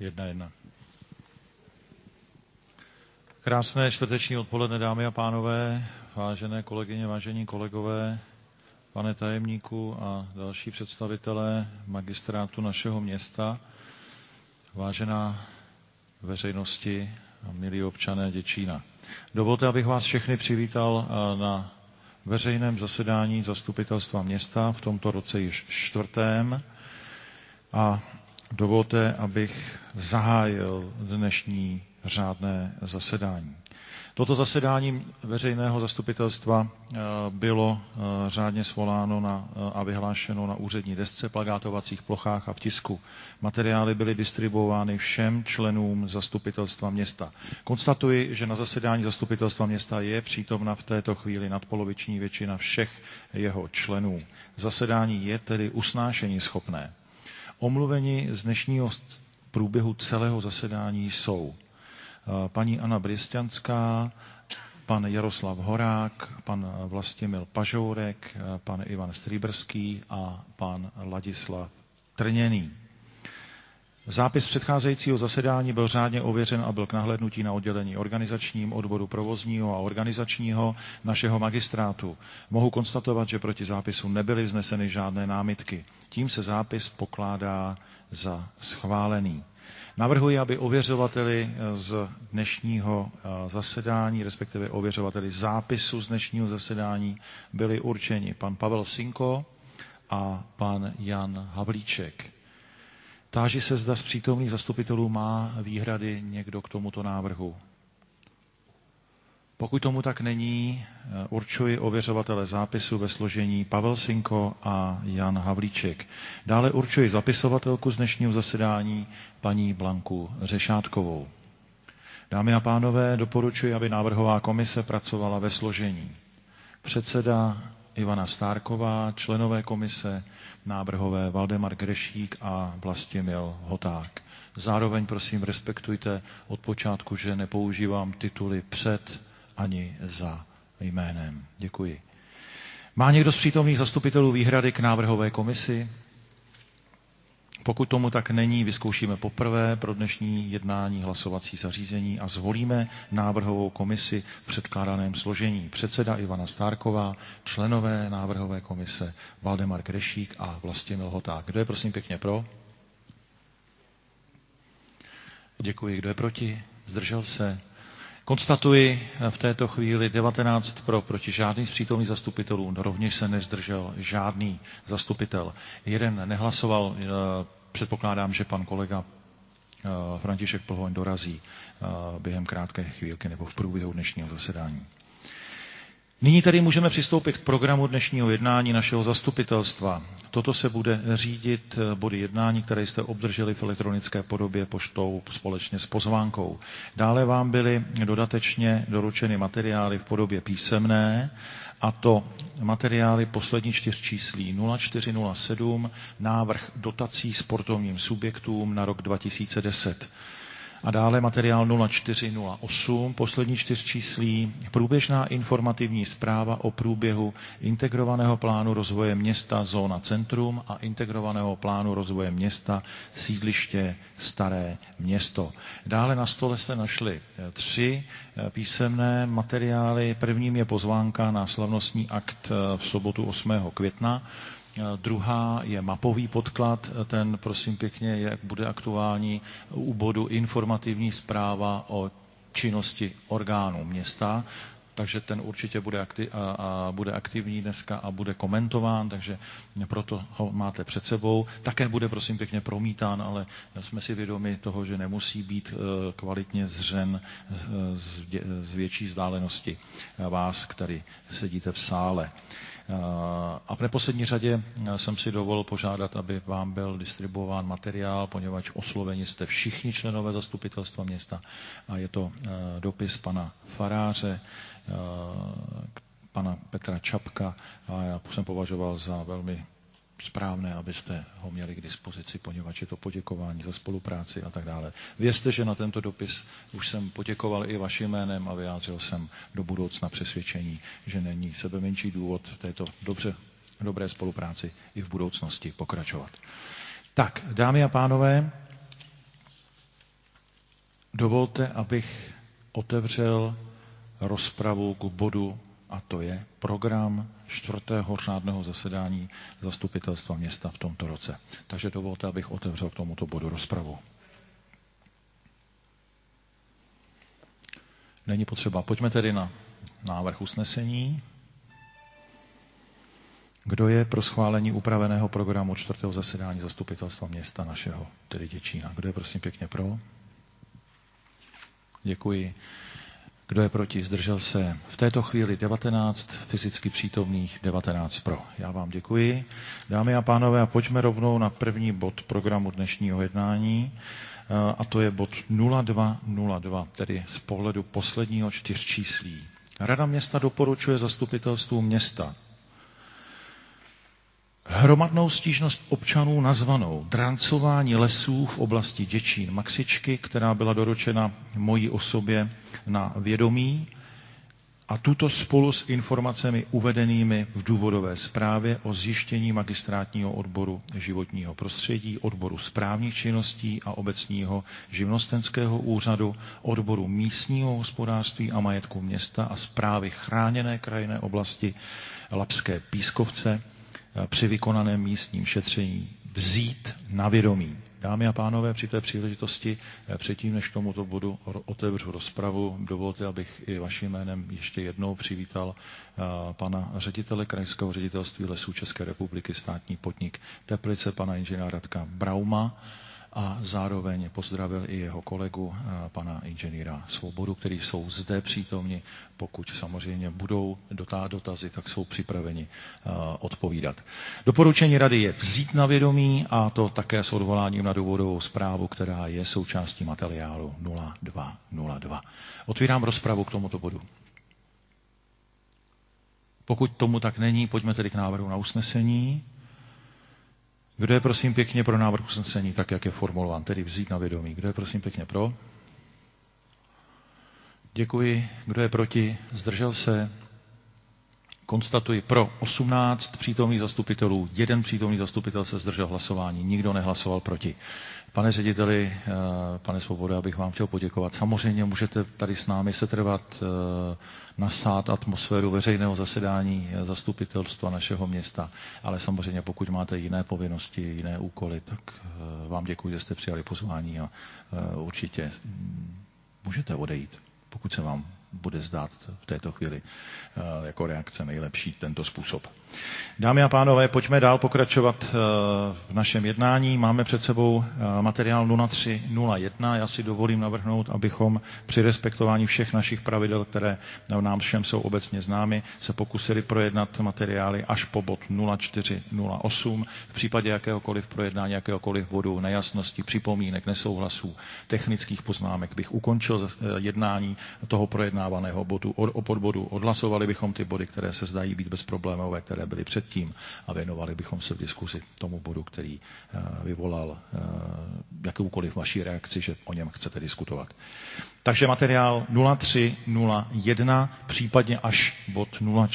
1:1. Krásné čtvrteční odpoledne, dámy a pánové, vážené kolegyně, vážení kolegové, pane tajemníku a další představitelé magistrátu našeho města, vážená veřejnosti a milí občané Děčína. Dovolte, abych vás všechny přivítal na veřejném zasedání zastupitelstva města v tomto roce již 4. A dovolte, abych zahájil dnešní řádné zasedání. Toto zasedání veřejného zastupitelstva bylo řádně svoláno a vyhlášeno na úřední desce, plakátovacích plochách a v tisku. Materiály byly distribuovány všem členům zastupitelstva města. Konstatuji, že na zasedání zastupitelstva města je přítomna v této chvíli nadpoloviční většina všech jeho členů. Zasedání je tedy usnášení schopné. Omluveni z dnešního průběhu celého zasedání jsou paní Anna Břesťanská, pan Jaroslav Horák, pan Vlastimil Pažourek, pan Ivan Stříbrský a pan Ladislav Trněný. Zápis předcházejícího zasedání byl řádně ověřen a byl k nahlédnutí na oddělení organizačním, odboru provozního a organizačního našeho magistrátu. Mohu konstatovat, že proti zápisu nebyly vzneseny žádné námitky. Tím se zápis pokládá za schválený. Navrhuji, aby ověřovateli z dnešního zasedání, respektive ověřovateli zápisu z dnešního zasedání, byli určeni pan Pavel Sinko a pan Jan Havlíček. Táži se, zda z přítomných zastupitelů má výhrady někdo k tomuto návrhu. Pokud tomu tak není, určuji ověřovatele zápisu ve složení Pavel Sinko a Jan Havlíček. Dále určuji zapisovatelku z dnešního zasedání paní Blanku Řešátkovou. Dámy a pánové, doporučuji, aby návrhová komise pracovala ve složení předseda Ivana Stárková, členové komise návrhové Valdemar Grešík a Vlastimil Hoták. Zároveň prosím respektujte od počátku, že nepoužívám tituly před ani za jménem. Děkuji. Má někdo z přítomných zastupitelů výhrady k návrhové komisi? Pokud tomu tak není, vyzkoušíme poprvé pro dnešní jednání hlasovací zařízení a zvolíme návrhovou komisi v předkládaném složení. Předseda Ivana Stárková, členové návrhové komise Valdemar Grešík a Vlastimil Hoták. Kdo je prosím pěkně pro? Děkuji. Kdo je proti? Zdržel se? Konstatuji v této chvíli 19 pro, proti žádný z přítomných zastupitelů, rovněž se nezdržel žádný zastupitel. Jeden nehlasoval, předpokládám, že pan kolega František Plhoň dorazí během krátké chvílky nebo v průběhu dnešního zasedání. Nyní tedy můžeme přistoupit k programu dnešního jednání našeho zastupitelstva. Toto se bude řídit body jednání, které jste obdrželi v elektronické podobě poštou společně s pozvánkou. Dále vám byly dodatečně doručeny materiály v podobě písemné, a to materiály poslední 4 číslí 0407, návrh dotací sportovním subjektům na rok 2010. A dále materiál 0408, poslední 4 číslí, průběžná informativní zpráva o průběhu integrovaného plánu rozvoje města Zóna Centrum a integrovaného plánu rozvoje města sídliště Staré Město. Dále na stole jste našli 3 písemné materiály. Prvním je pozvánka na slavnostní akt v sobotu 8. května. Druhá je mapový podklad, ten prosím pěkně bude aktuální u bodu informativní zpráva o činnosti orgánů města, takže ten určitě bude aktivní dneska a bude komentován, takže proto ho máte před sebou. Také bude prosím pěkně promítán, ale jsme si vědomi toho, že nemusí být kvalitně zřen z větší vzdálenosti vás, který sedíte v sále. A v neposlední řadě jsem si dovolil požádat, aby vám byl distribuován materiál, poněvadž osloveni jste všichni členové zastupitelstva města a je to dopis pana faráře, pana Petra Čapka a já jsem považoval za velmi správné, abyste ho měli k dispozici, poněvadž je to poděkování za spolupráci a tak dále. Vězte, že na tento dopis už jsem poděkoval i vaším jménem a vyjádřil jsem do budoucna přesvědčení, že není sebemenší důvod v této dobré spolupráci i v budoucnosti pokračovat. Tak, dámy a pánové, Dovolte, abych otevřel rozpravu k bodu, a to je program 4. řádného zasedání zastupitelstva města v tomto roce. Takže dovolte, abych otevřel k tomuto bodu rozpravu. Není potřeba. Pojďme tedy na návrh usnesení. Kdo je pro schválení upraveného programu 4. zasedání zastupitelstva města našeho, tedy Děčína? Kdo je prosím pěkně pro? Děkuji. Kdo je proti? Zdržel se. V této chvíli 19 fyzicky přítomných, 19 pro. Já vám děkuji. Dámy a pánové, a pojďme rovnou na první bod programu dnešního jednání, a to je bod 0202, tedy z pohledu posledního čtyřčíslí. Rada města doporučuje zastupitelstvu města hromadnou stížnost občanů nazvanou Drancování lesů v oblasti Děčín Maxičky, která byla doručena mojí osobě na vědomí, a tuto spolu s informacemi uvedenými v důvodové zprávě o zjištění magistrátního odboru životního prostředí, odboru správních činností a obecního živnostenského úřadu, odboru místního hospodářství a majetku města a správy chráněné krajinné oblasti Labské Pískovce při vykonaném místním šetření vzít na vědomí. Dámy a pánové, při té příležitosti, předtím, než k tomuto bodu otevřu rozpravu, dovolte, abych i vaším jménem ještě jednou přivítal pana ředitele Krajského ředitelství lesů České republiky, státní podnik Teplice, pana inženýra Radka Brauma, a zároveň pozdravil i jeho kolegu, pana inženýra Svobodu, kteří jsou zde přítomni. Pokud samozřejmě budou dotazy, tak jsou připraveni odpovídat. Doporučení rady je vzít na vědomí, a to také s odvoláním na důvodovou zprávu, která je součástí materiálu 0202. Otvírám rozpravu k tomuto bodu. Pokud tomu tak není, pojďme tedy k návrhu na usnesení. Kdo je prosím pěkně pro návrh usnesení, tak jak je formulován, tedy vzít na vědomí? Kdo je prosím pěkně pro? Děkuji. Kdo je proti? Zdržel se? Konstatuji pro 18 přítomných zastupitelů, 1 přítomný zastupitel se zdržel hlasování, nikdo nehlasoval proti. Pane řediteli, pane Svoboda, abych vám chtěl poděkovat. Samozřejmě můžete tady s námi setrvat, nasát atmosféru veřejného zasedání zastupitelstva našeho města, ale samozřejmě pokud máte jiné povinnosti, jiné úkoly, tak vám děkuji, že jste přijali pozvání a určitě můžete odejít, pokud se vám bude zdát v této chvíli jako reakce nejlepší tento způsob. Dámy a pánové, pojďme dál pokračovat v našem jednání. Máme před sebou materiál 0301. Já si dovolím navrhnout, abychom při respektování všech našich pravidel, které nám všem jsou obecně známy, se pokusili projednat materiály až po bod 0408. V případě jakéhokoliv projednání, jakéhokoliv bodu, nejasnosti, připomínek, nesouhlasů, technických poznámek bych ukončil jednání toho projednávaného bodu o podbodu. Odhlasovali bychom ty body, které se zdají být bezproblémové, které byly předtím, a věnovali bychom se v diskusi tomu bodu, který vyvolal jakoukoliv vaši reakci, že o něm chcete diskutovat. Takže materiál 0301, případně až bod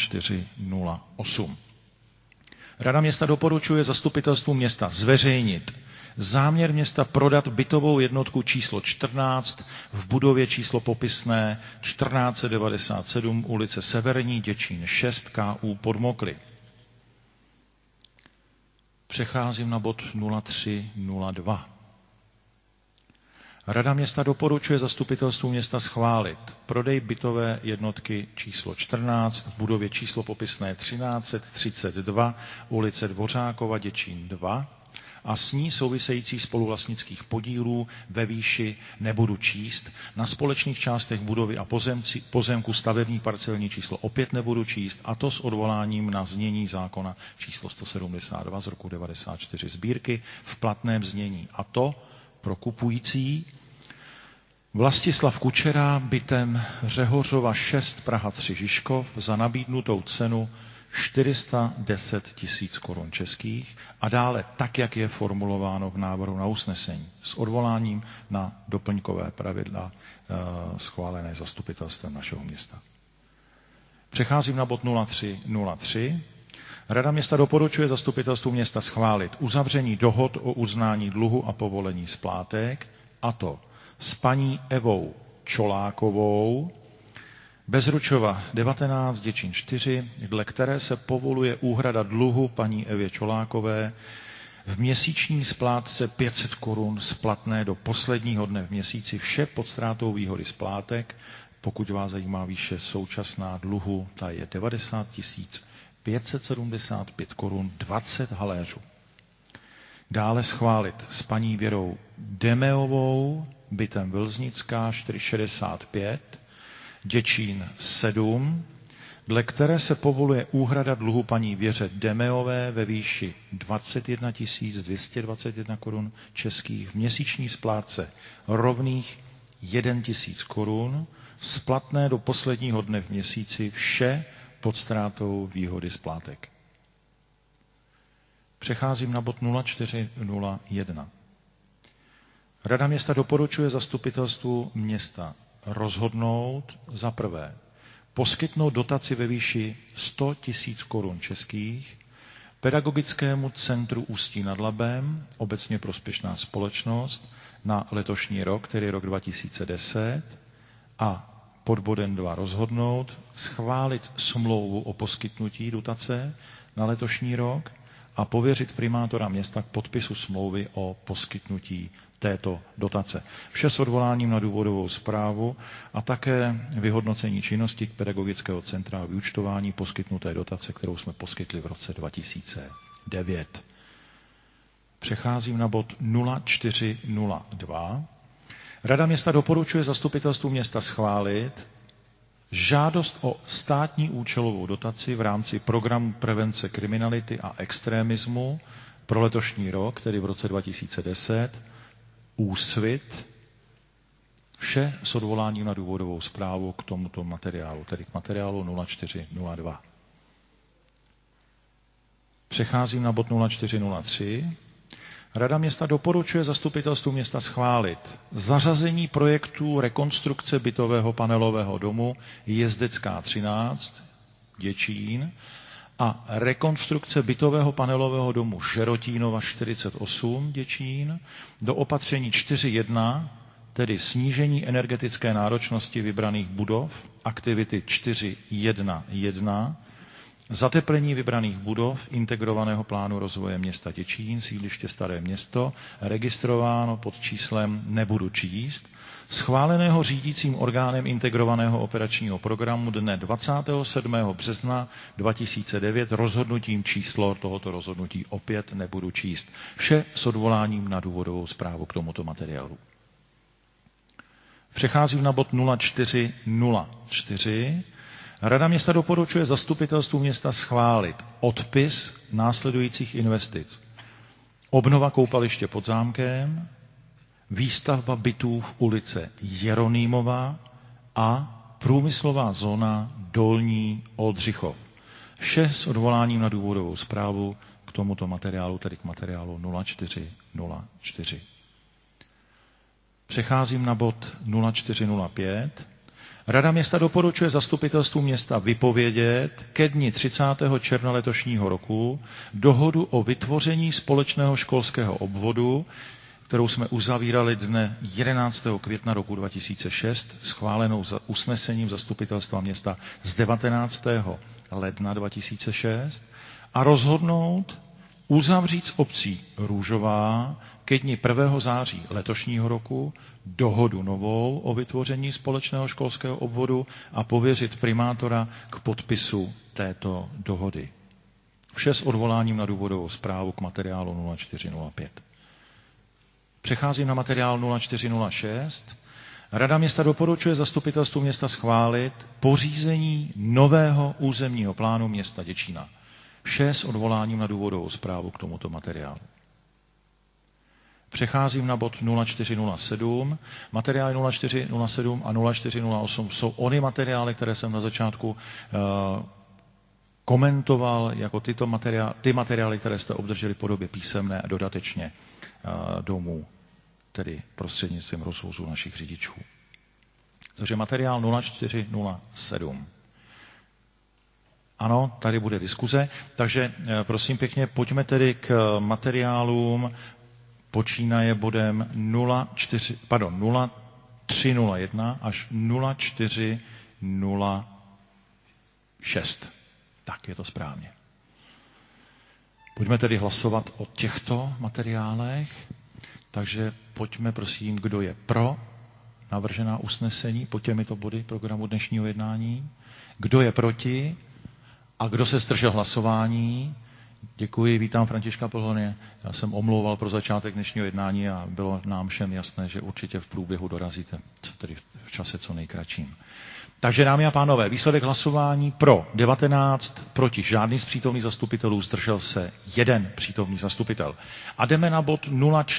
0408. Rada města doporučuje zastupitelstvu města zveřejnit záměr města prodat bytovou jednotku číslo 14 v budově číslo popisné 1497 ulice Severní, Děčín 6 KU Podmokry. Přecházím na bod 0302. Rada města doporučuje zastupitelstvu města schválit prodej bytové jednotky číslo 14 v budově číslo popisné 1332 ulice Dvořákova, Děčín 2 a s ní souvisejících spoluvlastnických podílů ve výši nebudu číst, na společných částech budovy a pozemku stavební parcelní číslo opět nebudu číst, a to s odvoláním na znění zákona číslo 172 z roku 94 sbírky v platném znění, a to pro kupující Vlastislav Kučera bytem Řehořova 6 Praha 3 Žižkov za nabídnutou cenu 410 000 korun českých a dále tak, jak je formulováno v návrhu na usnesení s odvoláním na doplňkové pravidla schválené zastupitelstvem našeho města. Přecházím na bod 0303. Rada města doporučuje zastupitelstvu města schválit uzavření dohod o uznání dluhu a povolení splátek, a to s paní Evou Čolákovou, Bezručova 19, Děčín 4, dle které se povoluje úhrada dluhu paní Evě Čolákové v měsíční splátce 500 korun splatné do posledního dne v měsíci, vše pod ztrátou výhody splátek. Pokud vás zajímá výše současná dluhu, ta je 90 575 korun 20 haléřů. Dále schválit s paní Věrou Demeovou, bytem Vlznická 465, Děčín 7, dle které se povoluje úhrada dluhu paní Věře Demeové ve výši 21 221 korun českých v měsíční splátce rovných 1 000 korun, splatné do posledního dne v měsíci, vše pod ztrátou výhody splátek. Přecházím na bod 0401. Rada města doporučuje zastupitelstvu města rozhodnout za prvé poskytnout dotaci ve výši 100 000 korun českých Pedagogickému centru Ústí nad Labem, obecně prospěšná společnost, na letošní rok, tedy rok 2010, a pod bodem 2 rozhodnout schválit smlouvu o poskytnutí dotace na letošní rok a pověřit primátora města k podpisu smlouvy o poskytnutí této dotace. Vše s odvoláním na důvodovou zprávu a také vyhodnocení činnosti Pedagogického centra a vyúčtování poskytnuté dotace, kterou jsme poskytli v roce 2009. Přecházím na bod 0402. Rada města doporučuje zastupitelstvu města schválit žádost o státní účelovou dotaci v rámci programu prevence kriminality a extremismu pro letošní rok, tedy v roce 2010, Úsvit, vše s odvoláním na důvodovou zprávu k tomuto materiálu, tedy k materiálu 0402. Přecházím na bod 0403. Rada města doporučuje zastupitelstvu města schválit zařazení projektu rekonstrukce bytového panelového domu Jezdecká 13, Děčín, a rekonstrukce bytového panelového domu Žerotínova 48, Děčín, do opatření 4.1, tedy snížení energetické náročnosti vybraných budov, aktivity 4.1.1, zateplení vybraných budov integrovaného plánu rozvoje města Děčín, sídliště Staré Město, registrováno pod číslem nebudu číst, schváleného řídícím orgánem integrovaného operačního programu dne 27. března 2009 rozhodnutím číslo tohoto rozhodnutí opět nebudu číst. Vše s odvoláním na důvodovou zprávu k tomuto materiálu. Přecházím na bod 0404. Rada města doporučuje zastupitelstvu města schválit odpis následujících investic. Obnova koupaliště pod zámkem, výstavba bytů v ulice Jeronýmova a průmyslová zóna Dolní Oldřichov. Vše s odvoláním na důvodovou zprávu k tomuto materiálu, tedy k materiálu 0404. Přecházím na bod 0405. Rada města doporučuje zastupitelstvu města vypovědět ke dni 30. června letošního roku dohodu o vytvoření společného školského obvodu, kterou jsme uzavírali dne 11. května roku 2006, schválenou za usnesením zastupitelstva města z 19. ledna 2006, a rozhodnout uzavřít s obcí Růžová ke dni 1. září letošního roku dohodu novou o vytvoření společného školského obvodu a pověřit primátora k podpisu této dohody. Vše s odvoláním na důvodovou zprávu k materiálu 0405. Přecházím na materiál 0406. Rada města doporučuje zastupitelstvu města schválit pořízení nového územního plánu města Děčína. Vše s odvoláním na důvodovou zprávu k tomuto materiálu. Přecházím na bod 0407. Materiály 0407 a 0408 jsou ony materiály, které jsem na začátku komentoval jako ty materiály, které jste obdrželi v podobě písemné a dodatečně domů, tedy prostřednictvím rozvozu našich řidičů. Takže materiál 0407. Ano, tady bude diskuze, takže prosím pěkně, pojďme tedy k materiálům, počínaje bodem 0301 až 0406. Tak je to správně. Pojďme tedy hlasovat o těchto materiálech. Takže pojďme prosím, kdo je pro navržená usnesení pod těmito body programu dnešního jednání. Kdo je proti a kdo se zdržel hlasování. Děkuji, vítám Františka Plhoně. Já jsem omlouval pro začátek dnešního jednání a bylo nám všem jasné, že určitě v průběhu dorazíte, tedy v čase co nejkratším. Takže, dámy a pánové, výsledek hlasování pro 19, proti žádný z přítomných zastupitelů, zdržel se 1 přítomný zastupitel. A jdeme na bod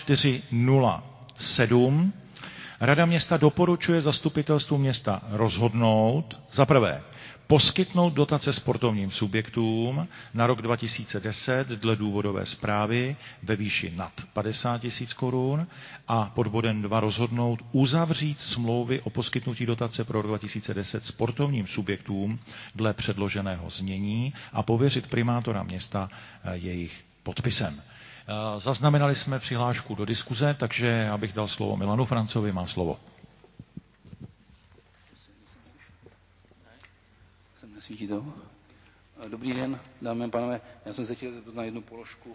0407. Rada města doporučuje zastupitelstvu města rozhodnout, za prvé, poskytnout dotace sportovním subjektům na rok 2010 dle důvodové zprávy ve výši nad 50 000 korun a pod bodem 2 rozhodnout uzavřít smlouvy o poskytnutí dotace pro rok 2010 sportovním subjektům dle předloženého znění a pověřit primátora města jejich podpisem. Zaznamenali jsme přihlášku do diskuze, takže já bych dal slovo Milanu Francovi, má slovo. Svítí to? Dobrý den, dámy a pánové. Já jsem se chtěl zeptat na jednu položku.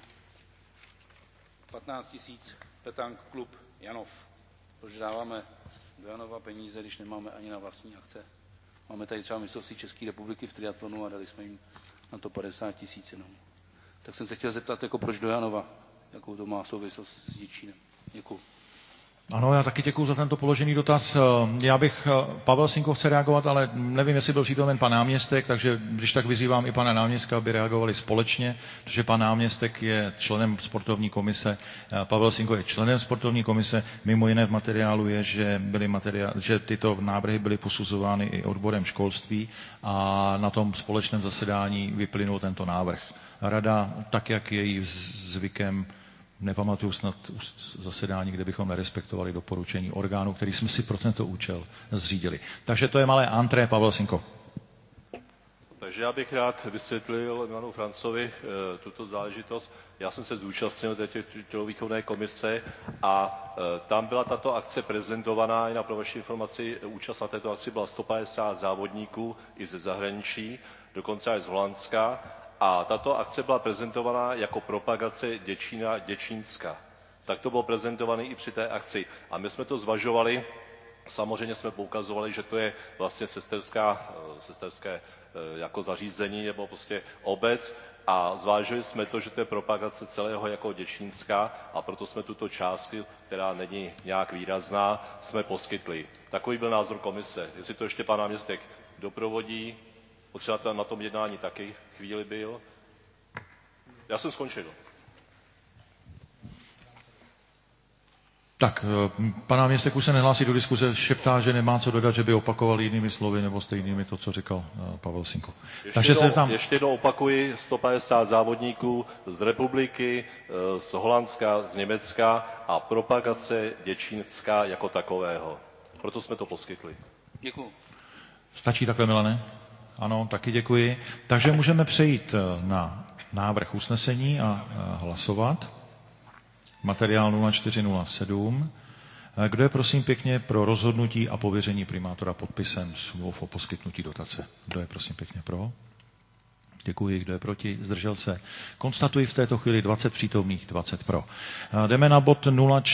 15 000 Petank klub Janov. Proč dáváme do Janova peníze, když nemáme ani na vlastní akce? Máme tady třeba mistrovství České republiky v triatlonu a dali jsme jim na to 50 000 jenom. Tak jsem se chtěl zeptat, jako proč do Janova? Jakou to má souvislost s Děčínem? Děkuji. Ano, já taky děkuji za tento položený dotaz. Pavel Sinko chce reagovat, ale nevím, jestli byl přítomen pan náměstek, takže když tak vyzývám i pana náměstka, aby reagovali společně, protože pan náměstek je členem sportovní komise, Pavel Sinko je členem sportovní komise, mimo jiné v materiálu je, že tyto návrhy byly posuzovány i odborem školství a na tom společném zasedání vyplynul tento návrh. Rada, tak jak je jí zvykem, nepamatuju snad zasedání, kde bychom nerespektovali doporučení orgánu, který jsme si pro tento účel zřídili. Takže to je malé antré, Pavel Sinko. Takže já bych rád vysvětlil Milanu Francovi tuto záležitost. Já jsem se zúčastnil té tělovýchovné komise a tam byla tato akce prezentovaná, i na pro vaši informaci, účast na této akci byla 150 závodníků i ze zahraničí, dokonce i z Holandska. A tato akce byla prezentovaná jako propagace Děčína, Děčínska. Tak to bylo prezentované i při té akci. A my jsme to zvažovali, samozřejmě jsme poukazovali, že to je vlastně sesterské jako zařízení nebo prostě obec a zvážili jsme to, že to je propagace celého jako Děčínska a proto jsme tuto částku, která není nějak výrazná, jsme poskytli. Takový byl názor komise. Jestli to ještě pan náměstek doprovodí, potřeba na tom jednání taky chvíli byl. Já jsem skončil. Tak, pan náměstek už se nehlásí do diskuze, šeptá, že nemá co dodat, že by opakoval jinými slovy nebo stejnými to, co říkal Pavel Sinko. Ještě jednou opakuji, 150 závodníků z republiky, z Holandska, z Německa a propagace Děčínska jako takového. Proto jsme to poskytli. Děkuji. Stačí takhle, Milane? Ano, taky děkuji. Takže můžeme přejít na návrh usnesení a hlasovat. Materiál 0407. Kdo je prosím pěkně pro rozhodnutí a pověření primátora podpisem smluv o poskytnutí dotace? Kdo je prosím pěkně pro? Děkuji. Kdo je proti? Zdržel se. Konstatuji v této chvíli 20 přítomných, 20 pro. Jdeme na bod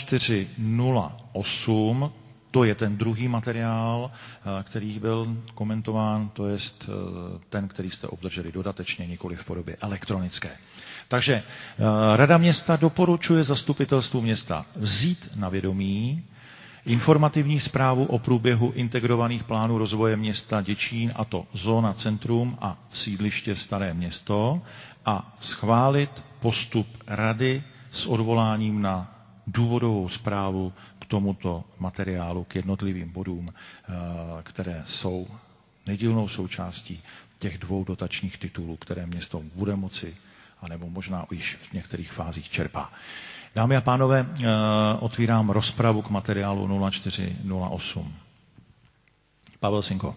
0408. To je ten druhý materiál, který byl komentován, to je ten, který jste obdrželi dodatečně, nikoli v podobě elektronické. Takže Rada města doporučuje zastupitelstvu města vzít na vědomí informativní zprávu o průběhu integrovaných plánů rozvoje města Děčín, a to zóna centrum a sídliště Staré Město, a schválit postup Rady s odvoláním na důvodovou zprávu k tomuto materiálu, k jednotlivým bodům, které jsou nedílnou součástí těch 2 dotačních titulů, které město bude moci, anebo možná již v některých fázích čerpá. Dámy a pánové, otvírám rozpravu k materiálu 0408. Pavel Sinko.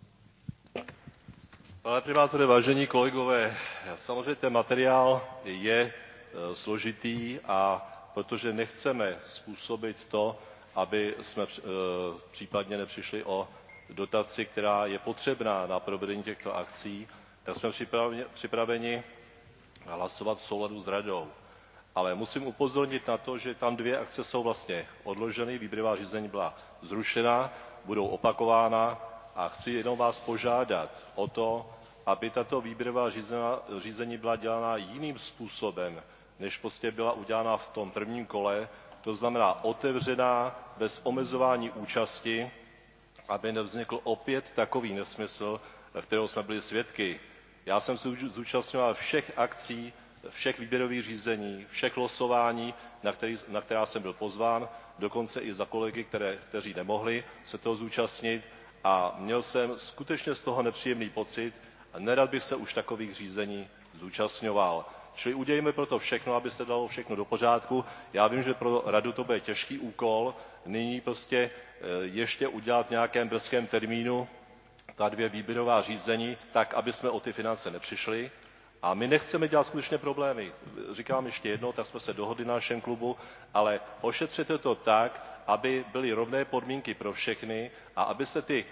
Pane primátore, vážení kolegové, samozřejmě ten materiál je složitý a protože nechceme způsobit to, aby jsme případně nepřišli o dotaci, která je potřebná na provedení těchto akcí, tak jsme připraveni hlasovat v souladu s radou. Ale musím upozornit na to, že tam 2 akce jsou vlastně odloženy, výběrová řízení byla zrušena, budou opakována a chci jenom vás požádat o to, aby tato výběrová řízení byla dělána jiným způsobem, než prostě byla udělána v tom prvním kole, to znamená otevřená, bez omezování účasti, aby nevznikl opět takový nesmysl, kterého jsme byli svědky. Já jsem se zúčastňoval všech akcí, všech výběrových řízení, všech losování, na která jsem byl pozván, dokonce i za kolegy, kteří nemohli se toho zúčastnit a měl jsem skutečně z toho nepříjemný pocit a nerad bych se už takových řízení zúčastňoval. Čili udějme proto všechno, aby se dalo všechno do pořádku. Já vím, že pro radu to bude těžký úkol, nyní prostě ještě udělat v nějakém brzkém termínu ta 2 výběrová řízení, tak, aby jsme o ty finance nepřišli. A my nechceme dělat skutečně problémy. Říkám ještě jednou, tak jsme se dohodli na našem klubu, ale ošetřete to tak, aby byly rovné podmínky pro všechny a aby se ten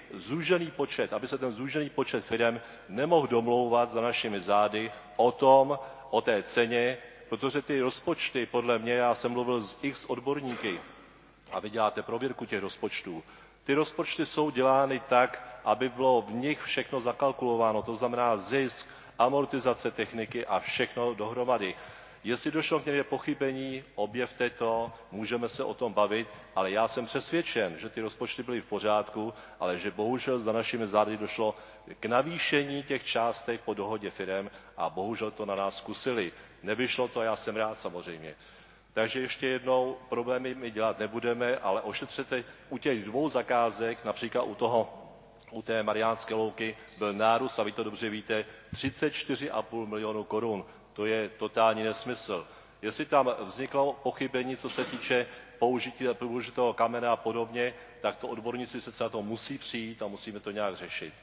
zúžený počet firem nemohl domlouvat za našimi zády o té ceně, protože ty rozpočty, podle mě, já jsem mluvil s x odborníky a vy děláte prověrku těch rozpočtů, ty rozpočty jsou dělány tak, aby bylo v nich všechno zakalkulováno, to znamená zisk, amortizace techniky a všechno dohromady. Jestli došlo k někde pochybení, objevte to, můžeme se o tom bavit, ale já jsem přesvědčen, že ty rozpočty byly v pořádku, ale že bohužel za našimi zády došlo k navýšení těch částek po dohodě firem a bohužel to na nás zkusili. Nevyšlo to, já jsem rád samozřejmě. Takže ještě jednou, problémy my dělat nebudeme, ale ošetřete u těch 2 zakázek, například u té Mariánské Louky byl nárůst, a vy to dobře víte, 34,5 milionu korun. To je totální nesmysl. Jestli tam vzniklo pochybení, co se týče použitého kamene a podobně, tak to odborníci se na to musí přijít a musíme to nějak řešit.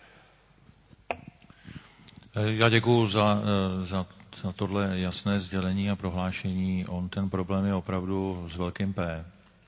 Já děkuju za tohle jasné sdělení a prohlášení. Ten problém je opravdu s velkým P.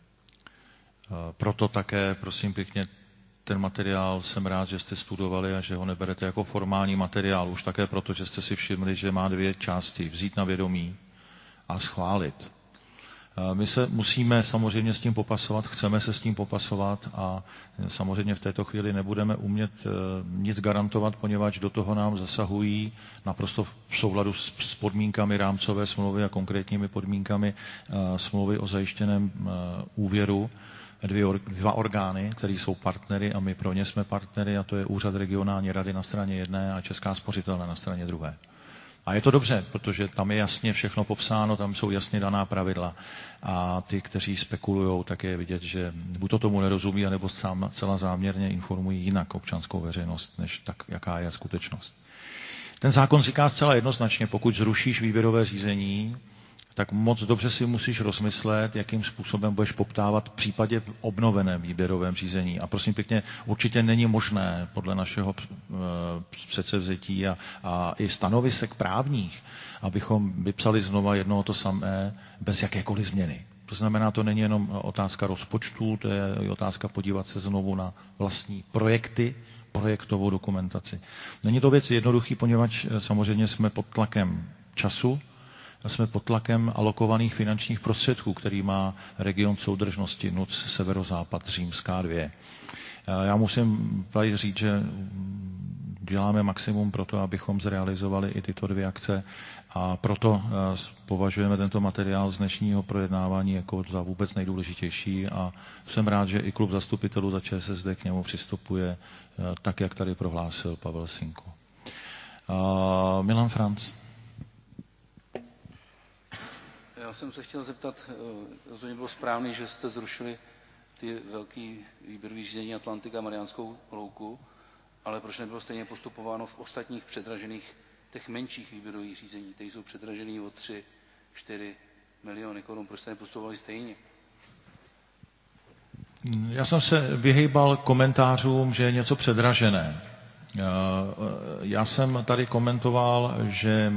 Proto také, prosím pěkně, ten materiál jsem rád, že jste studovali a že ho neberete jako formální materiál. Už také proto, že jste si všimli, že má 2 části. Vzít na vědomí a schválit. My se musíme samozřejmě s tím popasovat, chceme se s tím popasovat a samozřejmě v této chvíli nebudeme umět nic garantovat, poněvadž do toho nám zasahují naprosto v souladu s podmínkami rámcové smlouvy a konkrétními podmínkami smlouvy o zajištěném úvěru 2 orgány, které jsou partnery a my pro ně jsme partnery, a to je Úřad regionální rady na straně jedné a Česká spořitelna na straně druhé. A je to dobře, protože tam je jasně všechno popsáno, tam jsou jasně daná pravidla a ty, kteří spekulujou, tak je vidět, že buď to tomu nerozumí, anebo celá záměrně informují jinak občanskou veřejnost, než tak, jaká je skutečnost. Ten zákon říká zcela jednoznačně, pokud zrušíš výběrové řízení, tak moc dobře si musíš rozmyslet, jakým způsobem budeš poptávat v případě obnoveném výběrovém řízení. A prosím pěkně, určitě není možné podle našeho předsevzetí a i stanovisek právních, abychom vypsali znova jedno to samé bez jakékoliv změny. To znamená, to není jenom otázka rozpočtu, to je i otázka podívat se znovu na vlastní projekty, projektovou dokumentaci. Není to věc jednoduchý, poněvadž samozřejmě jsme pod tlakem času, jsme pod tlakem alokovaných finančních prostředků, který má region soudržnosti NUTS Severozápad Římská 2. Já musím tady říct, že děláme maximum pro to, abychom zrealizovali i tyto 2 akce a proto považujeme tento materiál z dnešního projednávání jako za vůbec nejdůležitější a jsem rád, že i klub zastupitelů za ČSSD k němu přistupuje tak, jak tady prohlásil Pavel Sinko. Milan Franc. Já jsem se chtěl zeptat, rozhodně bylo správný, že jste zrušili ty velký výběrový řízení Atlantika a Mariánskou Louku, ale proč nebylo stejně postupováno v ostatních předražených, těch menších výběrových řízení, které jsou předražený o 3-4 miliony korun, proč jste nepostupovali stejně? Já jsem se vyhýbal komentářům, že je něco předražené. Já jsem tady komentoval, že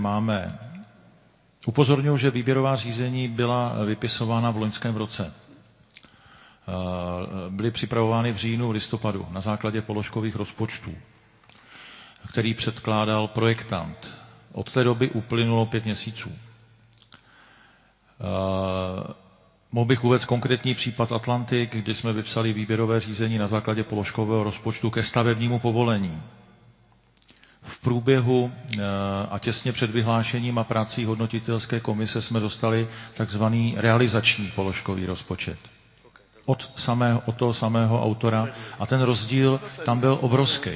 upozorňuji, že výběrová řízení byla vypisována v loňském roce. byly připravovány v říjnu, v listopadu na základě položkových rozpočtů, který předkládal projektant. Od té doby uplynulo 5 měsíců. Mohl bych uvést konkrétní případ Atlantik, kdy jsme vypsali výběrové řízení na základě položkového rozpočtu ke stavebnímu povolení. V průběhu a těsně před vyhlášením a prací hodnotitelské komise jsme dostali takzvaný realizační položkový rozpočet. Od toho samého autora a ten rozdíl tam byl obrovský.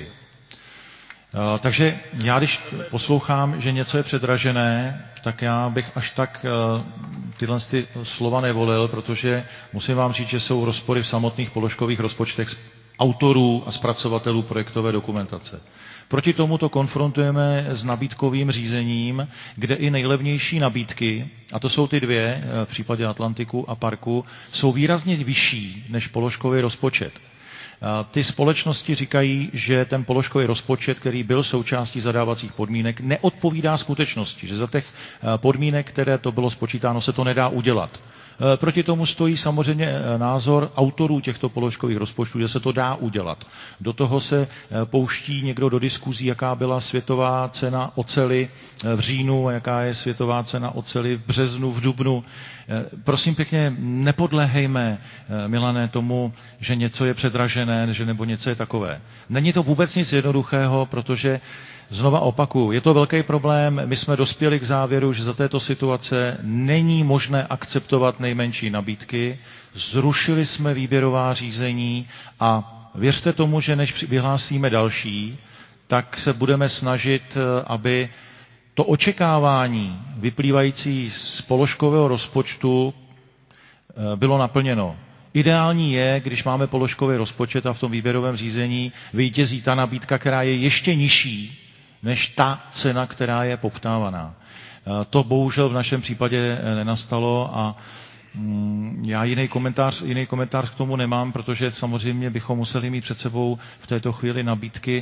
Takže já, když poslouchám, že něco je předražené, tak já bych až tak tyhle slova nevolil, protože musím vám říct, že jsou rozpory v samotných položkových rozpočtech autorů a zpracovatelů projektové dokumentace. Proti tomu to konfrontujeme s nabídkovým řízením, kde i nejlevnější nabídky, a to jsou ty dvě v případě Atlantiku a Parku, jsou výrazně vyšší než položkový rozpočet. Ty společnosti říkají, že ten položkový rozpočet, který byl součástí zadávacích podmínek, neodpovídá skutečnosti, že za těch podmínek, které to bylo spočítáno, se to nedá udělat. Proti tomu stojí samozřejmě názor autorů těchto položkových rozpočtů, že se to dá udělat. Do toho se pouští někdo do diskuzí, jaká byla světová cena oceli v říjnu, jaká je světová cena oceli v březnu, v dubnu. Prosím pěkně, nepodléhejme, Milane, tomu, že něco je předražené, že nebo něco je takové. Není to vůbec nic jednoduchého, protože znova opakuju, je to velký problém, my jsme dospěli k závěru, že za této situace není možné akceptovat nejmenší nabídky, zrušili jsme výběrová řízení a věřte tomu, že než vyhlásíme další, tak se budeme snažit, aby to očekávání vyplývající z položkového rozpočtu bylo naplněno. Ideální je, když máme položkový rozpočet a v tom výběrovém řízení vítězí ta nabídka, která je ještě nižší než ta cena, která je poptávaná. To bohužel v našem případě nenastalo a já jiný komentář k tomu nemám, protože samozřejmě bychom museli mít před sebou v této chvíli nabídky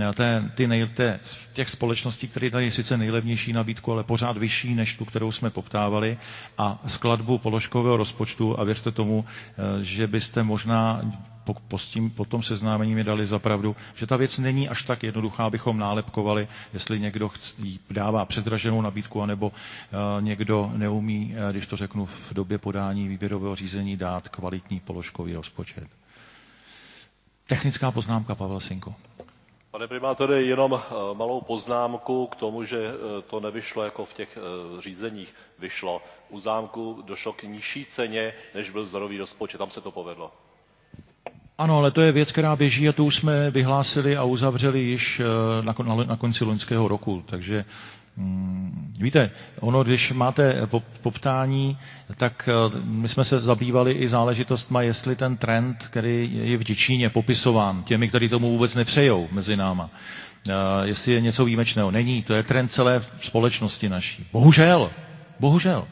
těch společností, které dají sice nejlevnější nabídku, ale pořád vyšší než tu, kterou jsme poptávali, a skladbu položkového rozpočtu a věřte tomu, že byste možná po tom seznámení mi dali za pravdu, že ta věc není až tak jednoduchá, abychom nálepkovali, jestli někdo dává předraženou nabídku, anebo někdo neumí, když to řeknu v době podání výběrového řízení, dát kvalitní položkový rozpočet. Technická poznámka, Pavel Sinko. Pane primátore, jenom malou poznámku k tomu, že to nevyšlo jako v těch řízeních vyšlo. U zámku došlo k nižší ceně, než byl vzorový rozpočet, tam se to povedlo. Ano, ale to je věc, která běží a tu už jsme vyhlásili a uzavřeli již na konci loňského roku. Takže víte, ono, když máte poptání, tak my jsme se zabývali i záležitostma, jestli ten trend, který je v Děčíně popisován těmi, kteří tomu vůbec nepřejou mezi náma, jestli je něco výjimečného. Není, to je trend celé společnosti naší. Bohužel.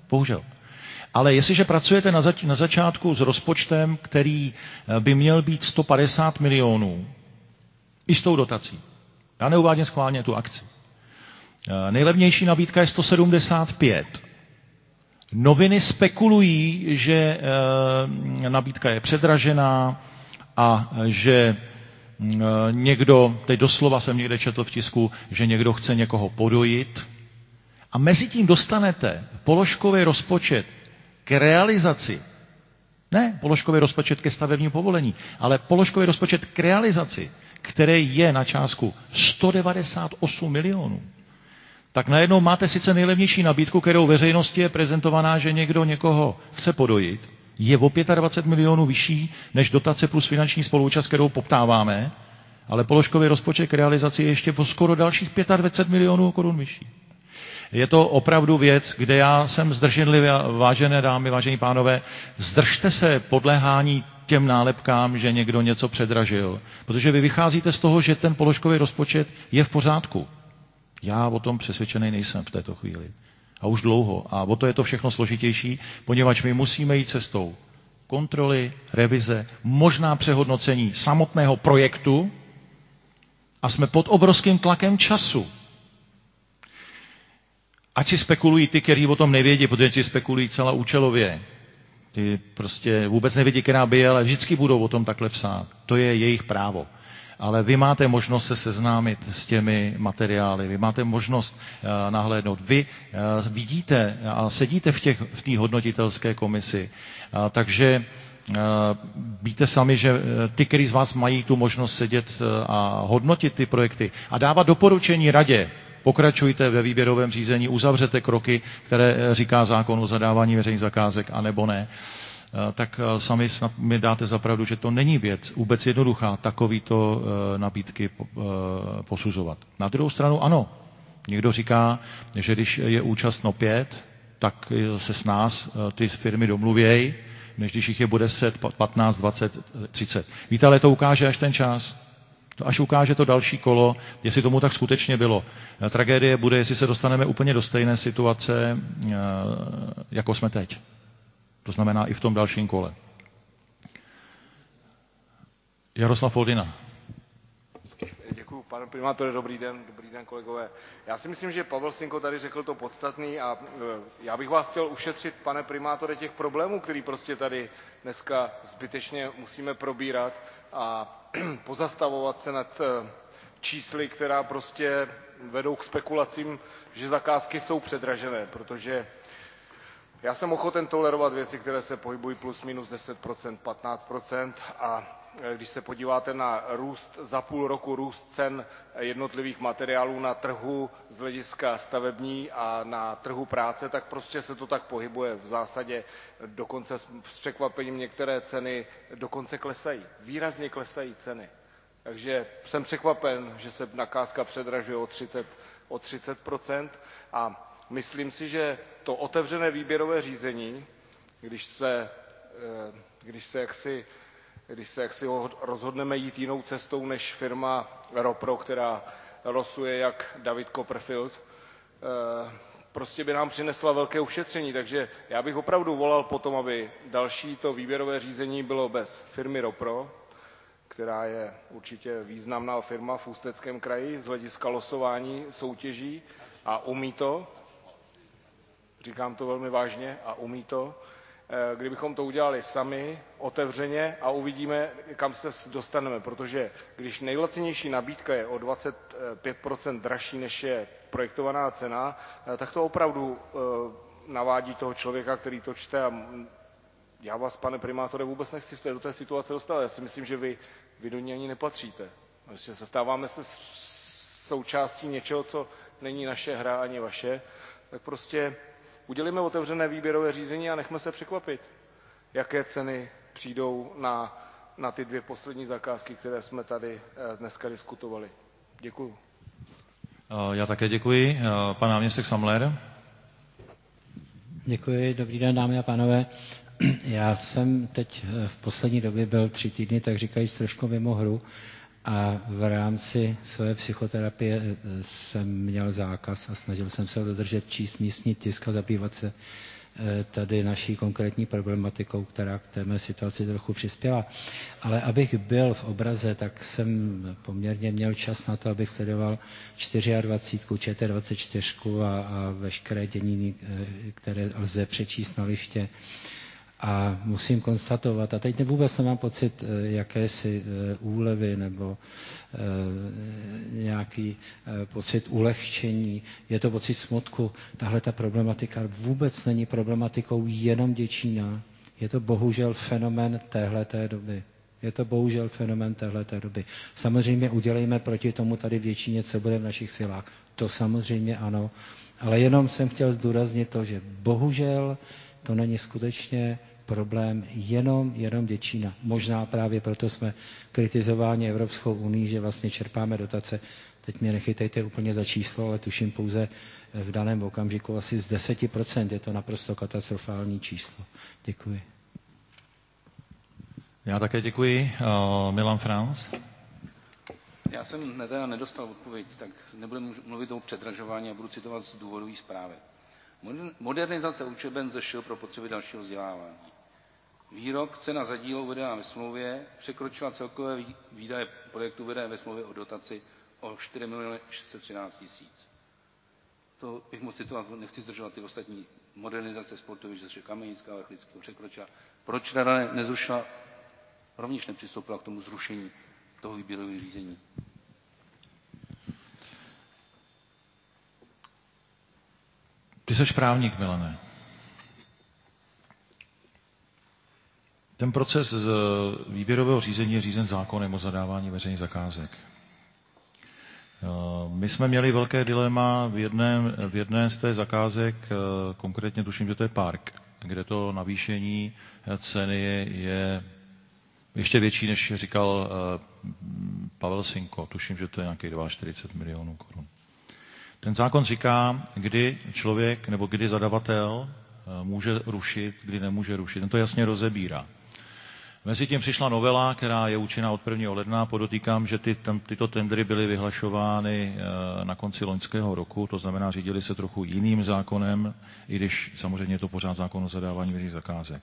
Ale jestliže pracujete na začátku s rozpočtem, který by měl být 150 milionů, i s tou dotací, já neuvádím schválně tu akci, nejlevnější nabídka je 175. Noviny spekulují, že nabídka je předražená a že někdo, teď doslova jsem někde četl v tisku, že někdo chce někoho podojit. A mezi tím dostanete položkový rozpočet k realizaci, ne položkový rozpočet ke stavebnímu povolení, ale položkový rozpočet k realizaci, který je na částku 198 milionů, tak najednou máte sice nejlevnější nabídku, kterou veřejnosti je prezentovaná, že někdo někoho chce podojit, je o 25 milionů vyšší než dotace plus finanční spoluúčast, kterou poptáváme, ale položkový rozpočet k realizaci je ještě po skoro dalších 25 milionů korun vyšší. Je to opravdu věc, kde já jsem zdrženlivý, vážené dámy, vážení pánové, zdržte se podléhání těm nálepkám, že někdo něco předražil, protože vy vycházíte z toho, že ten položkový rozpočet je v pořádku. Já o tom přesvědčený nejsem v této chvíli. A už dlouho. A o to je to všechno složitější, poněvadž my musíme jít cestou kontroly, revize, možná přehodnocení samotného projektu a jsme pod obrovským tlakem času. Ať si spekulují ty, kteří o tom nevědí, protože ti spekulují celá účelově. Ty prostě vůbec nevědí, která by je, ale vždycky budou o tom takhle psát. To je jejich právo. Ale vy máte možnost se seznámit s těmi materiály, vy máte možnost nahlédnout. Vy vidíte a sedíte v té hodnotitelské komisi, takže víte sami, že ty, kteří z vás mají tu možnost sedět a hodnotit ty projekty a dávat doporučení radě, pokračujte ve výběrovém řízení, uzavřete kroky, které říká zákon o zadávání veřejných zakázek, anebo ne, tak sami mi dáte za pravdu, že to není věc vůbec jednoduchá takovýto nabídky posuzovat. Na druhou stranu ano, někdo říká, že když je účastno 5, tak se s nás ty firmy domluvějí, než když jich je bude 10, 15, 20, 30. Víte, ale to ukáže až ten čas. Až ukáže to další kolo, jestli tomu tak skutečně bylo. Tragédie bude, jestli se dostaneme úplně do stejné situace, jako jsme teď. To znamená i v tom dalším kole. Jaroslav Foldina. Děkuji, pane primátore, dobrý den kolegové. Já si myslím, že Pavel Sinko tady řekl to podstatný a já bych vás chtěl ušetřit, pane primátore, těch problémů, který prostě tady dneska zbytečně musíme probírat a pozastavovat se nad čísly, která prostě vedou k spekulacím, že zakázky jsou předražené, protože já jsem ochoten tolerovat věci, které se pohybují plus minus 10%, 15% a když se podíváte na růst za půl roku, růst cen jednotlivých materiálů na trhu z hlediska stavební a na trhu práce, tak prostě se to tak pohybuje. V zásadě dokonce s překvapením některé ceny dokonce klesají. Výrazně klesají ceny. Takže jsem překvapen, že se zakázka předražuje o 30% a myslím si, že to otevřené výběrové řízení, když se jaksi rozhodneme jít jinou cestou než firma Ropro, která losuje jak David Copperfield, prostě by nám přinesla velké ušetření. Takže já bych opravdu volal potom, aby další to výběrové řízení bylo bez firmy Ropro, která je určitě významná firma v Ústeckém kraji z hlediska losování soutěží a umí to, říkám to velmi vážně, a umí to, kdybychom to udělali sami, otevřeně a uvidíme, kam se dostaneme, protože když nejlacinější nabídka je o 25% dražší, než je projektovaná cena, tak to opravdu navádí toho člověka, který to čte a já vás, pane primátore, vůbec nechci do té situace dostat. Já si myslím, že vy do ní ani nepatříte. Vlastně stáváme se součástí něčeho, co není naše hra ani vaše, tak prostě udělíme otevřené výběrové řízení a nechme se překvapit, jaké ceny přijdou na ty 2 poslední zakázky, které jsme tady dneska diskutovali. Děkuju. Já také děkuji. Pan náměstek Samler. Děkuji, dobrý den, dámy a pánové. Já jsem teď v poslední době byl 3 týdny, tak říkajíc, trošku mimo hru a v rámci své psychoterapie jsem měl zákaz a snažil jsem se dodržet, číst místní tisk a zabývat se tady naší konkrétní problematikou, která k té mé situaci trochu přispěla. Ale abych byl v obraze, tak jsem poměrně měl čas na to, abych sledoval 24, ČT24 a veškeré dění, které lze přečíst na liště. A musím konstatovat, a teď vůbec nemám pocit jakési úlevy nebo nějaký pocit ulehčení, je to pocit smutku. Tahle ta problematika vůbec není problematikou jenom Děčína. Je to bohužel fenomén téhleté doby. Samozřejmě udělejme proti tomu tady v Děčíně, co bude v našich silách. To samozřejmě ano. Ale jenom jsem chtěl zdůraznit to, že bohužel to není skutečně problém jenom Děčína. Možná právě proto jsme kritizováni Evropskou unii, že vlastně čerpáme dotace. Teď mě nechytejte úplně za číslo, ale tuším pouze v daném okamžiku asi z 10%. Je to naprosto katastrofální číslo. Děkuji. Já také děkuji. Milan Franc. Já jsem teda nedostal odpověď, tak nebudu mluvit o předražování a budu citovat z důvodové zprávy. Modernizace učeben ZŠ pro potřeby dalšího vzdělávání. Výrok, cena za dílo uvedená ve smlouvě překročila celkové výdaje projektu uvedené ve smlouvě o dotaci o 4 613 000. to bych mohl citovat, nechci zdržovat ty ostatní modernizace sportovišť, že Kamenická, Vrchlického překročila. Proč rada nezrušila, rovněž nepřistoupila k tomu zrušení toho výběrového řízení? Ty seš právník, Milane. Ten proces výběrového řízení je řízen zákonem o zadávání veřejných zakázek. My jsme měli velké dilema v jedné z té zakázek, konkrétně tuším, že to je park, kde to navýšení ceny je ještě větší, než říkal Pavel Sinko. Tuším, že to je nějakých 42 milionů korun. Ten zákon říká, kdy člověk nebo kdy zadavatel může rušit, kdy nemůže rušit. Ten to jasně rozebírá. Mezitím přišla novela, která je účinná od 1. ledna. Podotýkám, že tyto tendry byly vyhlašovány na konci loňského roku, to znamená, řídili se trochu jiným zákonem, i když samozřejmě je to pořád zákon o zadávání veřejných zakázek.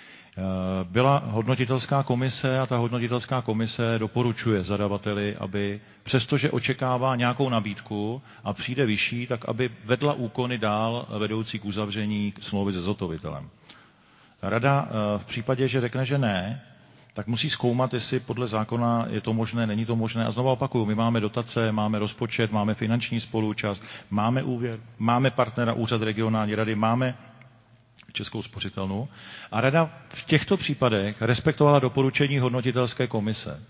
Byla hodnotitelská komise a ta hodnotitelská komise doporučuje zadavateli, aby přestože očekává nějakou nabídku a přijde vyšší, tak aby vedla úkony dál vedoucí k uzavření smlouvy se zhotovitelem. Rada v případě, že řekne, že ne, tak musí zkoumat, jestli podle zákona je to možné, není to možné. A znovu opakuju, my máme dotace, máme rozpočet, máme finanční spoluúčast, máme úvěr, máme partnera Úřad regionální rady, máme Českou spořitelnu. A rada v těchto případech respektovala doporučení hodnotitelské komise.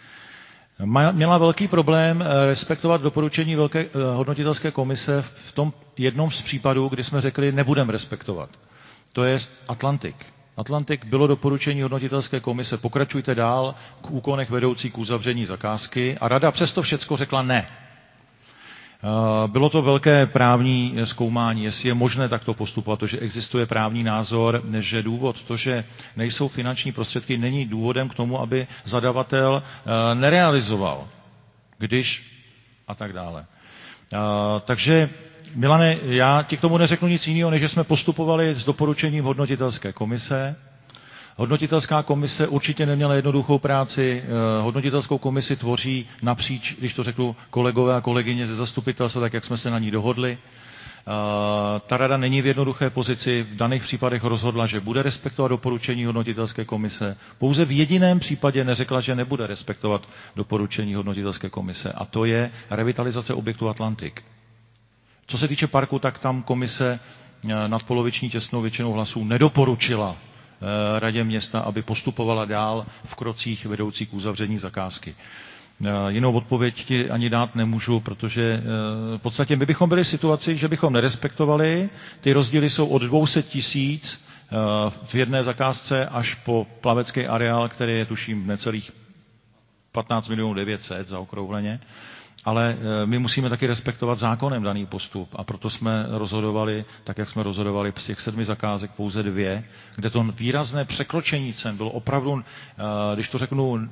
Měla velký problém respektovat doporučení hodnotitelské komise v tom jednom z případů, kdy jsme řekli, nebudeme respektovat. To je Atlantik. Atlantik bylo doporučení hodnotitelské komise, pokračujte dál k úkonech vedoucí k uzavření zakázky a rada přesto všecko řekla ne. Bylo to velké právní zkoumání, jestli je možné takto postupovat, protože existuje právní názor, že důvod to, že nejsou finanční prostředky, není důvodem k tomu, aby zadavatel nerealizoval, když a tak dále. Takže Milane, já ti k tomu neřeknu nic jiného, než že jsme postupovali s doporučením hodnotitelské komise. Hodnotitelská komise určitě neměla jednoduchou práci. Hodnotitelskou komisi tvoří napříč, když to řeknu, kolegové a kolegyně ze zastupitelstva, tak jak jsme se na ní dohodli. Ta rada není v jednoduché pozici, v daných případech rozhodla, že bude respektovat doporučení hodnotitelské komise. Pouze v jediném případě neřekla, že nebude respektovat doporučení hodnotitelské komise, a to je revitalizace objektu Atlantik. Co se týče parku, tak tam komise nadpoloviční těsnou většinou hlasů nedoporučila radě města, aby postupovala dál v krocích vedoucích k uzavření zakázky. Jinou odpověď ti ani dát nemůžu, protože v podstatě my bychom byli v situaci, že bychom nerespektovali. Ty rozdíly jsou od 200 000 v jedné zakázce až po plavecký areál, který je tuším necelých 15 900 000 zaokrouhleně. Ale my musíme taky respektovat zákonem daný postup a proto jsme rozhodovali, tak jak jsme rozhodovali z těch 7 zakázek pouze 2, kde to výrazné překročení cen bylo opravdu, když to řeknu,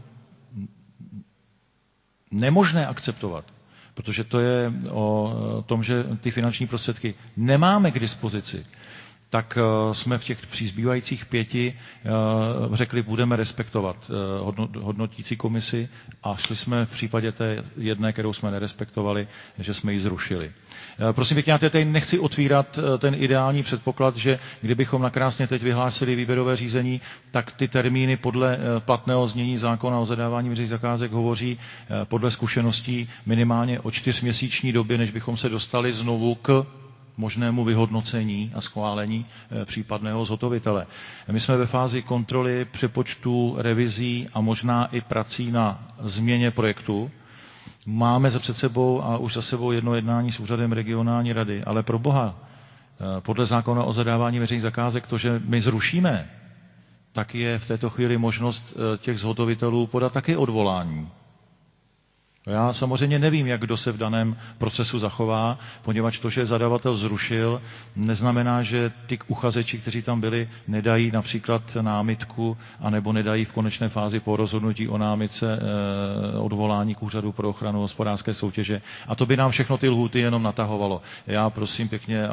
nemožné akceptovat, protože to je o tom, že ty finanční prostředky nemáme k dispozici, tak jsme v těch přizbývajících 5 řekli, budeme respektovat hodnotící komisi a šli jsme v případě té jedné, kterou jsme nerespektovali, že jsme ji zrušili. Prosím pěkně, já tady nechci otvírat ten ideální předpoklad, že kdybychom nakrásně teď vyhlásili výběrové řízení, tak ty termíny podle platného znění zákona o zadávání veřejných zakázek hovoří podle zkušeností minimálně o 4měsíční době, než bychom se dostali znovu k možnému vyhodnocení a schválení případného zhotovitele. My jsme ve fázi kontroly, přepočtu, revizí a možná i prací na změně projektu. Máme před sebou a už za sebou jedno jednání s úřadem regionální rady, ale pro Boha, podle zákona o zadávání veřejných zakázek, to, že my zrušíme, tak je v této chvíli možnost těch zhotovitelů podat taky odvolání. Já samozřejmě nevím, jak kdo se v daném procesu zachová, poněvadž to, že zadavatel zrušil, neznamená, že ty uchazeči, kteří tam byli, nedají například námitku, anebo nedají v konečné fázi po rozhodnutí o námitce odvolání k Úřadu pro ochranu hospodářské soutěže. A to by nám všechno ty lhůty jenom natahovalo. Já prosím pěkně,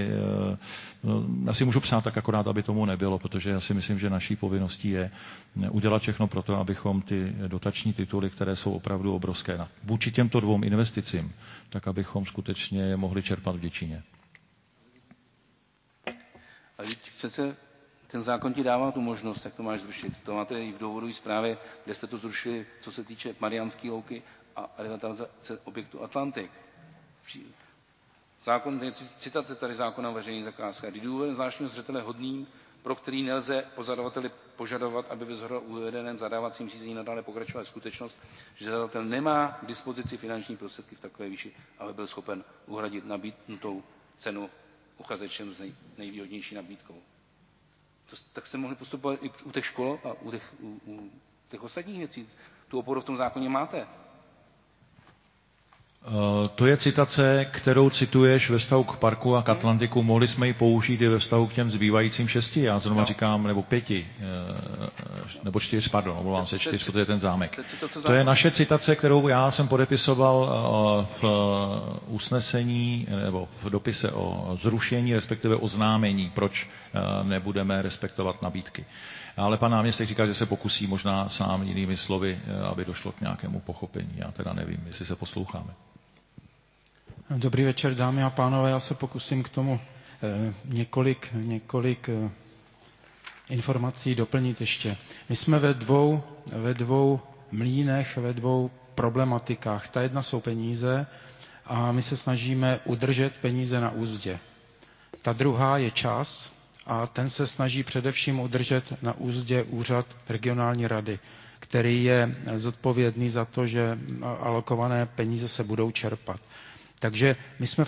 já si můžu přát tak akorát, aby tomu nebylo, protože já si myslím, že naší povinností je udělat všechno pro to, abychom ty dotační tituly, které jsou opravdu obrovské, investice vůči těmto dvou investicím, tak abychom skutečně je mohli čerpat v Děčíně. A přece ten zákon ti dává tu možnost, jak to máš zrušit. To máte i v důvodové zprávě, kde jste to zrušili, co se týče Mariánské louky a revitalizace objektu Atlantik. Zákon, citace tady zákona o veřejných zakázkách. Kdy důvodem zvláštního zřetele hodným, pro který nelze po zadavateli požadovat, aby ve shora uvedeném zadávacím řízení nadále pokračovala skutečnost, že zadavatel nemá k dispozici finanční prostředky v takové výši, aby byl schopen uhradit nabídnutou cenu uchazečem s nejvýhodnější nabídkou. Tak jste mohli postupovat i u těch škol a u těch ostatních věcí. Tu oporu v tom zákoně máte. To je citace, kterou cituješ ve vztahu k parku a k Atlantiku. Mohli jsme ji použít i ve vztahu k těm zbývajícím 6, já znovu říkám, nebo 5, nebo 4, pardon, omlouvám se, 4, protože je ten zámek. To je naše citace, kterou já jsem podepisoval v usnesení, nebo v dopise o zrušení, respektive oznámení, proč nebudeme respektovat nabídky. Ale pan náměstek říká, že se pokusí možná sám jinými slovy, aby došlo k nějakému pochopení. Já teda nevím, jestli se posloucháme. Dobrý večer, dámy a pánové. Já se pokusím k tomu několik informací doplnit ještě. My jsme ve dvou mlýnech, ve dvou problematikách. Ta jedna jsou peníze a my se snažíme udržet peníze na úzdě. Ta druhá je čas a ten se snaží především udržet na úzdě úřad regionální rady, který je zodpovědný za to, že alokované peníze se budou čerpat. Takže my jsme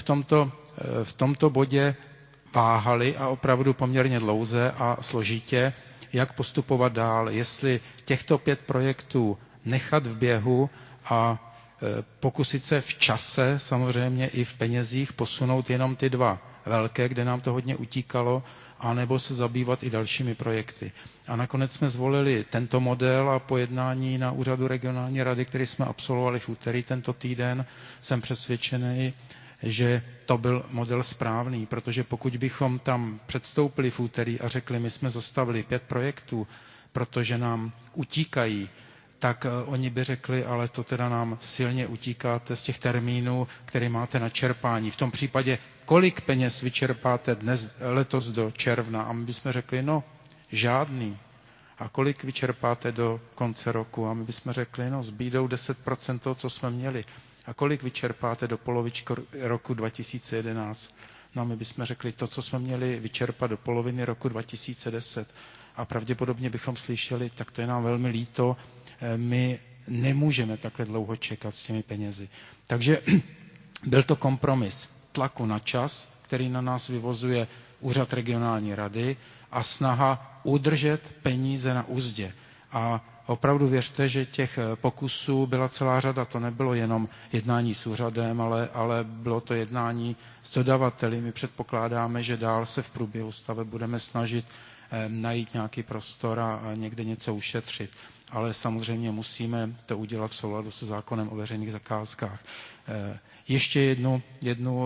v tomto bodě váhali a opravdu poměrně dlouze a složitě, jak postupovat dál, jestli těchto 5 projektů nechat v běhu a pokusit se v čase, samozřejmě i v penězích, posunout jenom ty 2 velké, kde nám to hodně utíkalo, anebo se zabývat i dalšími projekty. A nakonec jsme zvolili tento model a po jednání na úřadu regionální rady, který jsme absolvovali v úterý tento týden, jsem přesvědčený, že to byl model správný, protože pokud bychom tam předstoupili v úterý a řekli, my jsme zastavili 5 projektů, protože nám utíkají, tak oni by řekli, ale to teda nám silně utíkáte z těch termínů, které máte na čerpání. V tom případě, kolik peněz vyčerpáte letos do června? A my bychom řekli, no, žádný. A kolik vyčerpáte do konce roku? A my bychom řekli, no, zbýdou 10% toho, co jsme měli. A kolik vyčerpáte do polovičky roku 2011? No a my bychom řekli, to, co jsme měli vyčerpat do poloviny roku 2010. A pravděpodobně bychom slyšeli, tak to je nám velmi líto, my nemůžeme takhle dlouho čekat s těmi penězi. Takže byl to kompromis tlaku na čas, který na nás vyvozuje úřad regionální rady a snaha udržet peníze na úzdě. A opravdu věřte, že těch pokusů byla celá řada. To nebylo jenom jednání s úřadem, ale bylo to jednání s dodavateli. My předpokládáme, že dál se v průběhu staveb budeme snažit najít nějaký prostor a někde něco ušetřit. Ale samozřejmě musíme to udělat v souladu se zákonem o veřejných zakázkách. Ještě jednu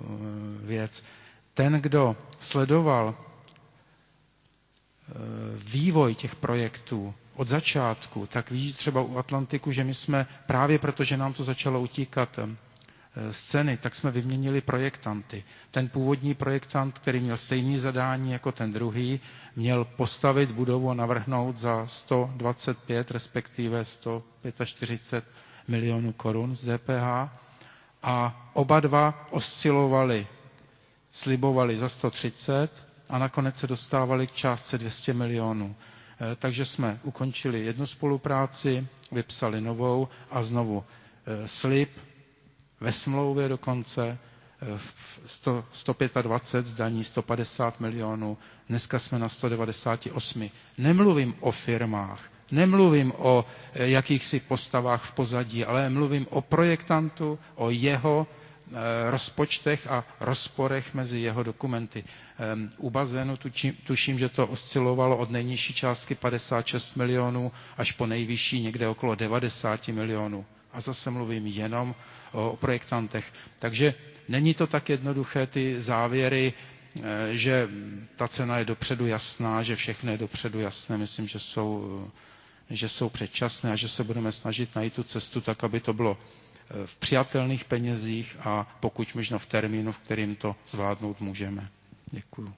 věc. Ten, kdo sledoval vývoj těch projektů od začátku, tak ví třeba u Atlantiku, že my jsme právě protože nám to začalo utíkat z ceny, tak jsme vyměnili projektanty. Ten původní projektant, který měl stejné zadání jako ten druhý, měl postavit budovu a navrhnout za 125, respektive 145 milionů korun z DPH a oba dva oscilovali, slibovali za 130 a nakonec se dostávali k částce 200 milionů. Takže jsme ukončili jednu spolupráci, vypsali novou a znovu slib ve smlouvě dokonce 125 zdaní 150 milionů, dneska jsme na 198. Nemluvím o firmách, nemluvím o jakýchsi postavách v pozadí, ale mluvím o projektantu, o jeho rozpočtech a rozporech mezi jeho dokumenty. U bazénu tuším, že to oscilovalo od nejnižší částky 56 milionů až po nejvyšší někde okolo 90 milionů. A zase mluvím jenom o projektantech. Takže není to tak jednoduché, ty závěry, že ta cena je dopředu jasná, že všechno je dopředu jasné. Myslím, že jsou že jsou předčasné a že se budeme snažit najít tu cestu tak, aby to bylo v přijatelných penězích a pokud možno v termínu, v kterým to zvládnout můžeme. Děkuju.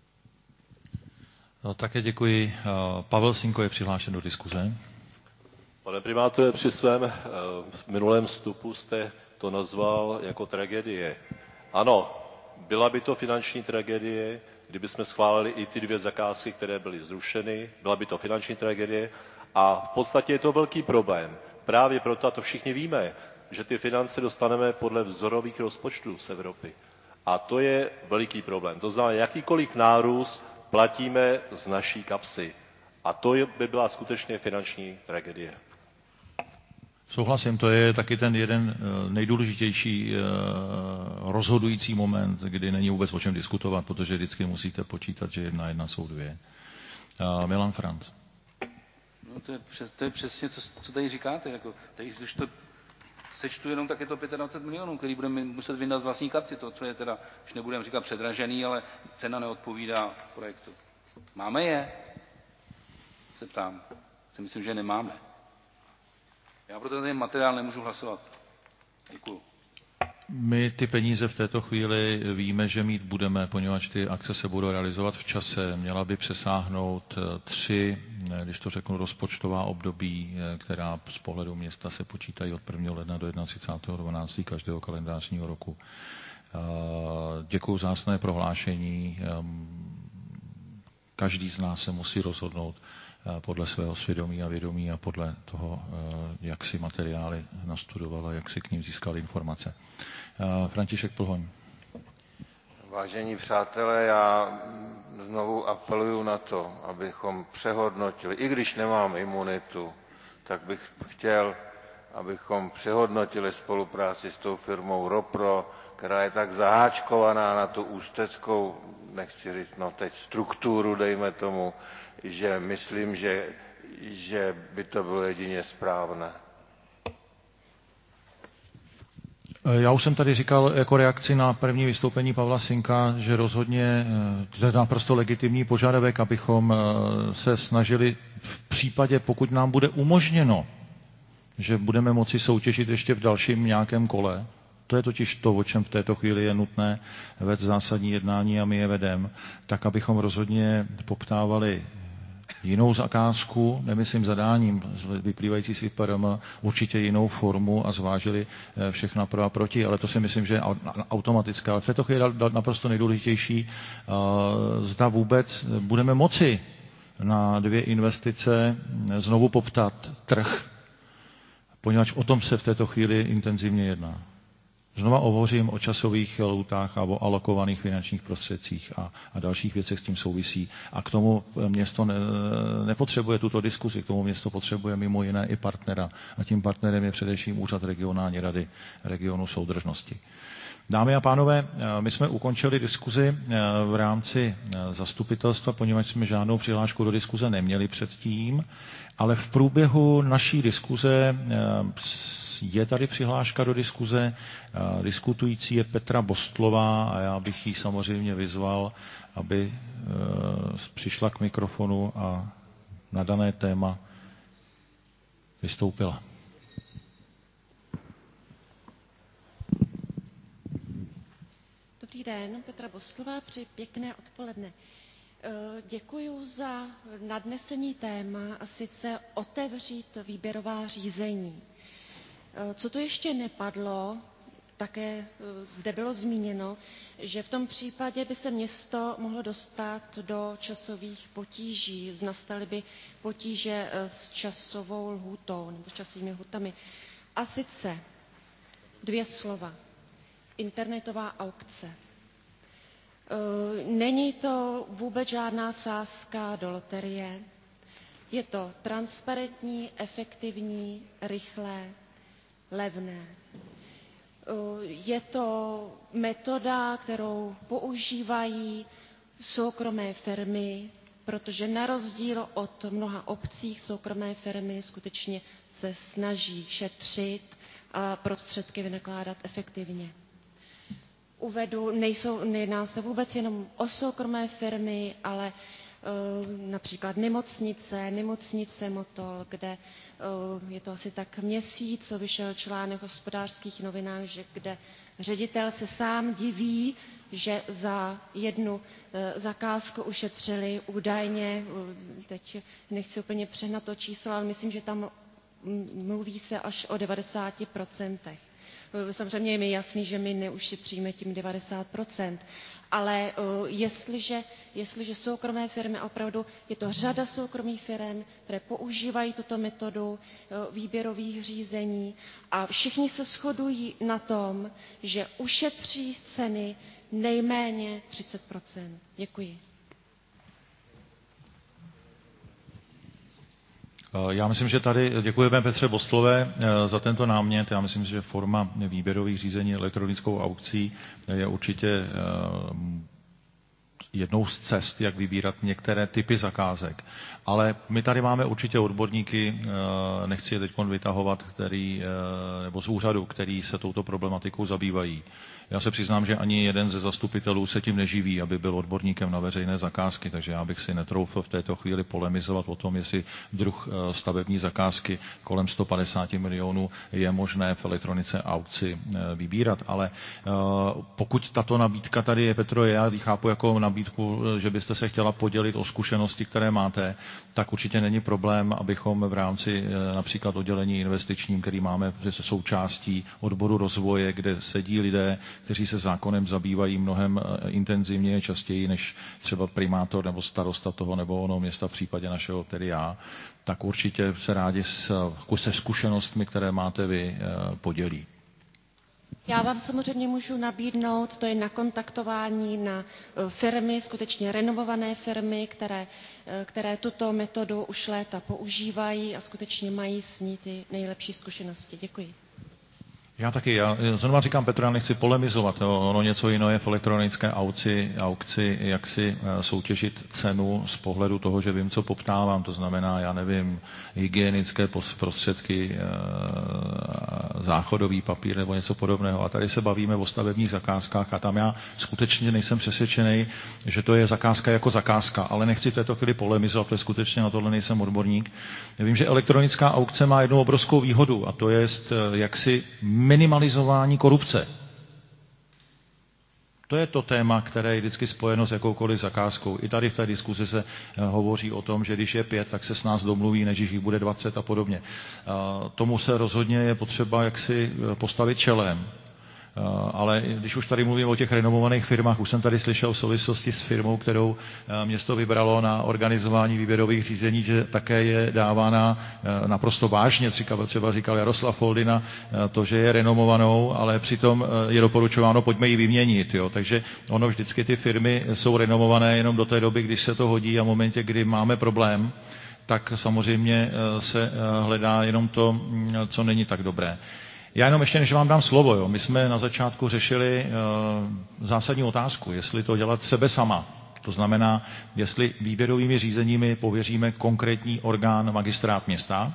No, také děkuji. Pavel Sinko je přihlášen do diskuze. Pane primátore, při svém minulém vstupu jste to nazval jako tragédie. Ano, byla by to finanční tragédie, kdyby jsme schválili i ty 2 zakázky, které byly zrušeny, byla by to finanční tragédie a v podstatě je to velký problém. Právě proto, a to všichni víme, že ty finance dostaneme podle vzorových rozpočtů z Evropy. A to je veliký problém. To znamená, jakýkoliv nárůst platíme z naší kapsy. A to by byla skutečně finanční tragédie. Souhlasím, to je taky ten jeden nejdůležitější rozhodující moment, kdy není vůbec o čem diskutovat, protože vždycky musíte počítat, že 1 jsou 2. Milan Franc. No to je přesně, co tady říkáte. Jako, tady, když to sečtu jenom, tak je to 25 milionů, který budeme muset vyndat z vlastní kapsy. To, co je teda, už nebudeme říkat předražený, ale cena neodpovídá projektu. Máme je? Se ptám. Si myslím, že nemáme. Já proto ten materiál nemůžu hlasovat. Děkuju. My ty peníze v této chvíli víme, že mít budeme, poněvadž ty akce se budou realizovat v čase. Měla by přesáhnout 3, když to řeknu, rozpočtová období, která z pohledu města se počítají od 1. ledna do 31.12. každého kalendářního roku. Děkuju za jasné prohlášení. Každý z nás se musí rozhodnout podle svého svědomí a vědomí a podle toho, jak si materiály nastudoval a jak si k ním získal informace. František Plhoň. Vážení přátelé, já znovu apeluju na to, abychom přehodnotili, i když nemám imunitu, tak bych chtěl, abychom přehodnotili spolupráci s tou firmou Ropro, která je tak zaháčkovaná na tu ústeckou, nechci říct, no teď strukturu, dejme tomu, že myslím, že by to bylo jedině správné. Já už jsem tady říkal jako reakci na první vystoupení Pavla Sinka, že rozhodně to je naprosto legitimní požadavek, abychom se snažili v případě, pokud nám bude umožněno, že budeme moci soutěžit ještě v dalším nějakém kole. To je totiž to, o čem v této chvíli je nutné vést zásadní jednání a my je vedeme, tak abychom rozhodně poptávali jinou zakázku, nemyslím zadáním, vyplývající z IPRM, určitě jinou formu a zvážili všechna pro a proti, ale to si myslím, že je automatické. Ale v této chvíli je naprosto nejdůležitější, zda vůbec budeme moci na 2 investice znovu poptat trh, poněvadž o tom se v této chvíli intenzivně jedná. Znova hovořím o časových lhůtách a o alokovaných finančních prostředcích a dalších věcech s tím souvisí. A k tomu město nepotřebuje tuto diskuzi, k tomu město potřebuje mimo jiné i partnera. A tím partnerem je především Úřad regionální rady regionu soudržnosti. Dámy a pánové, my jsme ukončili diskuzi v rámci zastupitelstva, poněvadž jsme žádnou přihlášku do diskuze neměli předtím, ale v průběhu naší diskuze je tady přihláška do diskuze. Diskutující je Petra Bostlová a já bych jí samozřejmě vyzval, aby přišla k mikrofonu a na dané téma vystoupila. Dobrý den, Petra Bostlová, přeji pěkné odpoledne. Děkuji za nadnesení téma, a sice otevřít výběrová řízení. Co tu ještě nepadlo, také zde bylo zmíněno, že v tom případě by se město mohlo dostat do časových potíží, nastaly by potíže s časovou lhůtou nebo s časovými lhůtami. A sice 2 slova. Internetová aukce. Není to vůbec žádná sázka do loterie. Je to transparentní, efektivní, rychlé, levné. Je to metoda, kterou používají soukromé firmy, protože na rozdíl od mnoha obcí soukromé firmy skutečně se snaží šetřit a prostředky vynakládat efektivně. Uvedu, nejedná se vůbec jenom o soukromé firmy, ale například nemocnice Motol, kde je to asi tak měsíc, co vyšel článek v Hospodářských novinách, kde ředitel se sám diví, že za jednu zakázku ušetřili údajně, teď nechci úplně přehnat to číslo, ale myslím, že tam mluví se až o 90%. Samozřejmě je mi jasný, že my neušetříme tím 90%, ale jestliže soukromé firmy, opravdu je to řada soukromých firm, které používají tuto metodu výběrových řízení a všichni se shodují na tom, že ušetří z ceny nejméně 30%. Děkuji. Já myslím, že tady děkujeme Petře Bostlové za tento námět. Já myslím, že forma výběrových řízení elektronickou aukcí je určitě jednou z cest, jak vybírat některé typy zakázek. Ale my tady máme určitě odborníky, nechci je teď vytahovat, nebo z úřadu, který se touto problematikou zabývají. Já se přiznám, že ani jeden ze zastupitelů se tím neživí, aby byl odborníkem na veřejné zakázky, takže já bych si netroufl v této chvíli polemizovat o tom, jestli druh stavební zakázky kolem 150 milionů je možné v elektronice aukci vybírat. Ale pokud tato nabídka tady je, Petro, já chápu jako nabídku, že byste se chtěla podělit o zkušenosti, které máte, tak určitě není problém, abychom v rámci například oddělení investičním, který máme součástí odboru rozvoje, kde sedí lidé, kteří se zákonem zabývají mnohem intenzivněji, častěji než třeba primátor nebo starosta toho nebo onoho města v případě našeho, tedy já, tak určitě se rádi se zkušenostmi, které máte vy, podělí. Já vám samozřejmě můžu nabídnout, to je nakontaktování na firmy, skutečně renomované firmy, které tuto metodu už léta používají a skutečně mají s ní ty nejlepší zkušenosti. Děkuji. Já taky. Já znovu říkám, Petro, já nechci polemizovat. Ono něco jiného je v elektronické aukci, jak si soutěžit cenu z pohledu toho, že vím, co poptávám. To znamená, já nevím, hygienické prostředky, záchodový papír nebo něco podobného. A tady se bavíme o stavebních zakázkách a tam já skutečně nejsem přesvědčený, že to je zakázka jako zakázka, ale nechci v této chvíli polemizovat, to je skutečně na tohle nejsem odborník. Vím, že elektronická aukce má jednu obrovskou výhodu a to je jaksi minimalizování korupce. To je to téma, které je vždycky spojeno s jakoukoliv zakázkou. I tady v té diskuzi se hovoří o tom, že když je 5, tak se s nás domluví, než jich bude 20 a podobně. Tomu se rozhodně je potřeba jaksi postavit čelem. Ale když už tady mluvím o těch renomovaných firmách, už jsem tady slyšel v souvislosti s firmou, kterou město vybralo na organizování výběrových řízení, že také je dávána naprosto vážně, třeba říkal Jaroslav Foldina, to, že je renomovanou, ale přitom je doporučováno, pojďme ji vyměnit. Jo. Takže ono vždycky ty firmy jsou renomované jenom do té doby, když se to hodí a v momentě, kdy máme problém, tak samozřejmě se hledá jenom to, co není tak dobré. Já jenom ještě, než vám dám slovo, jo. My jsme na začátku řešili zásadní otázku, jestli to dělat sebe sama. To znamená, jestli výběrovými řízeními pověříme konkrétní orgán magistrát města.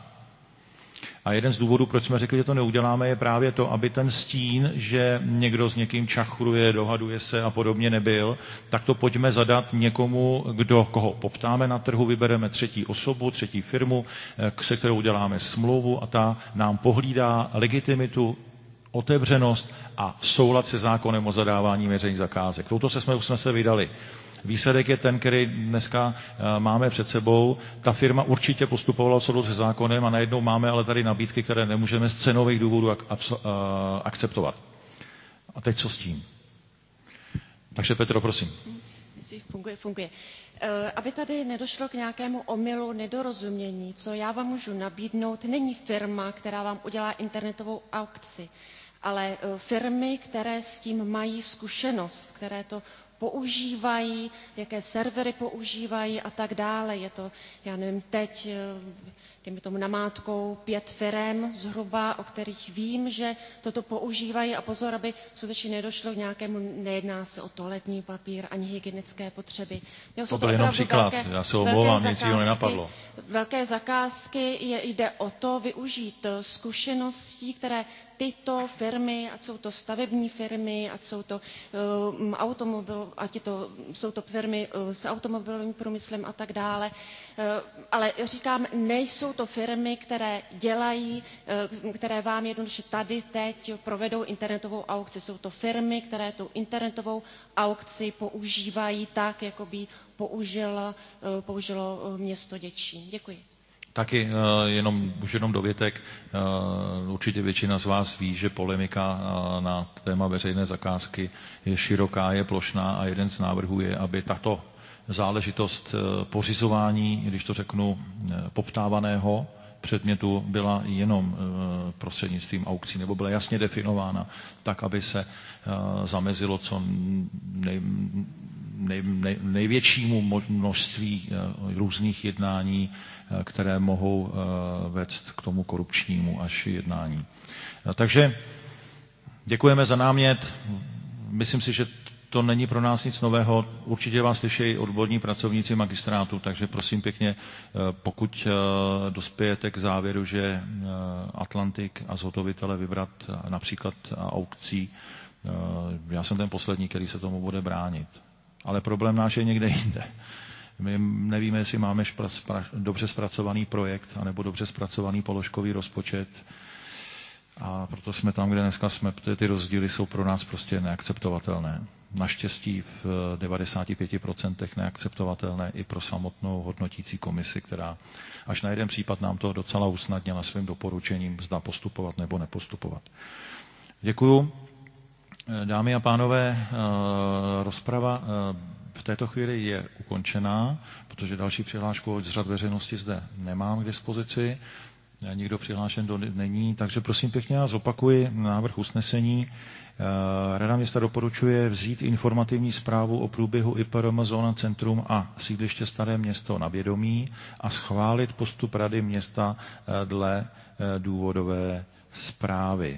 A jeden z důvodů, proč jsme řekli, že to neuděláme, je právě to, aby ten stín, že někdo s někým čachruje, dohaduje se a podobně nebyl, tak to pojďme zadat někomu, koho poptáme na trhu, vybereme třetí osobu, třetí firmu, se kterou uděláme smlouvu a ta nám pohlídá legitimitu, otevřenost a soulad se zákonem o zadávání veřejných zakázek. Touto jsme se vydali. Výsledek je ten, který dneska máme před sebou. Ta firma určitě postupovala v souladu se zákonem a najednou máme ale tady nabídky, které nemůžeme z cenových důvodů akceptovat. A teď co s tím? Takže Petro, prosím. Funguje. Aby tady nedošlo k nějakému omylu, nedorozumění, co já vám můžu nabídnout, není firma, která vám udělá internetovou aukci, ale firmy, které s tím mají zkušenost, které to používají, jaké servery používají a tak dále. Je to, já nevím, teď, dejme tomu namátkou 5 firem zhruba, o kterých vím, že toto používají a pozor, aby skutečně nedošlo k nějakému, nejedná se o toaletní papír ani hygienické potřeby. To byl jenom příklad, já se omlouvám, nic jiného nenapadlo. Velké zakázky jde o to využít zkušeností, které tyto firmy, ať jsou to stavební firmy, ať jsou to jsou to firmy s automobilovým průmyslem a tak dále, ale říkám, nejsou to firmy, které dělají, které vám jednoduše tady teď provedou internetovou aukci. Jsou to firmy, které tu internetovou aukci používají tak, jako by použilo město Děčín. Děkuji. Taky už jenom dovětek. Určitě většina z vás ví, že polemika na téma veřejné zakázky je široká, je plošná a jeden z návrhů je, aby tato záležitost pořizování, když to řeknu, poptávaného předmětu byla jenom prostřednictvím aukcí, nebo byla jasně definována, tak, aby se zamezilo co největšímu množství různých jednání, které mohou vést k tomu korupčnímu až jednání. Takže děkujeme za námět. Myslím si, že to není pro nás nic nového. Určitě vás slyšejí odborní pracovníci magistrátu, takže prosím pěkně, pokud dospějete k závěru, že Atlantik a zhotovitele vybrat například aukcí, já jsem ten poslední, který se tomu bude bránit. Ale problém náš je někde jinde. My nevíme, jestli máme dobře zpracovaný projekt anebo dobře zpracovaný položkový rozpočet. A proto jsme tam, kde dneska jsme, protože ty rozdíly jsou pro nás prostě neakceptovatelné. Naštěstí v 95% neakceptovatelné i pro samotnou hodnotící komisi, která až na jeden případ nám to docela usnadnila svým doporučením, zda postupovat nebo nepostupovat. Děkuju. Dámy a pánové, rozprava v této chvíli je ukončená, protože další přihlášku z řad veřejnosti zde nemám k dispozici. Nikdo přihlášen není, takže prosím pěkně, já zopakuji návrh usnesení. Rada města doporučuje vzít informativní zprávu o průběhu IPRM Zóna Centrum a sídliště Staré Město na vědomí a schválit postup Rady města dle důvodové zprávy.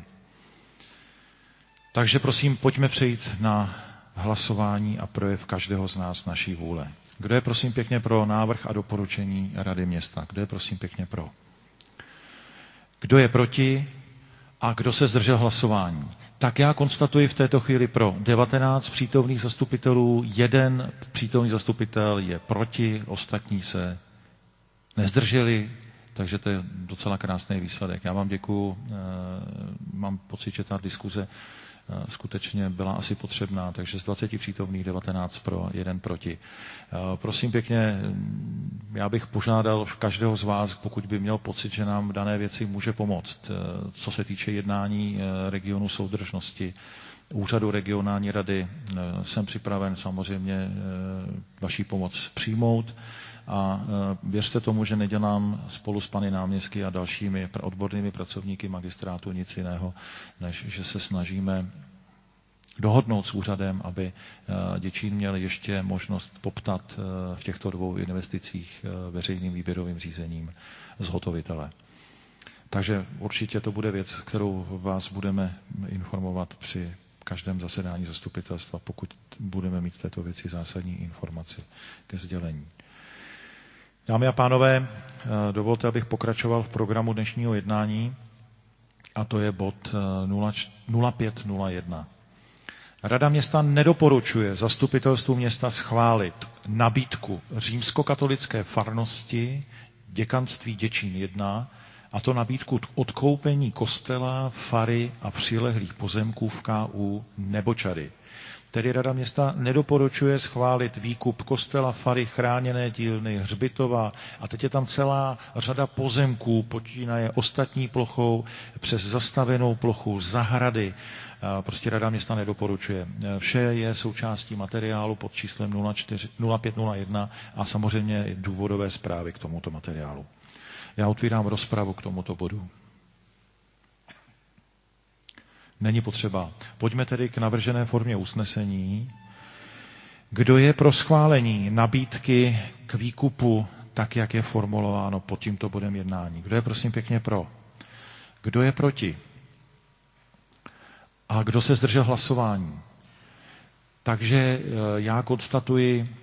Takže prosím, pojďme přejít na hlasování a projev každého z nás naší vůle. Kdo je prosím pěkně pro návrh a doporučení Rady města? Kdo je prosím pěkně pro? Kdo je proti a kdo se zdržel hlasování? Tak já konstatuji v této chvíli pro 19 přítomných zastupitelů, 1 přítomný zastupitel je proti, ostatní se nezdrželi, takže to je docela krásný výsledek. Já vám děkuju, mám pocit, že ta diskuze skutečně byla asi potřebná, takže z 20 přítomných 19 pro, 1 proti. Prosím pěkně, já bych požádal každého z vás, pokud by měl pocit, že nám v dané věci může pomoct, co se týče jednání regionu soudržnosti, úřadu regionální rady, jsem připraven samozřejmě vaši pomoc přijmout a věřte tomu, že nedělám spolu s pany náměstky a dalšími odbornými pracovníky magistrátu nic jiného, než že se snažíme dohodnout s úřadem, aby Děčín měl ještě možnost poptat v těchto 2 investicích veřejným výběrovým řízením zhotovitele. Takže určitě to bude věc, kterou vás budeme informovat při každém zasedání zastupitelstva, pokud budeme mít v této věci zásadní informaci ke sdělení. Dámy a pánové, dovolte, abych pokračoval v programu dnešního jednání, a to je bod 0501. Rada města nedoporučuje zastupitelstvu města schválit nabídku římskokatolické farnosti děkanství Děčín 1, a to nabídku odkoupení kostela, fary a přilehlých pozemků v KU Nebočady. Tedy Rada města nedoporučuje schválit výkup kostela, fary, chráněné dílny, hřbitova a teď je tam celá řada pozemků, počínaje ostatní plochou přes zastavenou plochu, zahrady. Prostě Rada města nedoporučuje. Vše je součástí materiálu pod číslem 0501 a samozřejmě důvodové zprávy k tomuto materiálu. Já otvírám rozpravu k tomuto bodu. Není potřeba. Pojďme tedy k navržené formě usnesení. Kdo je pro schválení nabídky k výkupu, tak jak je formulováno pod tímto bodem jednání? Kdo je prosím pěkně pro? Kdo je proti? A kdo se zdržel hlasování? Takže já konstatuji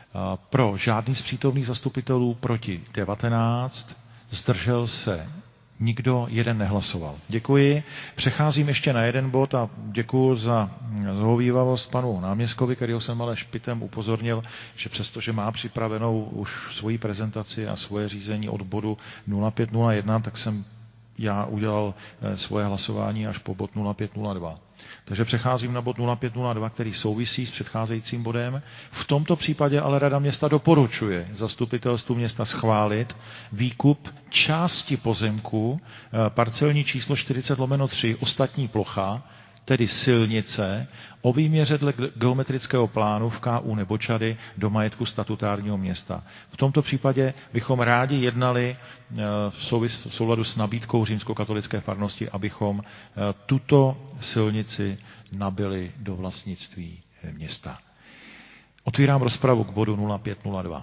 pro žádný z přítomných zastupitelů, proti 19, zdržel se Nikdo, jeden nehlasoval. Děkuji. Přecházím ještě na jeden bod a děkuji za zhovívavost panu náměstkovi, kterého jsem ale špitem upozornil, že přestože má připravenou už svoji prezentaci a svoje řízení od bodu 0501, tak jsem já udělal svoje hlasování až po bod 0502. Takže přecházím na bod 0502, který souvisí s předcházejícím bodem. V tomto případě ale Rada města doporučuje zastupitelstvu města schválit výkup části pozemku, parcelní číslo 40/3, ostatní plocha, tedy silnice, o výměře dle geometrického plánu v KU Nebočady do majetku statutárního města. V tomto případě bychom rádi jednali v souladu s nabídkou římskokatolické farnosti, abychom tuto silnici nabili do vlastnictví města. Otvírám rozpravu k bodu 0502.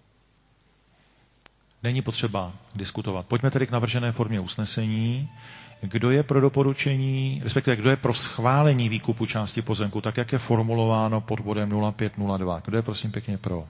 Není potřeba diskutovat. Pojďme tedy k navržené formě usnesení. Kdo je pro doporučení, respektive kdo je pro schválení výkupu části pozemku, tak jak je formulováno pod bodem 0502? Kdo je prosím pěkně pro?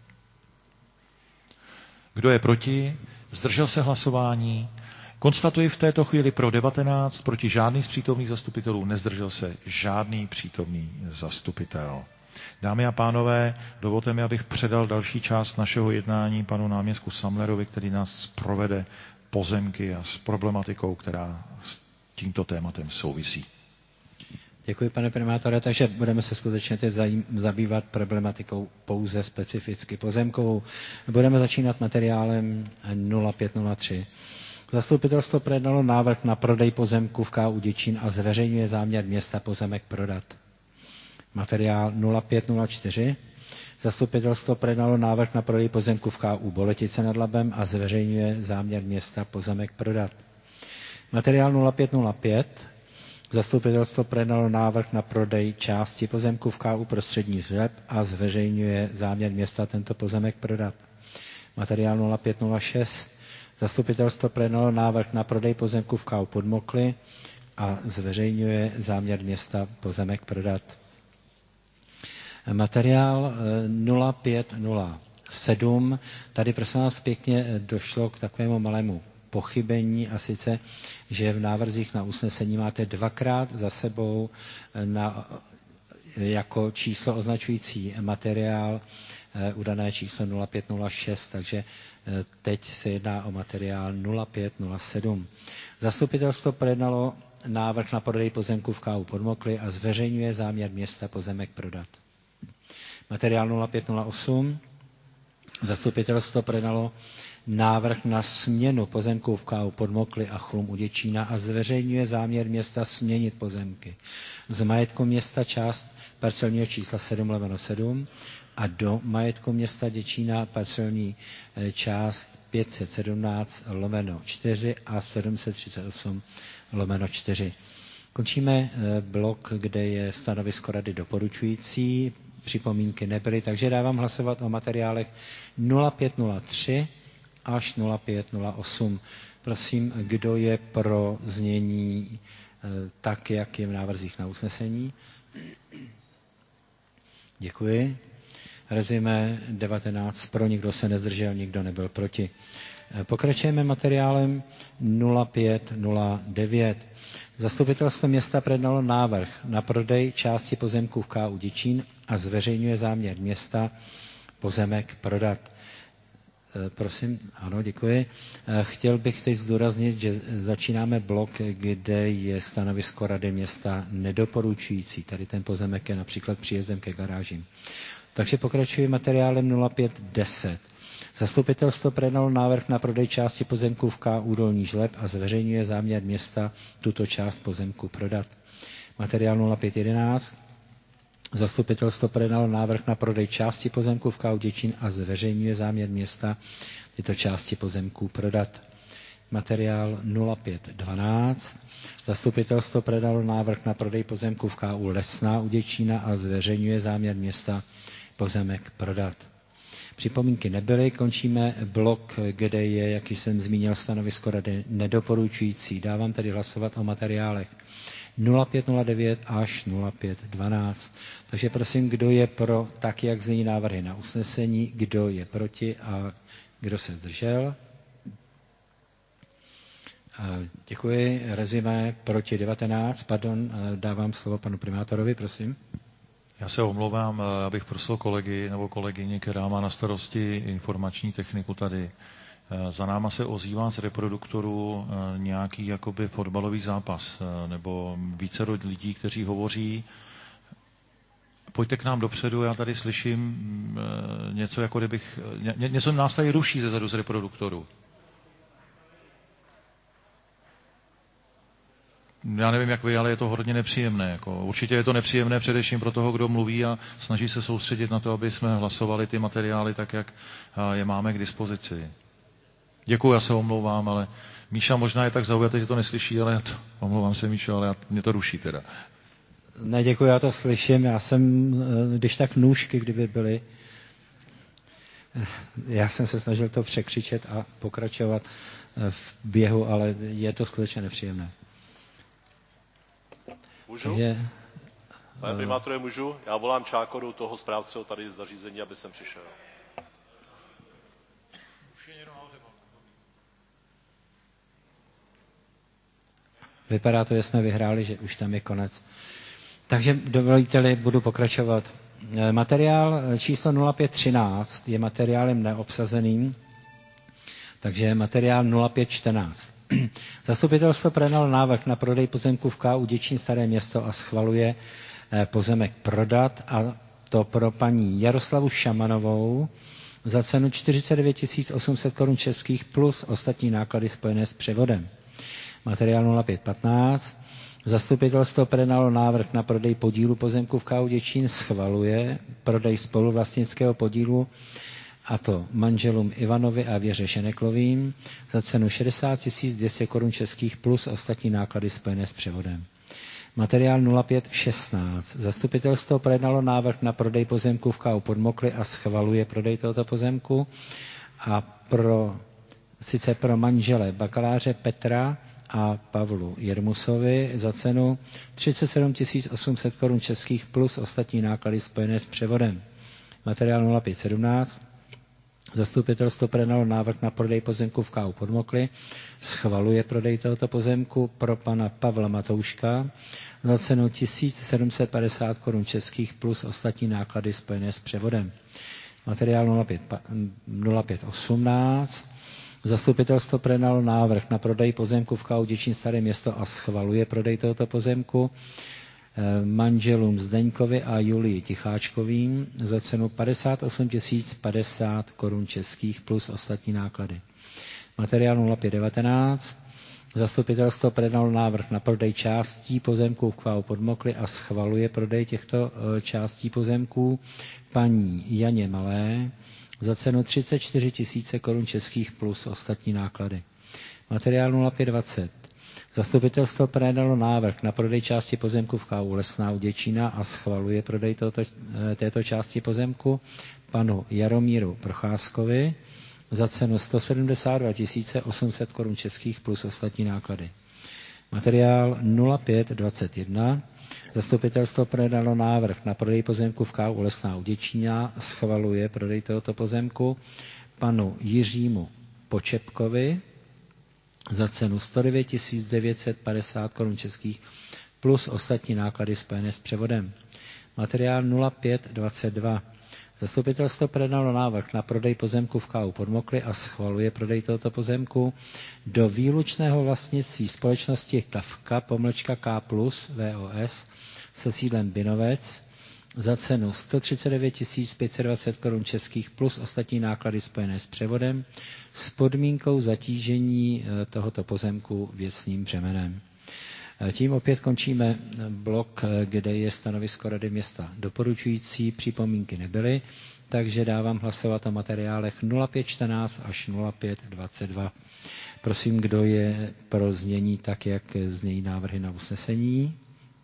Kdo je proti? Zdržel se hlasování? Konstatuji v této chvíli pro 19, proti žádný z přítomných zastupitelů, nezdržel se žádný přítomný zastupitel. Dámy a pánové, dovolte mi, abych předal další část našeho jednání panu náměstku Samlerovi, který nás provede pozemky a s problematikou, která s tímto tématem souvisí. Děkuji, pane primátore, takže budeme se skutečně teď zabývat problematikou pouze specificky pozemkovou. Budeme začínat materiálem 0503. Zastupitelstvo projednalo návrh na prodej pozemku v KU Děčín a zveřejňuje záměr města pozemek prodat. Materiál 0504. Zastupitelstvo projednalo návrh na prodej pozemku v KU Boletice nad Labem a zveřejňuje záměr města pozemek prodat. Materiál 0505. Zastupitelstvo projednalo návrh na prodej části pozemku v KU Prostřední Žleb a zveřejňuje záměr města tento pozemek prodat. Materiál 0506. Zastupitelstvo projednalo návrh na prodej pozemku v KU Podmokly a zveřejňuje záměr města pozemek prodat. Materiál 0507. Tady prosím vás pěkně došlo k takovému malému pochybení a sice, že v návrzích na usnesení máte dvakrát za sebou jako číslo označující materiál udané číslo 0506, takže teď se jedná o materiál 0507. Zastupitelstvo projednalo návrh na prodej pozemku v KU Podmokly a zveřejňuje záměr města pozemek prodat. Materiál 0508. Zastupitelstvo projednalo návrh na směnu pozemků v KU Podmokly a Chlum u Děčína a zveřejňuje záměr města směnit pozemky z majetku města část parcelního čísla 7/7 a do majetku města Děčína parcelní část 517/4 a 738/4. Končíme blok, kde je stanovisko rady doporučující. Připomínky nebyly, takže dávám hlasovat o materiálech 0503 až 0508. Prosím, kdo je pro znění tak, jak je v návrzích na usnesení? Děkuji. Rezime 19 pro, nikdo se nezdržel, nikdo nebyl proti. Pokračujeme materiálem 0509. Zastupitelstvo města projednalo návrh na prodej části pozemků v KU Děčín a zveřejňuje záměr města pozemek prodat. Prosím, ano, děkuji. Chtěl bych teď zdůraznit, že začínáme blok, kde je stanovisko Rady města nedoporučující. Tady ten pozemek je například příjezdem ke garážím. Takže pokračuji materiálem 0510. Zastupitelstvo projednalo návrh na prodej části pozemků v KU Dolní Žleb a zveřejňuje záměr města tuto část pozemku prodat. Materiál 0511. Zastupitelstvo projednalo návrh na prodej části pozemků v KU Děčín a zveřejňuje záměr města tyto části pozemků prodat. Materiál 0512. Zastupitelstvo projednalo návrh na prodej pozemků v KU Lesná u Děčína a zveřejňuje záměr města pozemek prodat. Připomínky nebyly, končíme blok, kde je, jak jsem zmínil, stanovisko rady nedoporučující. Dávám tedy hlasovat o materiálech 0509 až 0512. Takže prosím, kdo je pro tak, jak zní návrhy na usnesení, kdo je proti a kdo se zdržel. Děkuji. Rezime proti 19. Pardon, dávám slovo panu primátorovi, prosím. Já se omlouvám, abych prosil kolegy nebo kolegyni, která má na starosti informační techniku tady. Za náma se ozývá z reproduktoru nějaký jakoby fotbalový zápas nebo více lidí, kteří hovoří. Pojďte k nám dopředu, já tady slyším něco, jako kdybych... Něco nás tady ruší zezadu z reproduktoru. Já nevím, jak vy, ale je to hodně nepříjemné. Jako, určitě je to nepříjemné především pro toho, kdo mluví a snaží se soustředit na to, aby jsme hlasovali ty materiály tak, jak je máme k dispozici. Děkuji, já se omlouvám, ale Míša možná je tak zaujatý, že to neslyší, ale omlouvám se, Míšo, ale mě to ruší teda. Ne, děkuji, já to slyším. Já jsem, když tak nůžky, kdyby byly, já jsem se snažil to překřičet a pokračovat v běhu, ale je to skutečně nepříjemné. Můžu? Takže, Pane primátore, můžu? Já volám Čákoru, toho správce tady z zařízení, aby jsem přišel. Vypadá to, že jsme vyhráli, že už tam je konec. Takže dovolíte-li, budu pokračovat. Materiál číslo 0513 je materiálem neobsazeným, takže materiál 0514. Zastupitelstvo projednalo návrh na prodej pozemku v KU Děčín Staré Město a schvaluje pozemek prodat, a to pro paní Jaroslavu Šamanovou za cenu 49 800 korun českých plus ostatní náklady spojené s převodem. Materiál 0515. Zastupitelstvo projednalo návrh na prodej podílu pozemku v KU Děčín, schvaluje prodej spoluvlastnického podílu, a to manželům Ivanovi a Věře Šeneklovým za cenu 60 200 korun českých plus ostatní náklady spojené s převodem. Materiál 0516. Zastupitelstvo projednalo návrh na prodej pozemku v KU Podmokly a schvaluje prodej tohoto pozemku, a sice pro manžele bakaláře Petra a Pavlu Jermusovi za cenu 37 800 korun českých plus ostatní náklady spojené s převodem. Materiál 0517. Zastupitelstvo projednalo návrh na prodej pozemku v KU Podmokly, schvaluje prodej tohoto pozemku pro pana Pavla Matouška za cenu 1750 korun českých plus ostatní náklady spojené s převodem. Materiál 0518. Zastupitelstvo projednalo návrh na prodej pozemku v KU Děčín Staré Město a schvaluje prodej tohoto pozemku manželům Zdeňkovi a Julii Ticháčkovým za cenu 58 050 korun českých plus ostatní náklady. Materiál 0519. Zastupitelstvo projednalo návrh na prodej částí pozemků v KU Podmokly a schvaluje prodej těchto částí pozemků paní Janě Malé za cenu 34 000 korun českých plus ostatní náklady. Materiál 0520. Zastupitelstvo projednalo návrh na prodej části pozemku v KU Lesná u Děčína a schvaluje prodej této části pozemku panu Jaromíru Procházkovi za cenu 172 800 korun českých plus ostatní náklady. Materiál 0521. Zastupitelstvo projednalo návrh na prodej pozemku v KU Lesná u Děčína a schvaluje prodej tohoto pozemku panu Jiřímu Počepkovi za cenu 109 950 korun českých plus ostatní náklady spojené s převodem. Materiál 0522. Zastupitelstvo projednalo návrh na prodej pozemku v KU Podmokly a schvaluje prodej tohoto pozemku do výlučného vlastnictví společnosti Kavka _K plus VOS se sídlem Binovec za cenu 139 520 korun českých plus ostatní náklady spojené s převodem s podmínkou zatížení tohoto pozemku věcným břemenem. Tím opět končíme blok, kde je stanovisko Rady města doporučující, připomínky nebyly, takže dávám hlasovat o materiálech 0514 až 0522. Prosím, kdo je pro znění tak, jak znějí návrhy na usnesení.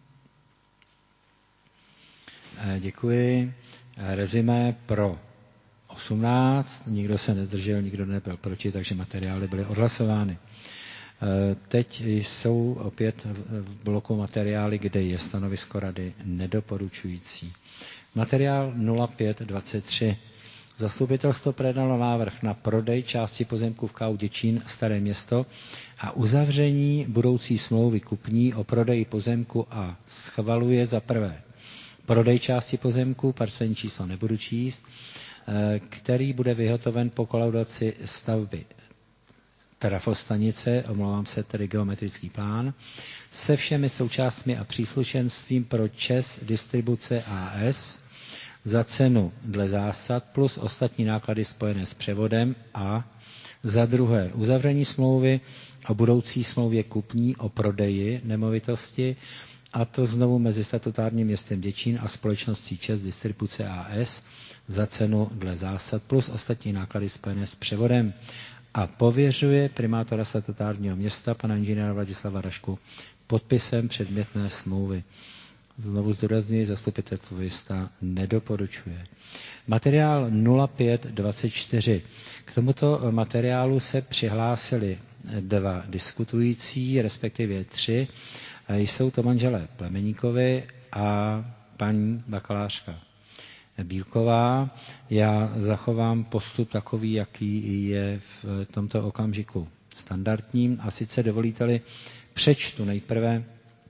Děkuji. Rezime pro 18, nikdo se nezdržel, nikdo nebyl proti, takže materiály byly odhlasovány. Teď jsou opět v bloku materiály, kde je stanovisko Rady nedoporučující. Materiál 0523. Zastupitelstvo projednalo návrh na prodej části pozemku v KAU Děčín Staré Město a uzavření budoucí smlouvy kupní o prodeji pozemku a schvaluje za prvé prodej části pozemku, parcelní číslo nebudu číst, který bude vyhotoven po kolaudaci stavby trafostanice, omlouvám se, tedy geometrický plán, se všemi součástmi a příslušenstvím pro ČEZ Distribuce AS za cenu dle zásad plus ostatní náklady spojené s převodem a za druhé uzavření smlouvy o budoucí smlouvě kupní o prodeji nemovitosti, a to znovu mezi statutárním městem Děčín a společností ČEZ Distribuce AS za cenu dle zásad plus ostatní náklady spojené s převodem a pověřuje primátora statutárního města pana inženýra Vladislava Rašku podpisem předmětné smlouvy. Znovu zdůrazňuji, zastupitelstvo města nedoporučuje. Materiál 0524. K tomuto materiálu se přihlásili 2 diskutující, respektive 3. Jsou to manželé Plemeníkovi a paní bakalářka Bílková. Já zachovám postup takový, jaký je v tomto okamžiku standardním, a sice dovolíte-li přečtu nejprve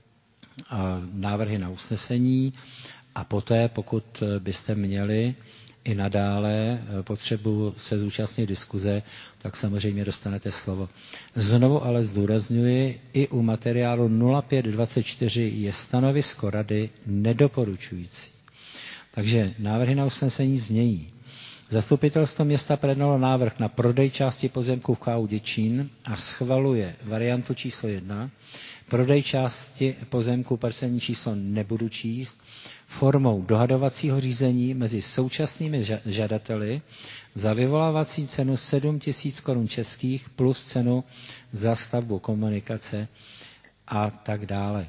návrhy na usnesení a poté, pokud byste měli i nadále potřebu se zúčastnit diskuze, tak samozřejmě dostanete slovo. Znovu ale zdůrazňuji, i u materiálu 0524 je stanovisko rady nedoporučující. Takže návrhy na usnesení znějí. Zastupitelstvo města projednalo návrh na prodej části pozemku v KAU Děčín a schvaluje variantu číslo 1. Prodej části pozemku parcelní číslo nebudu číst formou dohadovacího řízení mezi současnými žadateli za vyvolávací cenu 7 000 korun českých plus cenu za stavbu komunikace a tak dále.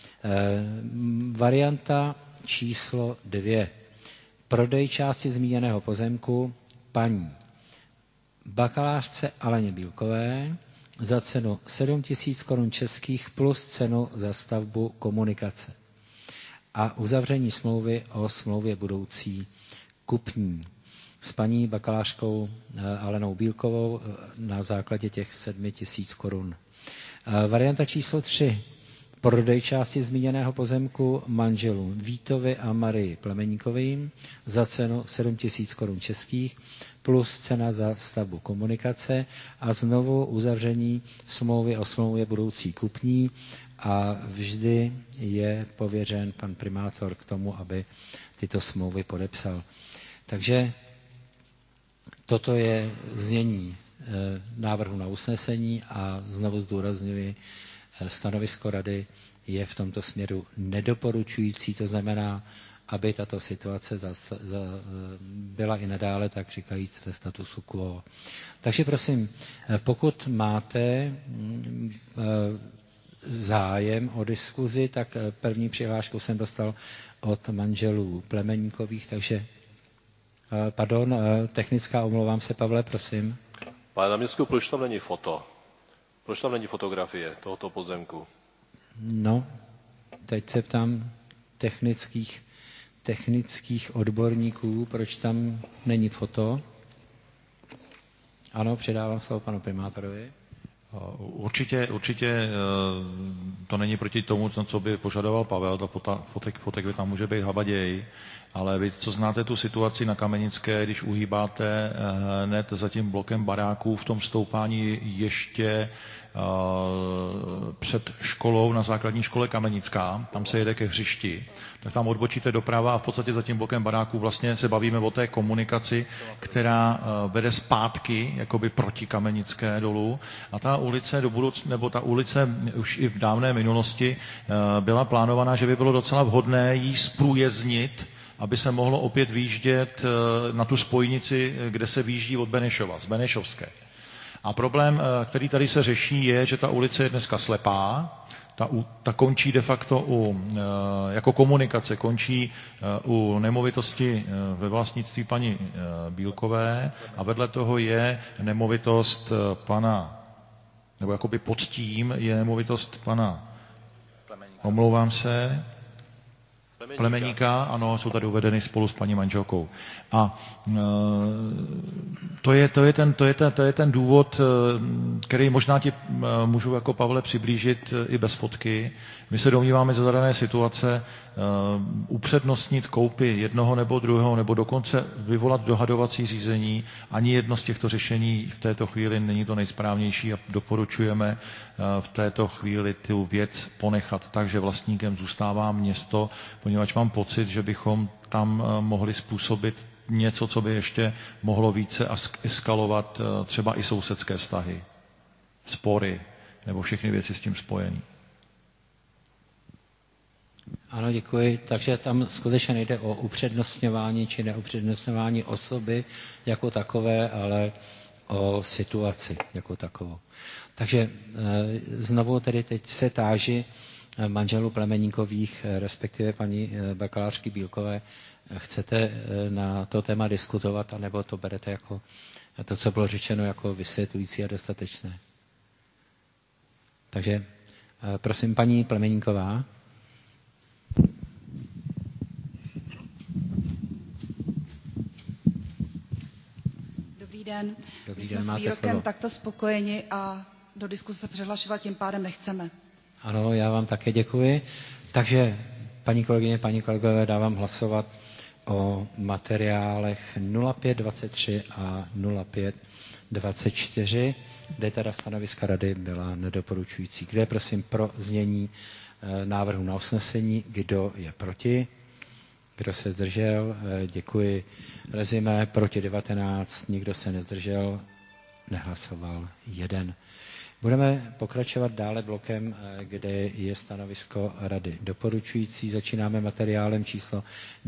Varianta číslo 2. Prodej části zmíněného pozemku paní bakalářce Aleně Bílkové za cenu 7 000 korun českých plus cenu za stavbu komunikace a uzavření smlouvy o smlouvě budoucí kupní s paní bakalářkou Alenou Bílkovou na základě těch 7 000 korun. Varianta číslo 3. Prodej části zmíněného pozemku manželům Vítovi a Marii Plemeníkovým za cenu 7 000 korun českých plus cena za stavbu komunikace a znovu uzavření smlouvy o smlouvě budoucí kupní a vždy je pověřen pan primátor k tomu, aby tyto smlouvy podepsal. Takže toto je znění návrhu na usnesení a znovu zdůrazňuji, stanovisko rady je v tomto směru nedoporučující, to znamená, aby tato situace byla i nadále, tak říkajíc, ve statusu quo. Takže prosím, pokud máte zájem o diskuzi, tak první přihlášku jsem dostal od manželů Plemeníkových, takže pardon, technická, omlouvám se, Pavle, prosím. Pane náměstku, proč tam není foto? Proč tam není fotografie tohoto pozemku? No, teď se ptám technických odborníků, proč tam není foto. Ano, předávám slovo panu primátorovi. Určitě to není proti tomu, co by požadoval Pavel, fotek by tam může být habaděj, ale vy, co znáte tu situaci na Kamenické, když uhýbáte hned za tím blokem baráků v tom stoupání ještě před školou na základní škole Kamenická, tam se jede ke hřišti, tak tam odbočíte doprava a v podstatě za tím blokem baráků vlastně se bavíme o té komunikaci, která vede zpátky, jakoby proti Kamenické dolů. A ta ulice do budoucna, nebo ta ulice už i v dávné minulosti byla plánovaná, že by bylo docela vhodné jí zprůjezdnit, aby se mohlo opět výjíždět na tu spojnici, kde se výjíždí od Benešova, z Benešovské. A problém, který tady se řeší, je, že ta ulice je dneska slepá, ta končí de facto jako komunikace, končí u nemovitosti ve vlastnictví paní Bílkové a vedle toho je nemovitost pana, nebo jakoby pod tím je nemovitost pana, omlouvám se, Plemeníka, ano, jsou tady uvedeny spolu s paní manželkou. A to je ten důvod, který možná ti můžu jako Pavle přiblížit i bez fotky. My se domníváme, že za dané situace upřednostnit koupi jednoho nebo druhého, nebo dokonce vyvolat dohadovací řízení, ani jedno z těchto řešení v této chvíli není to nejsprávnější a doporučujeme v této chvíli tu věc ponechat tak, že vlastníkem zůstává město, poněvadž mám pocit, že bychom tam mohli způsobit něco, co by ještě mohlo více eskalovat třeba i sousedské vztahy, spory nebo všechny věci s tím spojené. Ano, děkuji. Takže tam skutečně nejde o upřednostňování či neupřednostňování osoby jako takové, ale o situaci jako takovou. Takže znovu tedy teď se táži manželů Plemeníkových, respektive paní bakalářky Bílkové, chcete na to téma diskutovat, anebo to berete jako to, co bylo řečeno, jako vysvětlující a dostatečné? Takže prosím, paní Plemeníková. Dobrý den. Dobrý My den, jsme s výrokem takto spokojeni a do diskuse se přihlašovat tím pádem nechceme. Ano, já vám také děkuji. Takže, paní kolegyně, paní kolegové, dávám hlasovat o materiálech 0523 a 0524, kde teda stanoviska rady byla nedoporučující. Kdo je prosím pro znění návrhu na usnesení, kdo je proti? Kdo se zdržel? Děkuji. Rezime proti 19, nikdo se nezdržel, nehlasoval 1. Budeme pokračovat dále blokem, kde je stanovisko rady doporučující. Začínáme materiálem číslo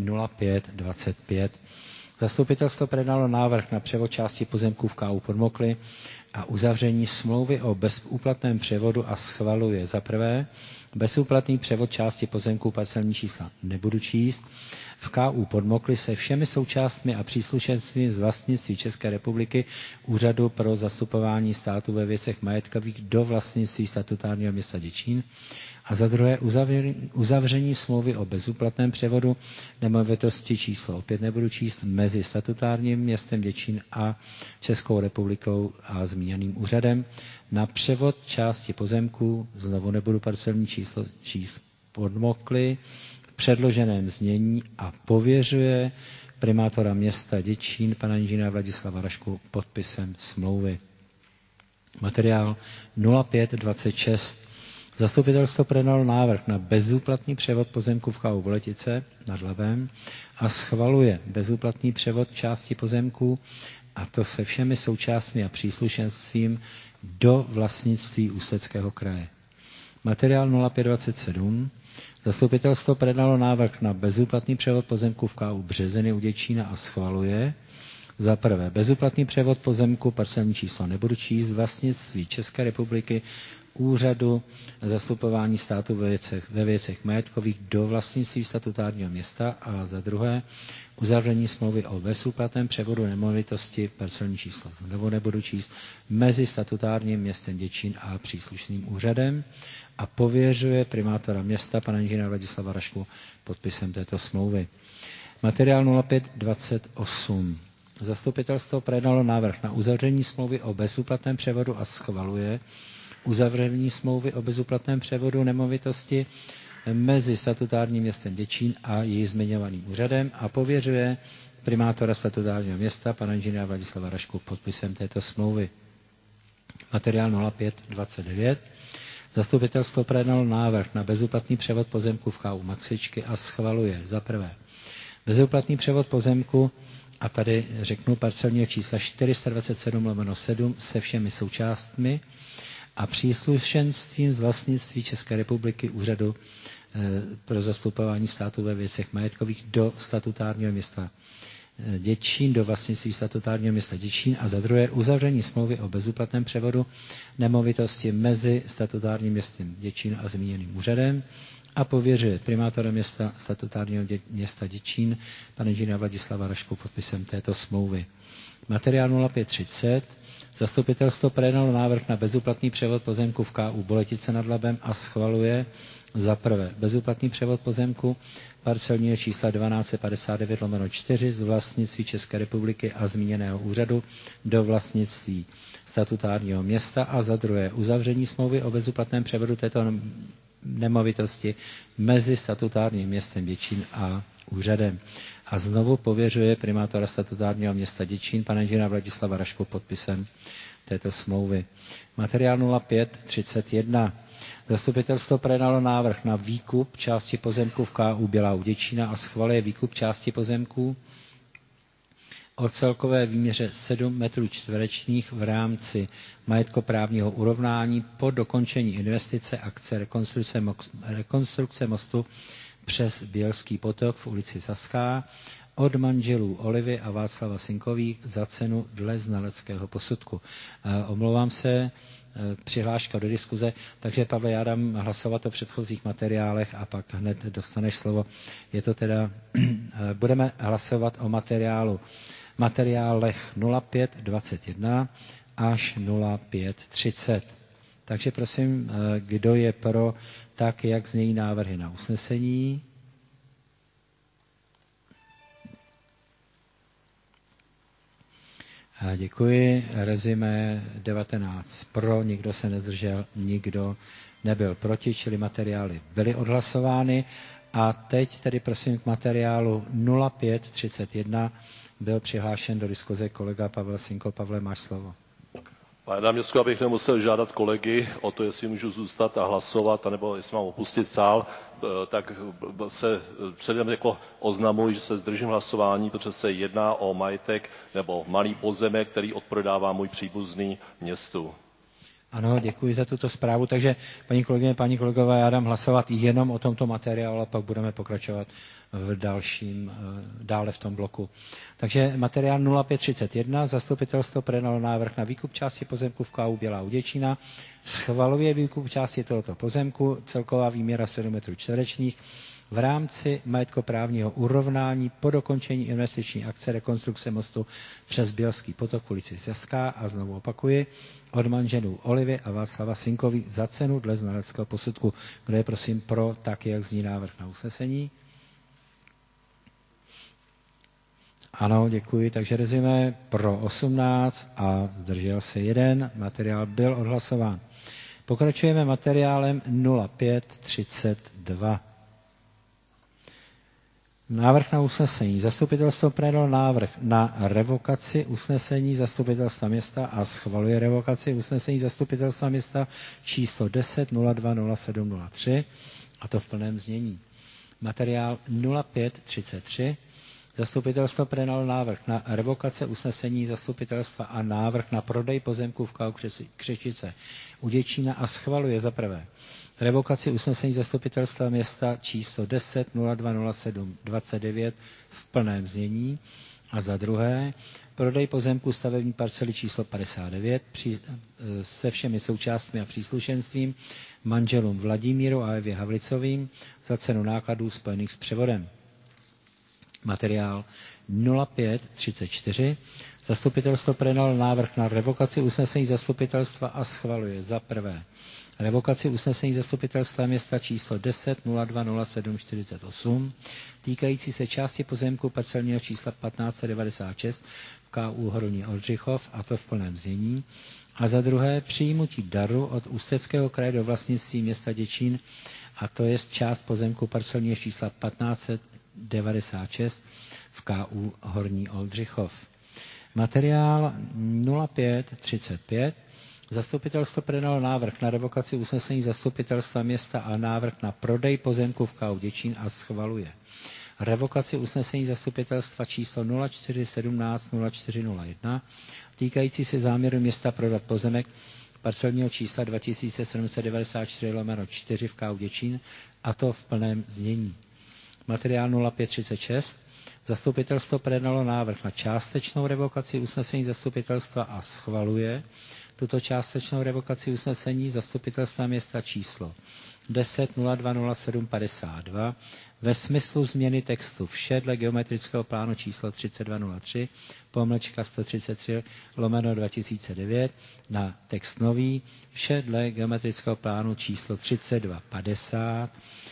0525. Zastupitelstvo předalo návrh na převod části pozemků v KU Podmokly a uzavření smlouvy o bezúplatném převodu a schvaluje za prvé bezúplatný převod části pozemků parcelní čísla nebudu číst. V KU Podmokly se všemi součástmi a příslušenstvím z vlastnictví České republiky Úřadu pro zastupování státu ve věcech majetkových do vlastnictví statutárního města Děčín a za druhé uzavření smlouvy o bezúplatném převodu nemovitosti číslo opět nebudu číst mezi statutárním městem Děčín a Českou republikou a zmíněným úřadem na převod části pozemků, znovu nebudu parcelní číslo Podmokly, v předloženém znění a pověřuje primátora města Děčín pana inženýra Vladislava Rašku podpisem smlouvy. Materiál 0526. Zastupitelstvo předalo návrh na bezúplatný převod pozemku v KU Boletice nad Labem a schvaluje bezúplatný převod části pozemků, a to se všemi součástmi a příslušenstvím do vlastnictví Ústeckého kraje. Materiál 0527. Zastupitelstvo předalo návrh na bezúplatný převod pozemku v KU Březiny u Děčína a schvaluje za prvé bezúplatný převod pozemku, parcelní číslo nebudu číst, vlastnictví České republiky Úřadu zastupování státu ve věcech majetkových do vlastnictví statutárního města a za druhé uzavření smlouvy o bezúplatném převodu nemovitosti parcelní číslo znovu nebudu číst mezi statutárním městem Děčín a příslušným úřadem a pověřuje primátora města pana inženýra Vladislava Rašku podpisem této smlouvy. Materiál 0528. Zastupitelstvo předalo návrh na uzavření smlouvy o bezúplatném převodu a schvaluje uzavření smlouvy o bezúplatném převodu nemovitosti mezi statutárním městem Děčín a její zmiňovaným úřadem a pověřuje primátora statutárního města pana inženýra Vladislava Rašku podpisem této smlouvy. Materiál 0529. Zastupitelstvo předalo návrh na bezúplatný převod pozemku v KU Maxičky a schvaluje za prvé bezúplatný převod pozemku, a tady řeknu parcelního čísla 427/7 se všemi součástmi a příslušenstvím z vlastnictví České republiky Úřadu pro zastupování státu ve věcech majetkových do statutárního města Děčín, do vlastnictví statutárního města Děčín a za druhé uzavření smlouvy o bezúplatném převodu nemovitosti mezi statutárním městem Děčín a zmíněným úřadem a pověřuje primátora města statutárního města Děčín pana inženýra Vladislava Rašku podpisem této smlouvy. Materiál 0530. Zastupitelstvo projednalo návrh na bezúplatný převod pozemku v KU Boletice nad Labem a schvaluje za prvé bezúplatný převod pozemku parcelního čísla 1259/4 z vlastnictví České republiky a zmíněného úřadu do vlastnictví statutárního města a za druhé uzavření smlouvy o bezúplatném převodu této nemovitosti mezi statutárním městem Děčín a úřadem. A znovu pověřuje primátora statutárního města Děčín pana inženýra Vladislava Rašku podpisem této smlouvy. Materiál 0531. Zastupitelstvo projednalo návrh na výkup části pozemků v KU Bělá u Děčína a schvaluje výkup části pozemků o celkové výměře 7 metrů čtverečních v rámci majetkoprávního urovnání po dokončení investice akce rekonstrukce mostu přes Bělský potok v ulici Saská od manželů Olivy a Václava Sinkových za cenu dle znaleckého posudku. Omlouvám se, přihláška do diskuze, takže Pavle, já dám hlasovat o předchozích materiálech a pak hned dostaneš slovo. Je to teda, budeme hlasovat o materiálech 0521 až 0530. Takže prosím, kdo je pro, tak jak znějí návrhy na usnesení? Děkuji. Rezime 19 pro, nikdo se nezdržel, nikdo nebyl proti, čili materiály byly odhlasovány. A teď tedy prosím k materiálu 0531 byl přihlášen do diskuze kolega Pavel Sinko. Pavle, máš slovo. Pane náměstku, abych nemusel žádat kolegy o to, jestli můžu zůstat a hlasovat, anebo jestli mám opustit sál, tak se předem jako oznamuji, že se zdržím hlasování, protože se jedná o majetek nebo malý pozemek, který odprodává můj příbuzný městu. Ano, děkuji za tuto zprávu. Takže paní kolegyně, páni kolegové, já dám hlasovat jenom o tomto materiálu a pak budeme pokračovat v dalším, dále v tom bloku. Takže materiál 0531, zastupitelstvo projednalo návrh na výkup části pozemku v KU Bělá u Děčína, schvaluje výkup části tohoto pozemku, celková výměra 7 metrů čtverečních, v rámci majetkoprávního urovnání po dokončení investiční akce rekonstrukce mostu přes Bělský potok v ulici Saská a znovu opakuji, od manželů Olivy a Václava Sinkový za cenu dle znaleckého posudku. Kdo je prosím pro, tak jak zní návrh na usnesení? Ano, děkuji. Takže rezime pro 18 a zdržel se 1. Materiál byl odhlasován. Pokračujeme materiálem 0532. Návrh na usnesení. Zastupitelstvo projednalo návrh na revokaci usnesení zastupitelstva města a schvaluje revokaci usnesení zastupitelstva města číslo 10.02.07.03 a to v plném znění. Materiál 0533. Zastupitelstvo projednalo návrh na revokace usnesení zastupitelstva a návrh na prodej pozemků v KU Křečice u Děčína a schvaluje za prvé revokaci usnesení zastupitelstva města číslo 10.02.07.29 v plném znění a za druhé prodej pozemku stavební parcely číslo 59 se všemi součástmi a příslušenstvím manželům Vladimíru a Evě Havlicovým za cenu nákladů spojených s převodem. Materiál 0534. Zastupitelstvo projednalo návrh na revokaci usnesení zastupitelstva a schvaluje za prvé revokaci usnesení zastupitelstva města číslo 10.02.07.48 týkající se části pozemku parcelního čísla 1596 v KU Horní Oldřichov a to v plném znění a za druhé přijímutí daru od Ústeckého kraje do vlastnictví města Děčín a to je část pozemku parcelního čísla 1596 v KU Horní Oldřichov. Materiál 0535. Zastupitelstvo projednalo návrh na revokaci usnesení zastupitelstva města a návrh na prodej pozemku v KU Děčín a schvaluje revokaci usnesení zastupitelstva číslo 04170401 týkající se záměru města prodat pozemek parcelního čísla 2794/4 v KU Děčín a to v plném znění. Materiál 0536. Zastupitelstvo projednalo návrh na částečnou revokaci usnesení zastupitelstva a schvaluje tuto částečnou revokaci usnesení Zastupitelstva města číslo 10.02.07.52 ve smyslu změny textu vše dle geometrického plánu číslo 3203 /133/2009 na text nový vše dle geometrického plánu číslo 3250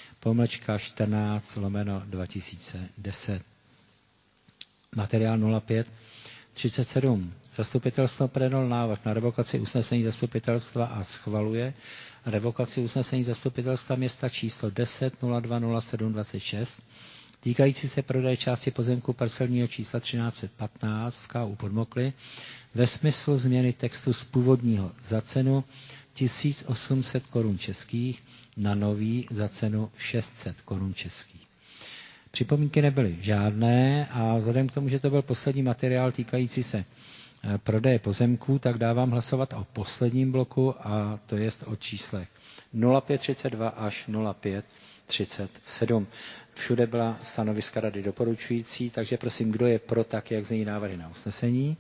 /14/2010. Materiál 0537. Zastupitelstvo predalo návrh na revokaci usnesení zastupitelstva a schvaluje revokaci usnesení zastupitelstva města číslo 10.02.07.26 týkající se prodeje části pozemku parcelního čísla 1315 v KU Podmokly ve smyslu změny textu z původního za cenu 1800 korun českých na nový za cenu 600 korun českých. Připomínky nebyly žádné a vzhledem k tomu, že to byl poslední materiál týkající se prodeje pozemků, tak dávám hlasovat o posledním bloku a to je o číslech 0532 až 0537. Všude byla stanoviska rady doporučující, takže prosím, kdo je pro, tak jak zní návrhy na usnesení.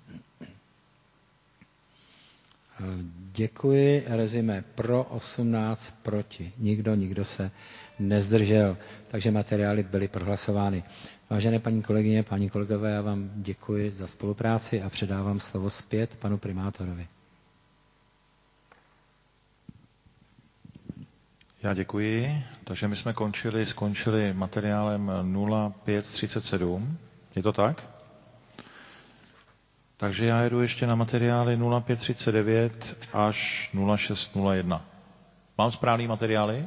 Děkuji. Rezime pro 18, proti nikdo se nezdržel, takže materiály byly prohlasovány. Vážené paní kolegyně, páni kolegové, já vám děkuji za spolupráci a předávám slovo zpět panu primátorovi. Já děkuji. Takže my jsme skončili materiálem 0537. Je to tak? Takže já jedu ještě na materiály 0539 až 0601. Mám správný materiály?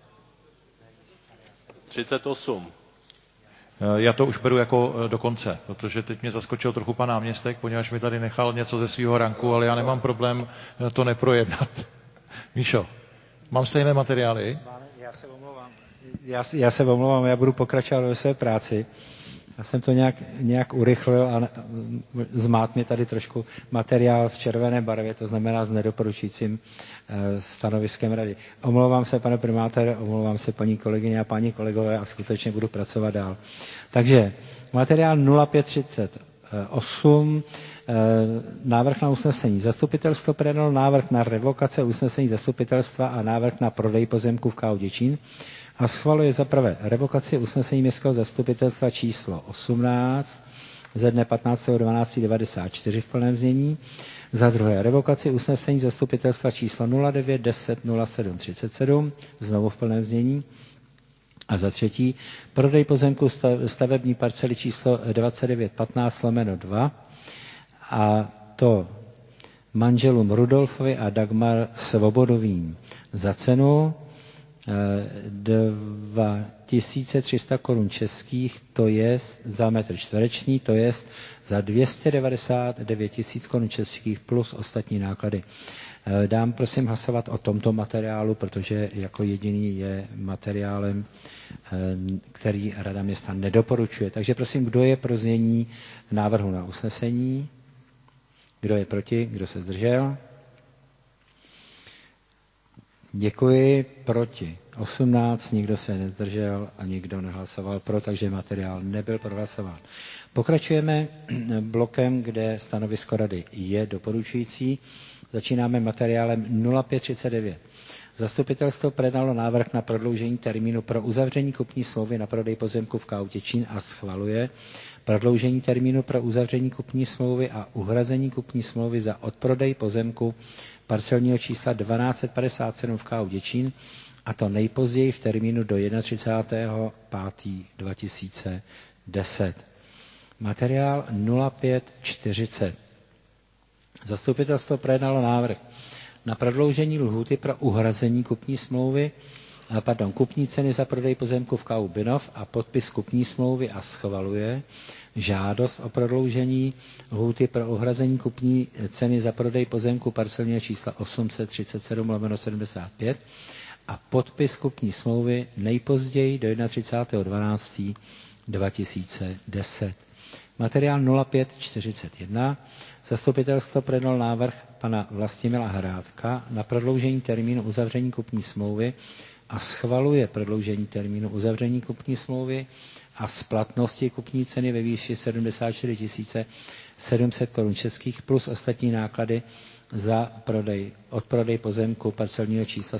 38. Já to už beru jako do konce, protože teď mě zaskočil trochu pan náměstek, poněvadž mi tady nechal něco ze svého ranku, ale já nemám problém to neprojednat. Míšo, mám stejné materiály? Já se omlouvám, já budu pokračovat ve své práci. Já jsem to nějak urychlil a zmát mě tady trošku materiál v červené barvě, to znamená s nedoporučujícím stanoviskem rady. Omlouvám se, pane primátore, omlouvám se, paní kolegyně a páni kolegové, a skutečně budu pracovat dál. Takže materiál 0538, návrh na usnesení. Zastupitelstvo predalo návrh na revokace usnesení zastupitelstva a návrh na prodej pozemku v KU Děčín a schvaluje za prvé revokaci usnesení městského zastupitelstva číslo 18 ze dne 15.12.94 v plném znění, za druhé revokaci usnesení zastupitelstva číslo 09.10.07.37 znovu v plném znění a za třetí prodej pozemku stavební parcely číslo 2915/2 a to manželům Rudolfovi a Dagmar Svobodovým za cenu 2300 korun českých, to je za metr čtvereční, to je za 299 000 korun českých plus ostatní náklady. Dám prosím hlasovat o tomto materiálu, protože jako jediný je materiálem, který Rada města nedoporučuje. Takže prosím, kdo je pro znění návrhu na usnesení? Kdo je proti? Kdo se zdržel? Děkuji, proti 18, nikdo se nezdržel a nikdo nehlasoval pro, takže materiál nebyl prohlasován. Pokračujeme blokem, kde stanovisko rady je doporučující. Začínáme materiálem 0539. Zastupitelstvo predalo návrh na prodloužení termínu pro uzavření kupní smlouvy na prodej pozemku v KU Děčín a schvaluje prodloužení termínu pro uzavření kupní smlouvy a uhrazení kupní smlouvy za odprodej pozemku parcelního čísla 1257 v KU Děčín, a to nejpozději v termínu do 31.5.2010. Materiál 0540. Zastupitelstvo projednalo návrh na prodloužení lhůty pro uhrazení kupní ceny za prodej pozemku v KU Binov a podpis kupní smlouvy a schvaluje žádost o prodloužení lhůty pro uhrazení kupní ceny za prodej pozemku parcelního čísla 837/75 a podpis kupní smlouvy nejpozději do 31.12.2010. Materiál 0541. Zastupitelstvo projednalo návrh pana Vlastimila Hrádka na prodloužení termínu uzavření kupní smlouvy a schvaluje prodloužení termínu uzavření kupní smlouvy a splatnosti kupní ceny ve výši 74 700 korun českých plus ostatní náklady za odprodej pozemku parcelního čísla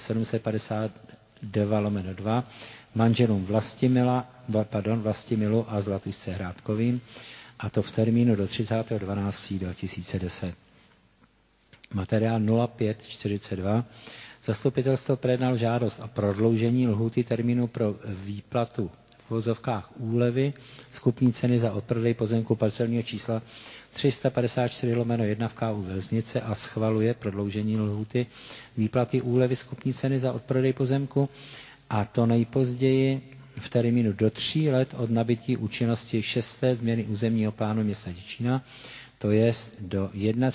752/2 manželům Vlastimilu a Zlatušce Hrádkovým, a to v termínu do 30.12.2010. Materiál 0542. Zastupitelstvo projednalo žádost o prodloužení lhůty termínu pro výplatu v uvozovkách úlevy z kupní ceny za odprodej pozemku parcelního čísla 354/1 v KU Velznice a schvaluje prodloužení lhůty výplaty úlevy z kupní ceny za odprodej pozemku, a to nejpozději v termínu do 3 let od nabytí účinnosti 6. změny územního plánu města Děčína, to jest do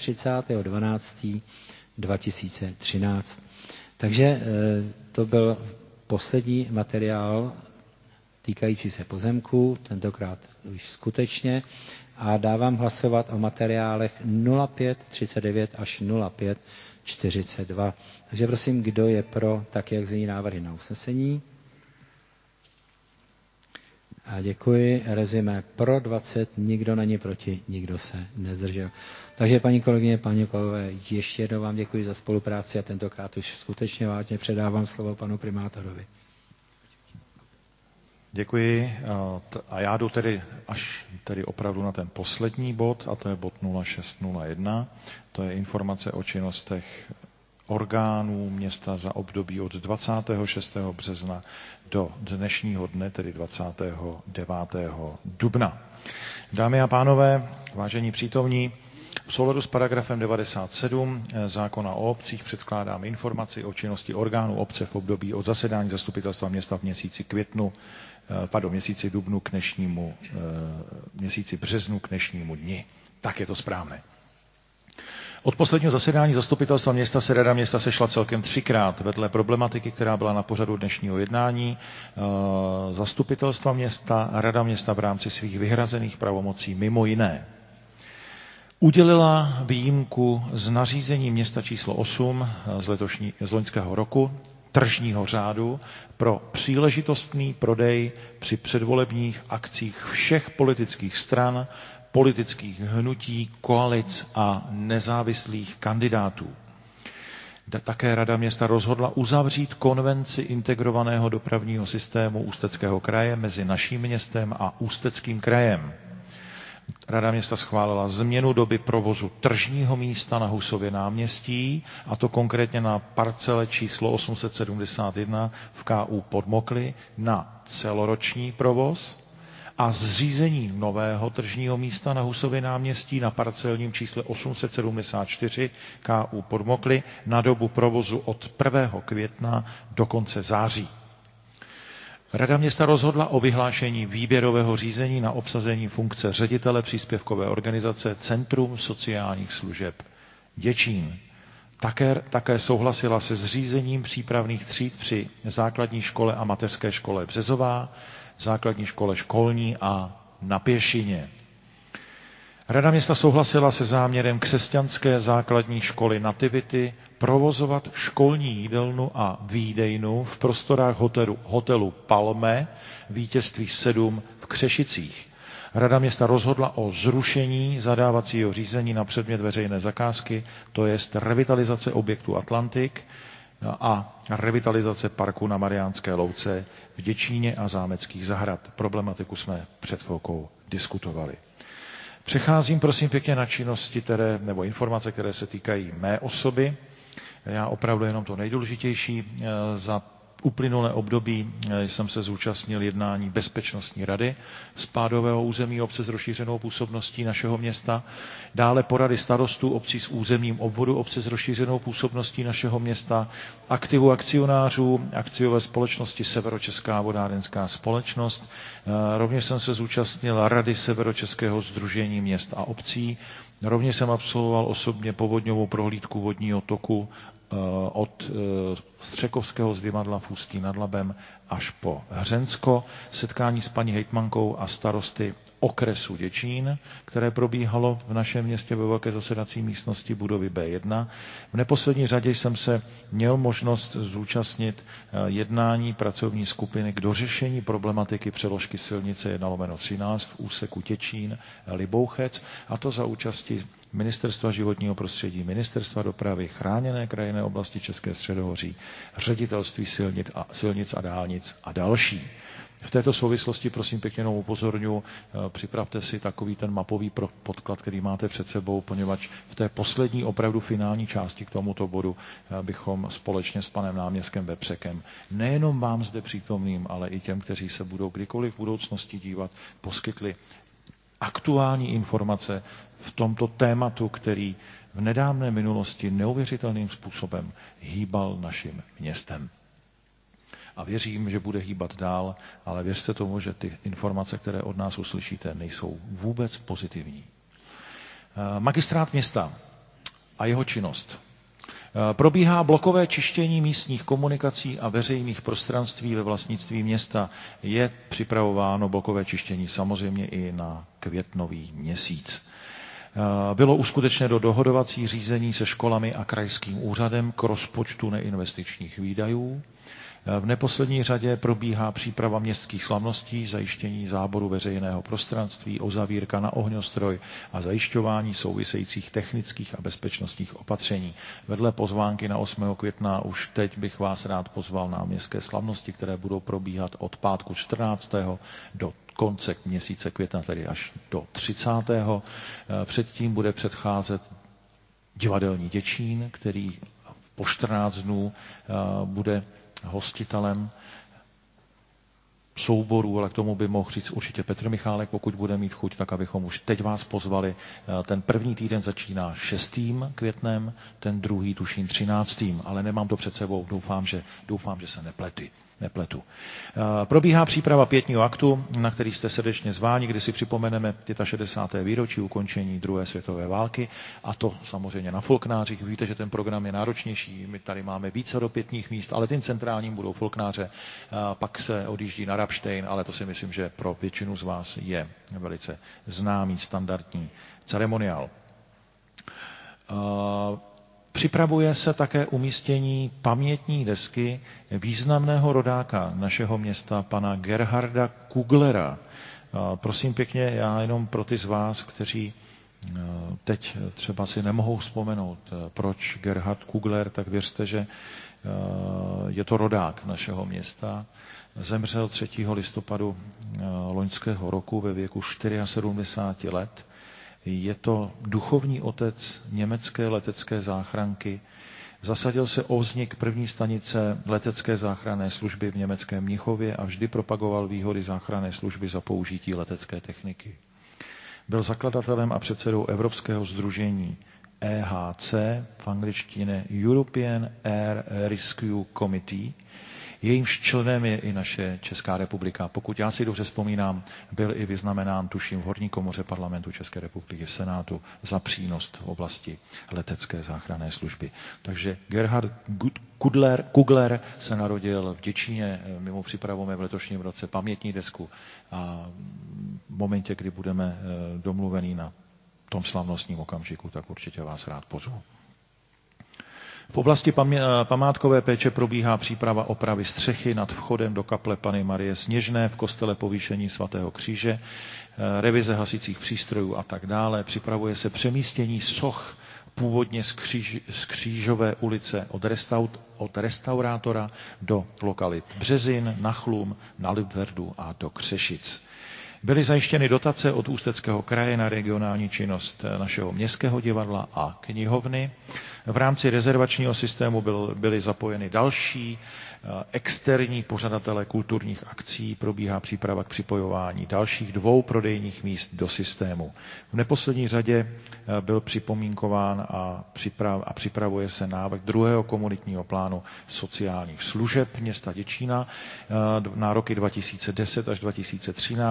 31.12.2013. Takže to byl poslední materiál týkající se pozemků, tentokrát už skutečně, a dávám hlasovat o materiálech 0539 až 0542. Takže prosím, kdo je pro, tak jak zní návrhy na usnesení. A děkuji. Rezime pro 20, nikdo není proti, nikdo se nezdržel. Takže paní kolegyně, paní kolegové, ještě jednou vám děkuji za spolupráci a tentokrát už skutečně vážně předávám slovo panu primátorovi. Děkuji. A já jdu tedy až opravdu na ten poslední bod, a to je bod 0601. To je informace o činnostech orgánů města za období od 26. března do dnešního dne, tedy 29. dubna. Dámy a pánové, vážení přítomní, v souladu s paragrafem 97 zákona o obcích předkládám informaci o činnosti orgánů obce v období od zasedání zastupitelstva města v měsíci dubnu k dnešnímu měsíci březnu k dnešnímu dni. Tak je to správné. Od posledního zasedání zastupitelstva města se Rada města sešla celkem 3krát. Vedle problematiky, která byla na pořadu dnešního jednání, zastupitelstva města, Rada města v rámci svých vyhrazených pravomocí mimo jiné udělila výjimku z nařízení města číslo 8 z loňského roku, tržního řádu, pro příležitostný prodej při předvolebních akcích všech politických stran, politických hnutí, koalic a nezávislých kandidátů. Také Rada města rozhodla uzavřít konvenci integrovaného dopravního systému Ústeckého kraje mezi naším městem a Ústeckým krajem. Rada města schválila změnu doby provozu tržního místa na Husově náměstí, a to konkrétně na parcele číslo 871 v KU Podmokly na celoroční provoz, a zřízení nového tržního místa na Husově náměstí na parcelním čísle 874 KU Podmokly na dobu provozu od 1. května do konce září. Rada města rozhodla o vyhlášení výběrového řízení na obsazení funkce ředitele příspěvkové organizace Centrum sociálních služeb Děčín. Také souhlasila se zřízením přípravných tříd při základní škole a mateřské škole Březová, základní škole školní a na Pěšině. Rada města souhlasila se záměrem křesťanské základní školy Nativity provozovat školní jídelnu a výdejnu v prostorách hotelu Palme Vítězství 7 v Křešicích. Rada města rozhodla o zrušení zadávacího řízení na předmět veřejné zakázky, to jest revitalizace objektu Atlantik a revitalizace parku na Mariánské louce v Děčíně a Zámeckých zahrad. Problematiku jsme před chvilkou diskutovali. Přecházím prosím pěkně na činnosti, nebo informace, které se týkají mé osoby. Já opravdu jenom to nejdůležitější. Za uplynulé období jsem se zúčastnil jednání Bezpečnostní rady spádového území obce s rozšířenou působností našeho města, dále porady starostů obcí s územním obvodu obce s rozšířenou působností našeho města, aktivu akcionářů akciové společnosti Severočeská vodárenská společnost. Rovněž jsem se zúčastnil Rady Severočeského sdružení měst a obcí. Rovněž jsem absolvoval osobně povodňovou prohlídku vodního toku od Střekovského zdymadla v Ústí nad Labem až po Hřensko, setkání s paní hejtmankou a starosty okresu Děčín, které probíhalo v našem městě ve velké zasedací místnosti budovy B1. V neposlední řadě jsem se měl možnost zúčastnit jednání pracovní skupiny k dořešení problematiky přeložky silnice 1/13 v úseku Těčín-Libouchec, a to za účasti Ministerstva životního prostředí, Ministerstva dopravy, Chráněné krajinné oblasti České středohoří, Ředitelství silnic a dálnic a další. V této souvislosti prosím pěkně jenom upozorňuji, připravte si takový ten mapový podklad, který máte před sebou, poněvadž v té poslední opravdu finální části k tomuto bodu bychom společně s panem náměstkem Vepřekem nejenom vám zde přítomným, ale i těm, kteří se budou kdykoliv v budoucnosti dívat, poskytli aktuální informace v tomto tématu, který v nedávné minulosti neuvěřitelným způsobem hýbal naším městem. A věřím, že bude hýbat dál, ale věřte tomu, že ty informace, které od nás uslyšíte, nejsou vůbec pozitivní. Magistrát města a jeho činnost. Probíhá blokové čištění místních komunikací a veřejných prostranství ve vlastnictví města. Je připravováno blokové čištění samozřejmě i na květnový měsíc. Bylo uskutečněno dohodovací řízení se školami a krajským úřadem k rozpočtu neinvestičních výdajů. V neposlední řadě probíhá příprava městských slavností, zajištění záboru veřejného prostranství, uzavírka na ohňostroj a zajišťování souvisejících technických a bezpečnostních opatření. Vedle pozvánky na 8. května už teď bych vás rád pozval na městské slavnosti, které budou probíhat od pátku 14. do konce měsíce května, tedy až do 30. Předtím bude předcházet divadelní Děčín, který po 14 dnů bude hostitelem souborů, ale k tomu by mohl říct určitě Petr Michálek, pokud bude mít chuť, tak abychom už teď vás pozvali. Ten první týden začíná 6. květnem, ten druhý tuším 13. ale nemám to před sebou, doufám, že se nepletu. Probíhá příprava pietního aktu, na který jste srdečně zváni, kdy si připomeneme 65. výročí ukončení druhé světové války, a to samozřejmě na Folknářích. Víte, že ten program je náročnější, my tady máme více do pietních míst, ale tím centrálním budou Folknáře, pak se odjíždí na Rabštejn, ale to si myslím, že pro většinu z vás je velice známý, standardní ceremoniál. Připravuje se také umístění pamětní desky významného rodáka našeho města, pana Gerharda Kuglera. Prosím pěkně, já jenom pro ty z vás, kteří teď třeba si nemohou vzpomenout, proč Gerhard Kugler, tak věřte, že je to rodák našeho města. Zemřel 3. listopadu loňského roku ve věku 74 let. Je to duchovní otec německé letecké záchranky. Zasadil se o vznik první stanice letecké záchranné služby v německém Mnichově a vždy propagoval výhody záchranné služby za použití letecké techniky. Byl zakladatelem a předsedou Evropského sdružení EHC, v angličtině European Air Rescue Committee. Jejímž členem je i naše Česká republika. Pokud já si dobře vzpomínám, byl i vyznamenán, tuším, v horní komoře parlamentu České republiky v Senátu za přínos v oblasti letecké záchranné služby. Takže Gerhard Kugler se narodil v Děčíně, my mu připravujeme v letošním roce pamětní desku a v momentě, kdy budeme domluvení na tom slavnostním okamžiku, tak určitě vás rád pozvu. V oblasti památkové péče probíhá příprava opravy střechy nad vchodem do kaple Panny Marie Sněžné v kostele Povýšení svatého kříže, revize hasicích přístrojů a tak dále. Připravuje se přemístění soch původně z Křížové ulice od restaurátora do lokalit Březin, Nachlum, na Libverdu a do Křešic. Byly zajištěny dotace od Ústeckého kraje na regionální činnost našeho městského divadla a knihovny. V rámci rezervačního systému byly zapojeny další externí pořadatelé kulturních akcí. Probíhá příprava k připojování dalších 2 prodejních míst do systému. V neposlední řadě byl připomínkován a připravuje se návrh 2. komunitního plánu sociálních služeb města Děčína na roky 2010 až 2013.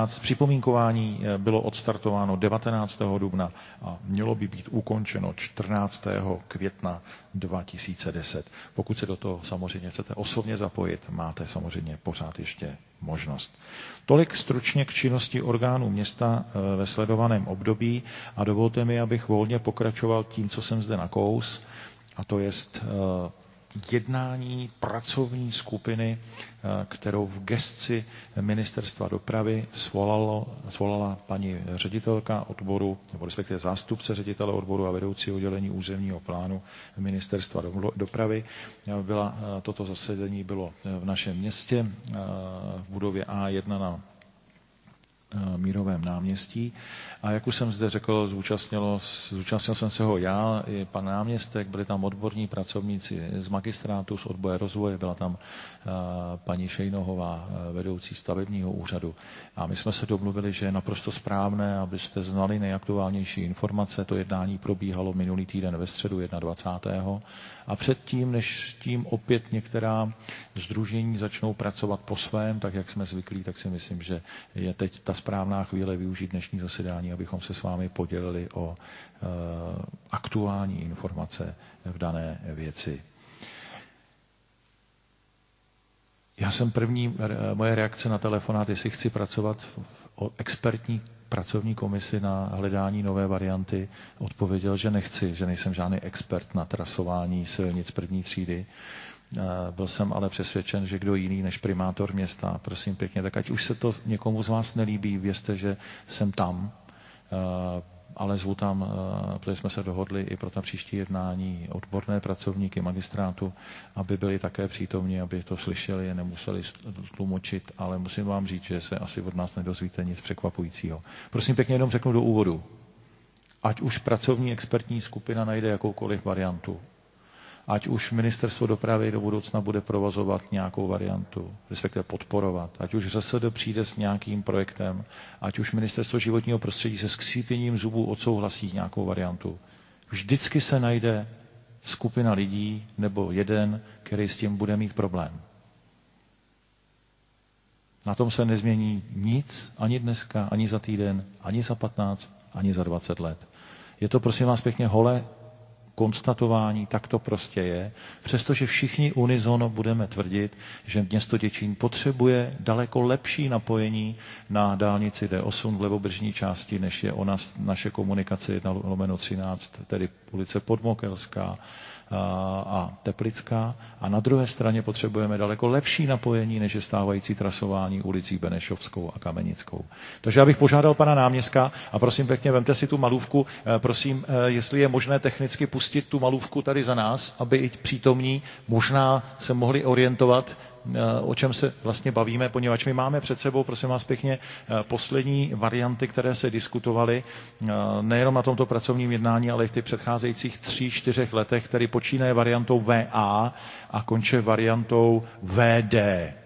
připomínkování bylo odstartováno 19. dubna a mělo by být ukončeno 14. května 2010. Pokud se do toho samozřejmě chcete osobně zapojit, máte samozřejmě pořád ještě možnost. Tolik stručně k činnosti orgánů města ve sledovaném období a dovolte mi, abych volně pokračoval tím, co jsem zde nakous, a to jest jednání pracovní skupiny, kterou v gesci Ministerstva dopravy svolala paní ředitelka odboru, nebo respektive zástupce ředitele odboru a vedoucí oddělení územního plánu Ministerstva dopravy. Toto zasedání bylo v našem městě v budově A1 na Mírovém náměstí. A jak už jsem zde řekl, zúčastnil jsem se ho já, i pan náměstek, byli tam odborní pracovníci z magistrátu, z odboje rozvoje, byla tam paní Šejnohová, vedoucí stavebního úřadu. A my jsme se domluvili, že je naprosto správné, abyste znali nejaktuálnější informace. To jednání probíhalo minulý týden ve středu 21. A předtím, než s tím opět některá sdružení začnou pracovat po svém, tak jak jsme zvyklí, tak si myslím, že je teď ta správná chvíle využít dnešní zasedání, abychom se s vámi podělili o aktuální informace v dané věci. Já jsem moje reakce na telefonát, jestli chci pracovat o expertní pracovní komisi na hledání nové varianty, odpověděl, že nechci, že nejsem žádný expert na trasování silnic první třídy. Byl jsem ale přesvědčen, že kdo jiný než primátor města, prosím pěkně, tak ať už se to někomu z vás nelíbí, vězte, že jsem tam, ale zvu tam, protože jsme se dohodli i pro ta příští jednání odborné pracovníky magistrátu, aby byli také přítomni, aby to slyšeli, nemuseli tlumočit, ale musím vám říct, že se asi od nás nedozvíte nic překvapujícího. Prosím pěkně, jenom řeknu do úvodu. Ať už pracovní expertní skupina najde jakoukoliv variantu, ať už Ministerstvo dopravy do budoucna bude provozovat nějakou variantu, respektive podporovat, ať už ŘSD přijde s nějakým projektem, ať už Ministerstvo životního prostředí se skřípěním zubů odsouhlasí nějakou variantu. Vždycky se najde skupina lidí nebo jeden, který s tím bude mít problém. Na tom se nezmění nic, ani dneska, ani za týden, ani za 15, ani za 20 let. Je to, prosím vás pěkně, holé konstatování, tak to prostě je, přestože všichni unisono budeme tvrdit, že město Děčín potřebuje daleko lepší napojení na dálnici D8 v levobřežní části, než je naše komunikace 1/13, tedy ulice Podmokelská a Teplická. A na druhé straně potřebujeme daleko lepší napojení, než je stávající trasování ulicí Benešovskou a Kamenickou. Takže já bych požádal pana náměstka a prosím pěkně, vemte si tu malůvku, prosím, jestli je možné technicky pustit tu malůvku tady za nás, aby i přítomní možná se mohli orientovat, o čem se vlastně bavíme, poněvadž my máme před sebou, prosím vás pěkně, poslední varianty, které se diskutovaly nejenom na tomto pracovním jednání, ale i v těch předcházejících 3-4 letech, který počínaje variantou VA a konče variantou VD.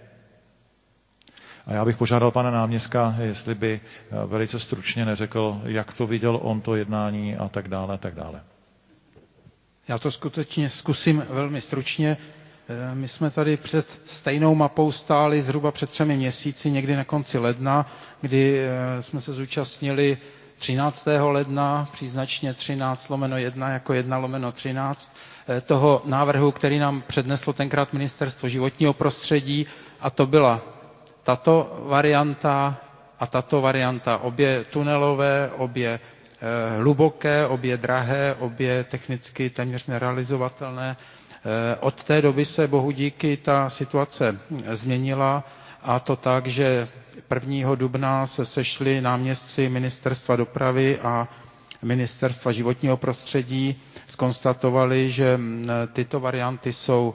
A já bych požádal pana náměstka, jestli by velice stručně neřekl, jak to viděl on to jednání a tak dále, a tak dále. Já to skutečně zkusím velmi stručně. My jsme tady před stejnou mapou stáli zhruba před 3 měsíci, někdy na konci ledna, kdy jsme se zúčastnili 13. ledna, příznačně 13/1 jako 1/13, toho návrhu, který nám předneslo tenkrát Ministerstvo životního prostředí, a to byla tato varianta a tato varianta, obě tunelové, obě hluboké, obě drahé, obě technicky téměř nerealizovatelné. Od té doby se bohu díky ta situace změnila, a to tak, že 1. dubna se sešli náměstci Ministerstva dopravy a Ministerstva životního prostředí, zkonstatovali, že tyto varianty jsou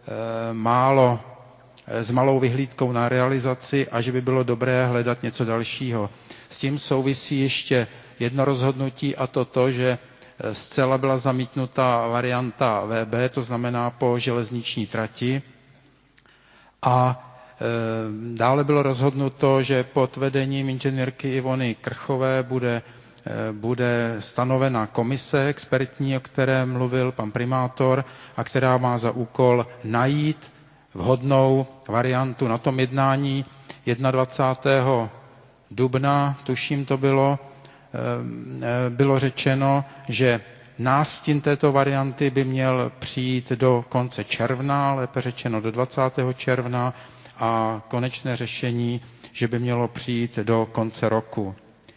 s malou vyhlídkou na realizaci a že by bylo dobré hledat něco dalšího. S tím souvisí ještě jedno rozhodnutí, a to, že zcela byla zamítnuta varianta VB, to znamená po železniční trati. A dále bylo rozhodnuto, že pod vedením inženýrky Ivony Krchové bude stanovena komise expertní, o které mluvil pan primátor, a která má za úkol najít vhodnou variantu. Na tom jednání 21. dubna, tuším to bylo řečeno, že nástin této varianty by měl přijít do konce června, lépe řečeno do 20. června, a konečné řešení, že by mělo přijít do konce roku.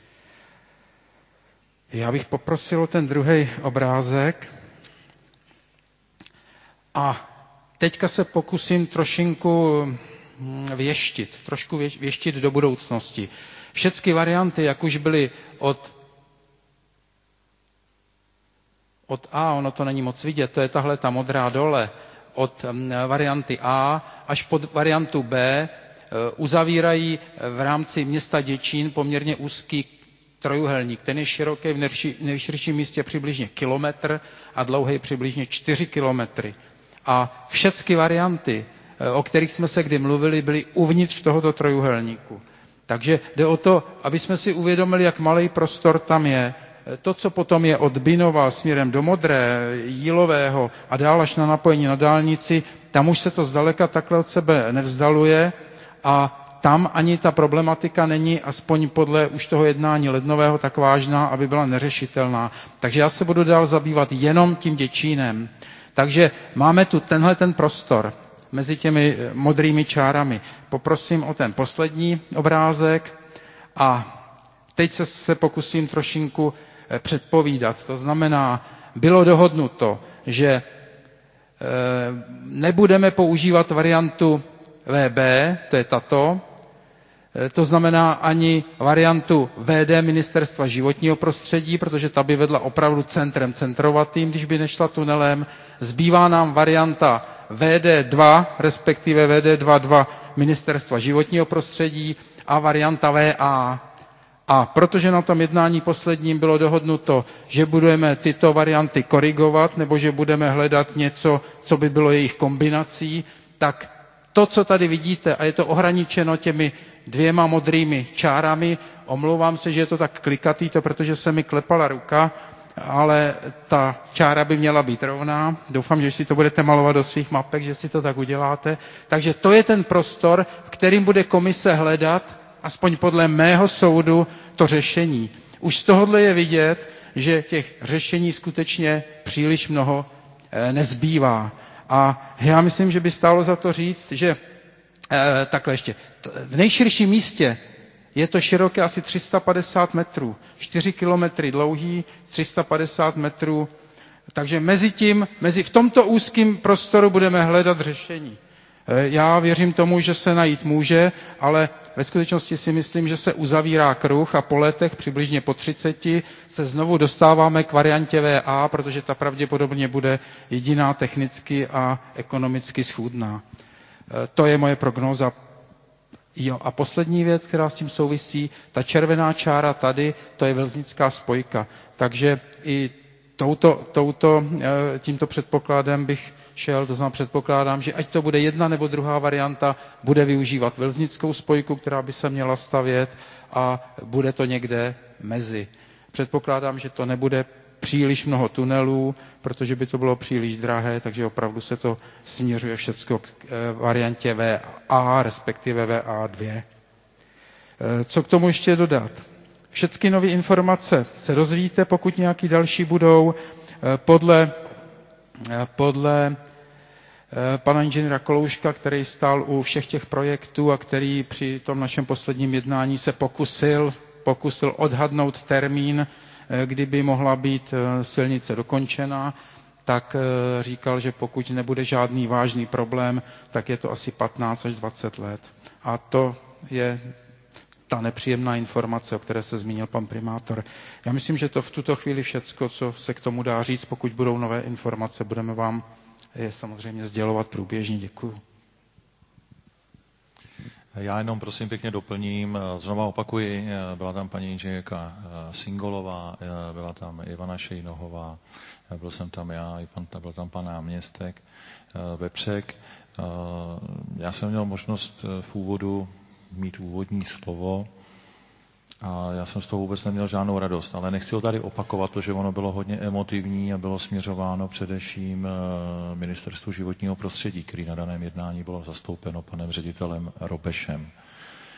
Já bych poprosil o ten druhý obrázek. A teďka se pokusím trošku věštit do budoucnosti. Všechny varianty, jak už byly od A, ono to není moc vidět, to je tahle ta modrá dole, od varianty A až po variantu B, uzavírají v rámci města Děčín poměrně úzký trojuhelník. Ten je široký v nejširším místě přibližně kilometr a dlouhý přibližně 4 kilometry. A všechny varianty, o kterých jsme se kdy mluvili, byly uvnitř tohoto trojuhelníku. Takže jde o to, aby jsme si uvědomili, jak malý prostor tam je. To, co potom je od Binova směrem do Modré, Jílového a dál až na napojení na dálnici, tam už se to zdaleka takhle od sebe nevzdaluje a tam ani ta problematika není, aspoň podle už toho jednání lednového, tak vážná, aby byla neřešitelná. Takže já se budu dál zabývat jenom tím Děčínem. Takže máme tu tenhle ten prostor mezi těmi modrými čárami. Poprosím o ten poslední obrázek a teď se pokusím trošinku předpovídat. To znamená, bylo dohodnuto, že nebudeme používat variantu VB, to je tato, to znamená ani variantu VD Ministerstva životního prostředí, protože ta by vedla opravdu centrem centrovatým, když by nešla tunelem. Zbývá nám varianta VD2, respektive VD22 Ministerstva životního prostředí a varianta VA. A protože na tom jednání posledním bylo dohodnuto, že budeme tyto varianty korigovat, nebo že budeme hledat něco, co by bylo jejich kombinací, tak to, co tady vidíte, a je to ohraničeno těmi 2 modrými čárami, omlouvám se, že je to tak klikatý, to protože se mi klepala ruka, ale ta čára by měla být rovná. Doufám, že si to budete malovat do svých mapek, že si to tak uděláte. Takže to je ten prostor, v kterým bude komise hledat, aspoň podle mého soudu, to řešení. Už z tohohle je vidět, že těch řešení skutečně příliš mnoho nezbývá. A já myslím, že by stálo za to říct, že takhle ještě. V nejširším místě je to široké asi 350 metrů, 4 kilometry dlouhý, 350 metrů. Takže v tomto úzkém prostoru budeme hledat řešení. Já věřím tomu, že se najít může, ale ve skutečnosti si myslím, že se uzavírá kruh a po letech, přibližně po 30, se znovu dostáváme k variantě VA, protože ta pravděpodobně bude jediná technicky a ekonomicky schůdná. To je moje prognóza. Jo, a poslední věc, která s tím souvisí, ta červená čára tady, to je Velznická spojka. Takže i tímto předpokladem bych šel, to znamená předpokládám, že ať to bude jedna nebo druhá varianta, bude využívat Velznickou spojku, která by se měla stavět a bude to někde mezi. Předpokládám, že to nebude příliš mnoho tunelů, protože by to bylo příliš drahé, takže opravdu se to směřuje všechno k variantě VA, respektive VA2. Co k tomu ještě dodat? Všechny nové informace se dozvíte, pokud nějaký další budou. Podle pana inženýra Kolouška, který stál u všech těch projektů a který při tom našem posledním jednání se pokusil odhadnout termín, kdy by mohla být silnice dokončena, tak říkal, že pokud nebude žádný vážný problém, tak je to asi 15 až 20 let. A to je ta nepříjemná informace, o které se zmínil pan primátor. Já myslím, že to v tuto chvíli všecko, co se k tomu dá říct. Pokud budou nové informace, budeme vám je samozřejmě sdělovat průběžně. Děkuju. Já jenom prosím pěkně doplním, znova opakuji, byla tam paní inženýrka Singolová, byla tam Ivana Šejnohová, byl jsem tam já, byl tam pan náměstek Vepřek. Já jsem měl možnost v úvodu mít úvodní slovo a já jsem z toho vůbec neměl žádnou radost, ale nechci ho tady opakovat, protože ono bylo hodně emotivní a bylo směřováno především Ministerstvu životního prostředí, který na daném jednání bylo zastoupeno panem ředitelem Robešem.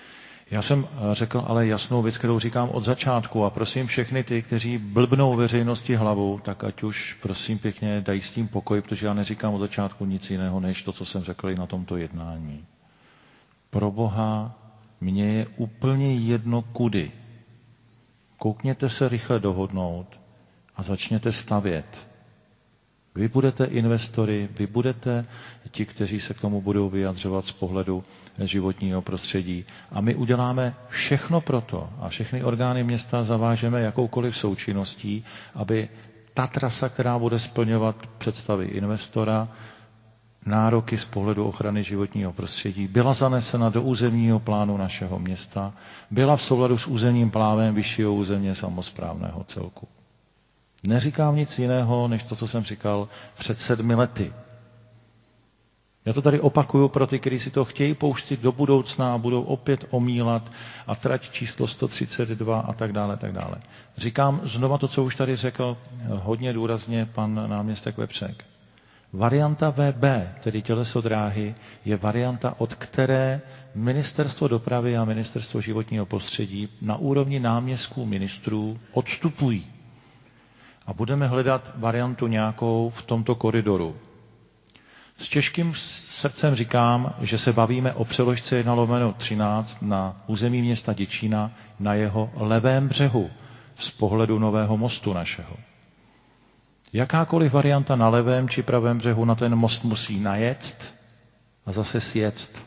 Já jsem řekl ale jasnou věc, kterou říkám od začátku a prosím všechny ty, kteří blbnou veřejnosti hlavou, tak ať už prosím pěkně dají s tím pokoj, protože já neříkám od začátku nic jiného, než to, co jsem řekl i na tomto jednání. Pro Boha, mně je úplně jedno kudy. Koukněte se rychle dohodnout a začněte stavět. Vy budete investory, vy budete ti, kteří se k tomu budou vyjadřovat z pohledu životního prostředí. A my uděláme všechno proto a všechny orgány města zavážeme jakoukoliv součinností, aby ta trasa, která bude splňovat představy investora, nároky z pohledu ochrany životního prostředí, byla zanesena do územního plánu našeho města, byla v souladu s územním plánem vyššího územně samosprávného celku. Neříkám nic jiného, než to, co jsem říkal před 7 lety. Já to tady opakuju pro ty, kteří si to chtějí pouštět do budoucna a budou opět omílat a trať číslo 132 a tak dále, tak dále. Říkám znova to, co už tady řekl hodně důrazně pan náměstek Vepřek. Varianta VB, tedy těleso dráhy, je varianta, od které Ministerstvo dopravy a Ministerstvo životního prostředí na úrovni náměstků ministrů odstupují. A budeme hledat variantu nějakou v tomto koridoru. S těžkým srdcem říkám, že se bavíme o přeložce 1/13 na území města Děčína na jeho levém břehu z pohledu nového mostu našeho. Jakákoliv varianta na levém či pravém břehu na ten most musí najet a zase sjet.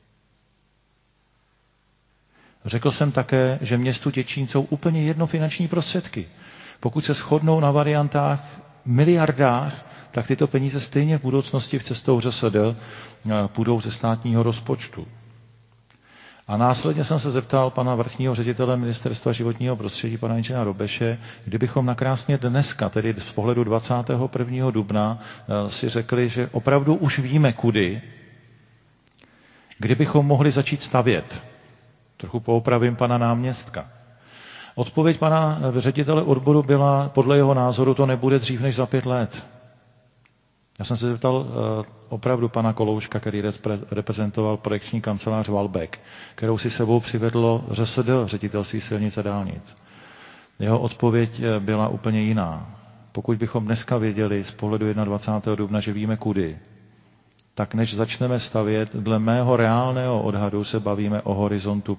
Řekl jsem také, že městu Děčín jsou úplně jedno finanční prostředky. Pokud se shodnou na variantách, miliardách, tak tyto peníze stejně v budoucnosti v cestou ŘSD půjdou ze státního rozpočtu. A následně jsem se zeptal pana vrchního ředitele Ministerstva životního prostředí, pana inženýra Robeše, kdybychom nakrásně dneska, tedy z pohledu 21. dubna, si řekli, že opravdu už víme kudy, kdybychom mohli začít stavět. Trochu poopravím pana náměstka. Odpověď pana ředitele odboru byla, podle jeho názoru to nebude dřív než za 5 let. Já jsem se zeptal opravdu pana Kolouška, který reprezentoval projekční kancelář Valbek, kterou si sebou přivedlo ŘSD, ředitelství silnic a dálnic. Jeho odpověď byla úplně jiná. Pokud bychom dneska věděli z pohledu 21. dubna, že víme kudy, tak než začneme stavět, dle mého reálného odhadu se bavíme o horizontu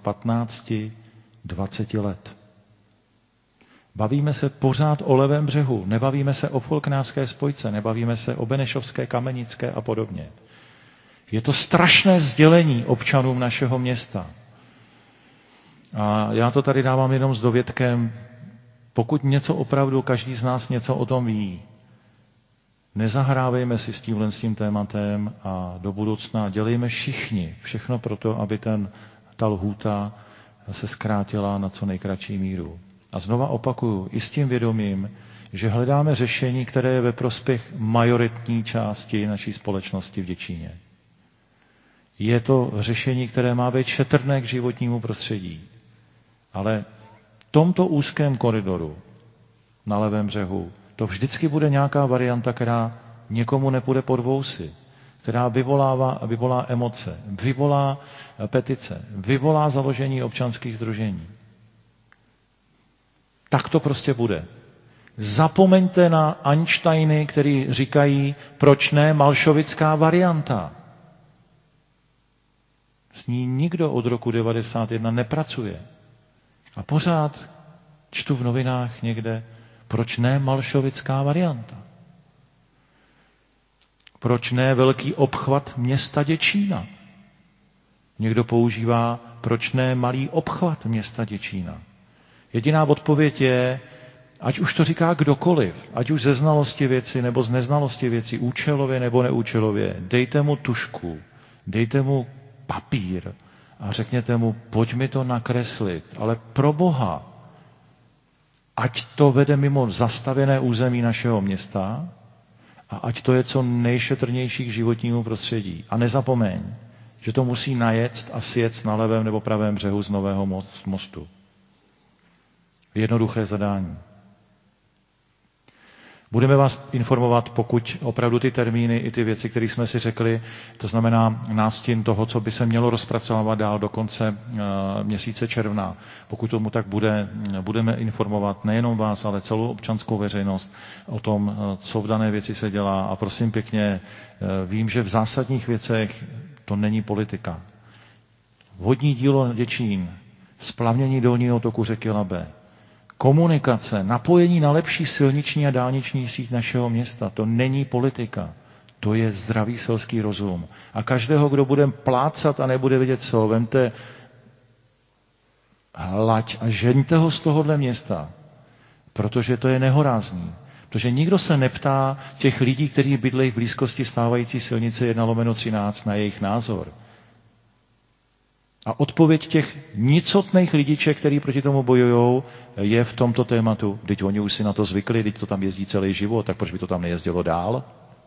15-20 let. Bavíme se pořád o levém břehu, nebavíme se o Folknářské spojce, nebavíme se o Benešovské, Kamenické a podobně. Je to strašné sdělení občanům našeho města. A já to tady dávám jenom s dovětkem, pokud něco opravdu, každý z nás něco o tom ví, nezahrávejme si s tím tématem a do budoucna dělejme všichni všechno pro to, aby ta lhůta se zkrátila na co nejkratší míru. A znova opakuju, i s tím vědomím, že hledáme řešení, které je ve prospěch majoritní části naší společnosti v Děčíně. Je to řešení, které má být šetrné k životnímu prostředí. Ale v tomto úzkém koridoru na levém břehu to vždycky bude nějaká varianta, která někomu nepůjde pod vousy, která vyvolá emoce, vyvolá petice, vyvolá založení občanských sdružení. Tak to prostě bude. Zapomeňte na Einsteiny, který říkají, proč ne malšovická varianta. S ní nikdo od roku 1991 nepracuje. A pořád čtu v novinách někde, proč ne malšovická varianta. Proč ne velký obchvat města Děčína. Někdo používá, proč ne malý obchvat města Děčína. Jediná odpověď je, ať už to říká kdokoliv, ať už ze znalosti věci nebo z neznalosti věci, účelově nebo neúčelově, dejte mu tužku, dejte mu papír a řekněte mu, pojď mi to nakreslit, ale pro Boha, ať to vede mimo zastavěné území našeho města a ať to je co nejšetrnější k životnímu prostředí. A nezapomeň, že to musí najet a sjet na levém nebo pravém břehu z nového mostu. Jednoduché zadání. Budeme vás informovat, pokud opravdu ty termíny i ty věci, které jsme si řekli, to znamená nástin toho, co by se mělo rozpracovávat dál do konce měsíce června. Pokud tomu tak bude, budeme informovat nejenom vás, ale celou občanskou veřejnost o tom, co v dané věci se dělá. A prosím pěkně, vím, že v zásadních věcech to není politika. Vodní dílo Děčín, splavnění dolního toku řeky Labe, komunikace, napojení na lepší silniční a dálniční síť našeho města, to není politika. To je zdravý selský rozum. A každého, kdo bude plácat a nebude vědět co, vemte hlaď a žeňte ho z tohohle města, protože to je nehorázný. Protože nikdo se neptá těch lidí, kteří bydlejí v blízkosti stávající silnice 1/13 na jejich názor. A odpověď těch nicotných lidiček, který proti tomu bojujou, je v tomto tématu. Teď oni už si na to zvykli, teď to tam jezdí celý život, tak proč by to tam nejezdilo dál?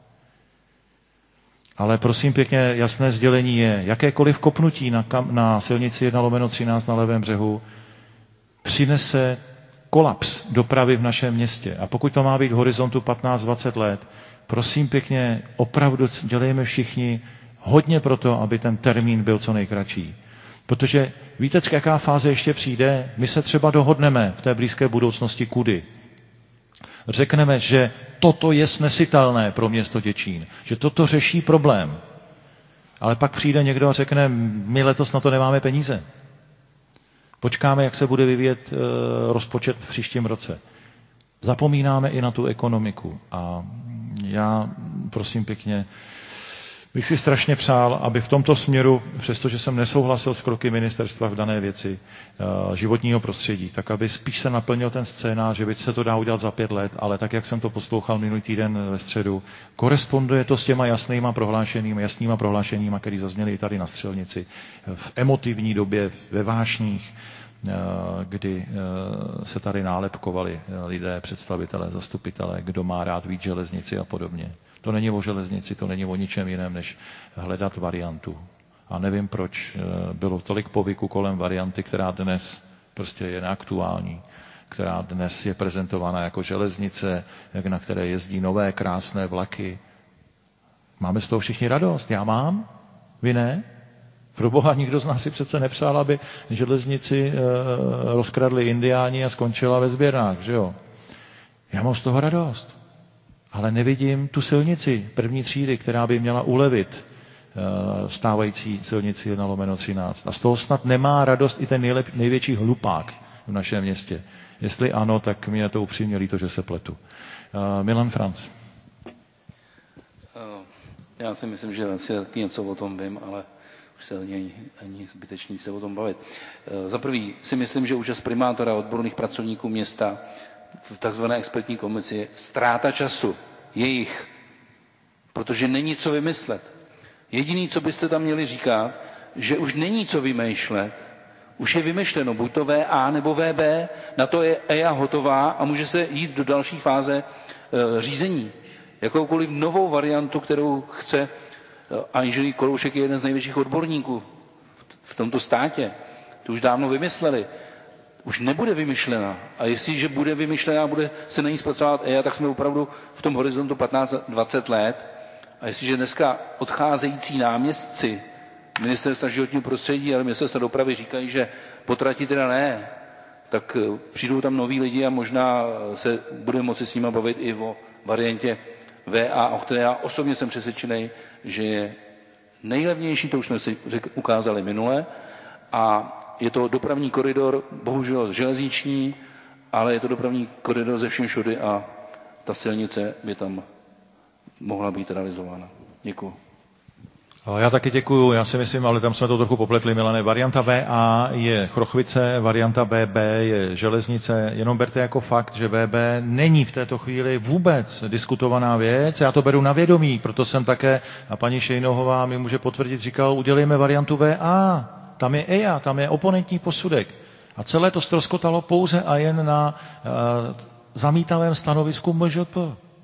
Ale prosím pěkně, jasné sdělení je, jakékoliv kopnutí na silnici 1/13 na levém břehu přinese kolaps dopravy v našem městě. A pokud to má být v horizontu 15-20 let, prosím pěkně, opravdu dělejme všichni hodně pro to, aby ten termín byl co nejkratší. Protože víte, jaká fáze ještě přijde? My se třeba dohodneme v té blízké budoucnosti kudy. Řekneme, že toto je snesitelné pro město Děčín, že toto řeší problém. Ale pak přijde někdo a řekne, my letos na to nemáme peníze. Počkáme, jak se bude vyvíjet rozpočet v příštím roce. Zapomínáme i na tu ekonomiku. A já, prosím pěkně, bych si strašně přál, aby v tomto směru, přestože jsem nesouhlasil s kroky ministerstva v dané věci životního prostředí, tak aby spíš se naplnil ten scénář, že by se to dá udělat za 5 let, ale tak, jak jsem to poslouchal minulý týden ve středu, koresponduje to s těma jasnýma prohlášeníma, které zazněly i tady na Střelnici, v emotivní době, ve vášních, kdy se tady nálepkovali lidé, představitelé, zastupitelé, kdo má rád víc železnici a podobně. To není o železnici, to není o ničem jiném, než hledat variantu. A nevím, proč bylo tolik povyku kolem varianty, která dnes prostě je neaktuální, která dnes je prezentována jako železnice, na které jezdí nové krásné vlaky. Máme z toho všichni radost. Já mám, vy ne? Proboha, nikdo z nás si přece nepřál, aby železnici rozkradli indiáni a skončila ve sběrnách, že jo? Já mám z toho radost. Ale nevidím tu silnici první třídy, která by měla ulevit stávající silnici 1/13. A z toho snad nemá radost i ten největší hlupák v našem městě. Jestli ano, tak mě to upřímně líto, že se pletu. Milan Franc. Já si myslím, že asi taky něco o tom vím, ale už se ani zbytečný se o tom bavit. Za prvý si myslím, že účast primátora odborných pracovníků města v takzvané expertní komisi je ztráta času jejich, protože není co vymyslet. Jediný, co byste tam měli říkat, že už není co vymýšlet, už je vymyšleno, buď to VA nebo VB, na to je EIA hotová a může se jít do další fáze řízení. Jakoukoliv novou variantu, kterou chce, a inženýr Koroušek je jeden z největších odborníků v tomto státě, to už dávno vymysleli, už nebude vymyšlená. A jestliže bude vymyšlená, bude se na ní zpracovat EIA, tak jsme opravdu v tom horizontu 15-20 let. A jestliže dneska odcházející náměstci ministerstva životního prostředí a ministerstva dopravy říkají, že potratí teda ne, tak přijdou tam noví lidi a možná se budeme moci s nimi bavit i o variantě VA, o které já osobně jsem přesvědčený, že je nejlevnější, to už jsme si ukázali minule, a je to dopravní koridor, bohužel železniční, ale je to dopravní koridor ze vším všudy a ta silnice by tam mohla být realizována. Děkuju. Já taky děkuju, já si myslím, ale tam jsme to trochu popletli, Milane. Varianta VA je Chrochvice, varianta BB je železnice, jenom berte jako fakt, že BB není v této chvíli vůbec diskutovaná věc, já to beru na vědomí, proto jsem také, a paní Šejnohová mi může potvrdit, říkal, udělejme variantu VA, tam je EIA, tam je oponentní posudek. A celé to ztroskotalo pouze a jen na zamítavém stanovisku MŽP.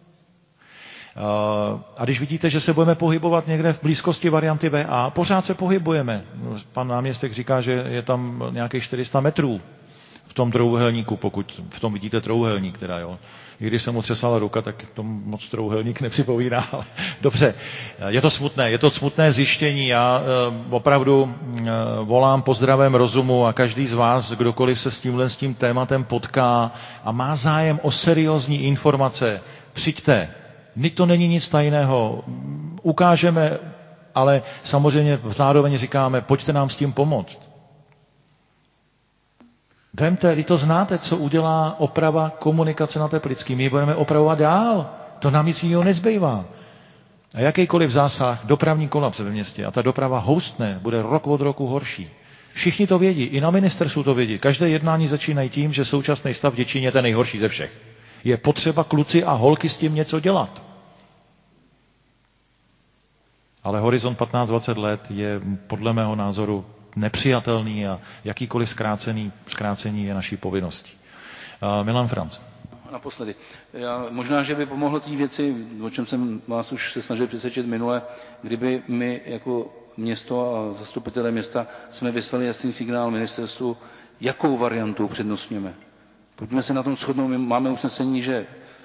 A když vidíte, že se budeme pohybovat někde v blízkosti varianty VA, pořád se pohybujeme. Pan náměstek říká, že je tam nějakých 400 metrů tom trouhelníku, pokud v tom vidíte trouhelník, teda jo. I když se mu třesala ruka, tak to moc trouhelník nepřipomíná. Ale dobře, je to smutné zjištění. Já opravdu volám po zdravém rozumu a každý z vás, kdokoliv se s tím tématem potká a má zájem o seriózní informace, přijďte. Vždyť to není nic tajného. Ukážeme, ale samozřejmě zároveň říkáme, pojďte nám s tím pomoct. Vemte, vy to znáte, co udělá oprava komunikace na Teplický. My budeme opravovat dál. To nám nic jiného nezbývá. A jakýkoliv zásah, dopravní kolaps ve městě a ta doprava houstne, bude rok od roku horší. Všichni to vědí, i na ministerstvu to vědí. Každé jednání začínají tím, že současný stav v Děčíně je ten nejhorší ze všech. Je potřeba kluci a holky s tím něco dělat. Ale horizont 15-20 let je podle mého názoru nepřijatelný a jakýkoliv zkrácení je naší povinností. Milan Franc. Naposledy. Možná, že by pomohlo té věci, o čem jsem vás už se snažil přesvědčit minule, kdyby my jako město a zastupitelé města jsme vyslali jasný signál ministerstvu, jakou variantu přednostňujeme. Pojďme se na tom shodnout. My máme usnesení, že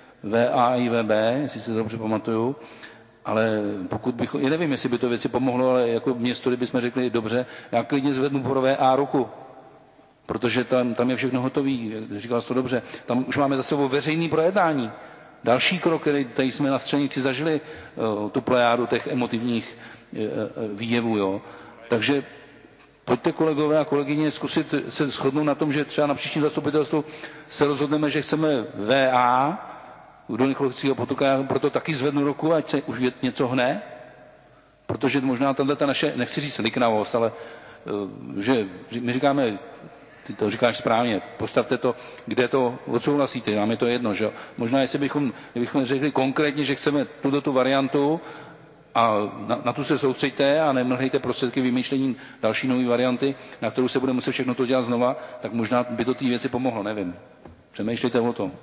VA i VB, jestli se dobře pamatuju, ale pokud bych, já nevím, jestli by to věci pomohlo, ale jako město, kdybychom řekli, dobře, já klidně zvednu pro VA ruku, protože tam je všechno hotový, říkal jsi to dobře, tam už máme za sebou veřejný projednání. Další krok, který tady jsme na Střelnici zažili, tu plejádu těch emotivních výjevů, jo. Takže pojďte, kolegové a kolegyně, zkusit se shodnout na tom, že třeba na příštím zastupitelstvu se rozhodneme, že chceme VA, u Dolního potoka, já proto taky zvednu ruku, ať se už něco hne, protože možná ta naše, nechci říct liknavost, ale že my říkáme, ty to říkáš správně, postavte to, kde to odsouhlasíte, nám je to jedno, že? Možná, kdybychom řekli konkrétně, že chceme tu variantu a na tu se soustřeďte a nemrhejte prostředky vymýšlením další nové varianty, na kterou se bude muset všechno to dělat znova, tak možná by to té věci pomohlo, nevím. Přemýšlejte o tom.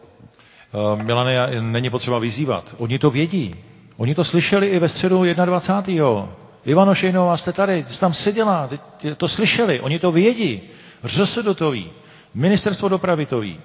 Milane, není potřeba vyzývat. Oni to vědí. Oni to slyšeli i ve středu 21. Ivano Šejnová, jste tady, jste tam seděla, to slyšeli, oni to vědí. ŘSD to ví, ministerstvo dopravy to ví.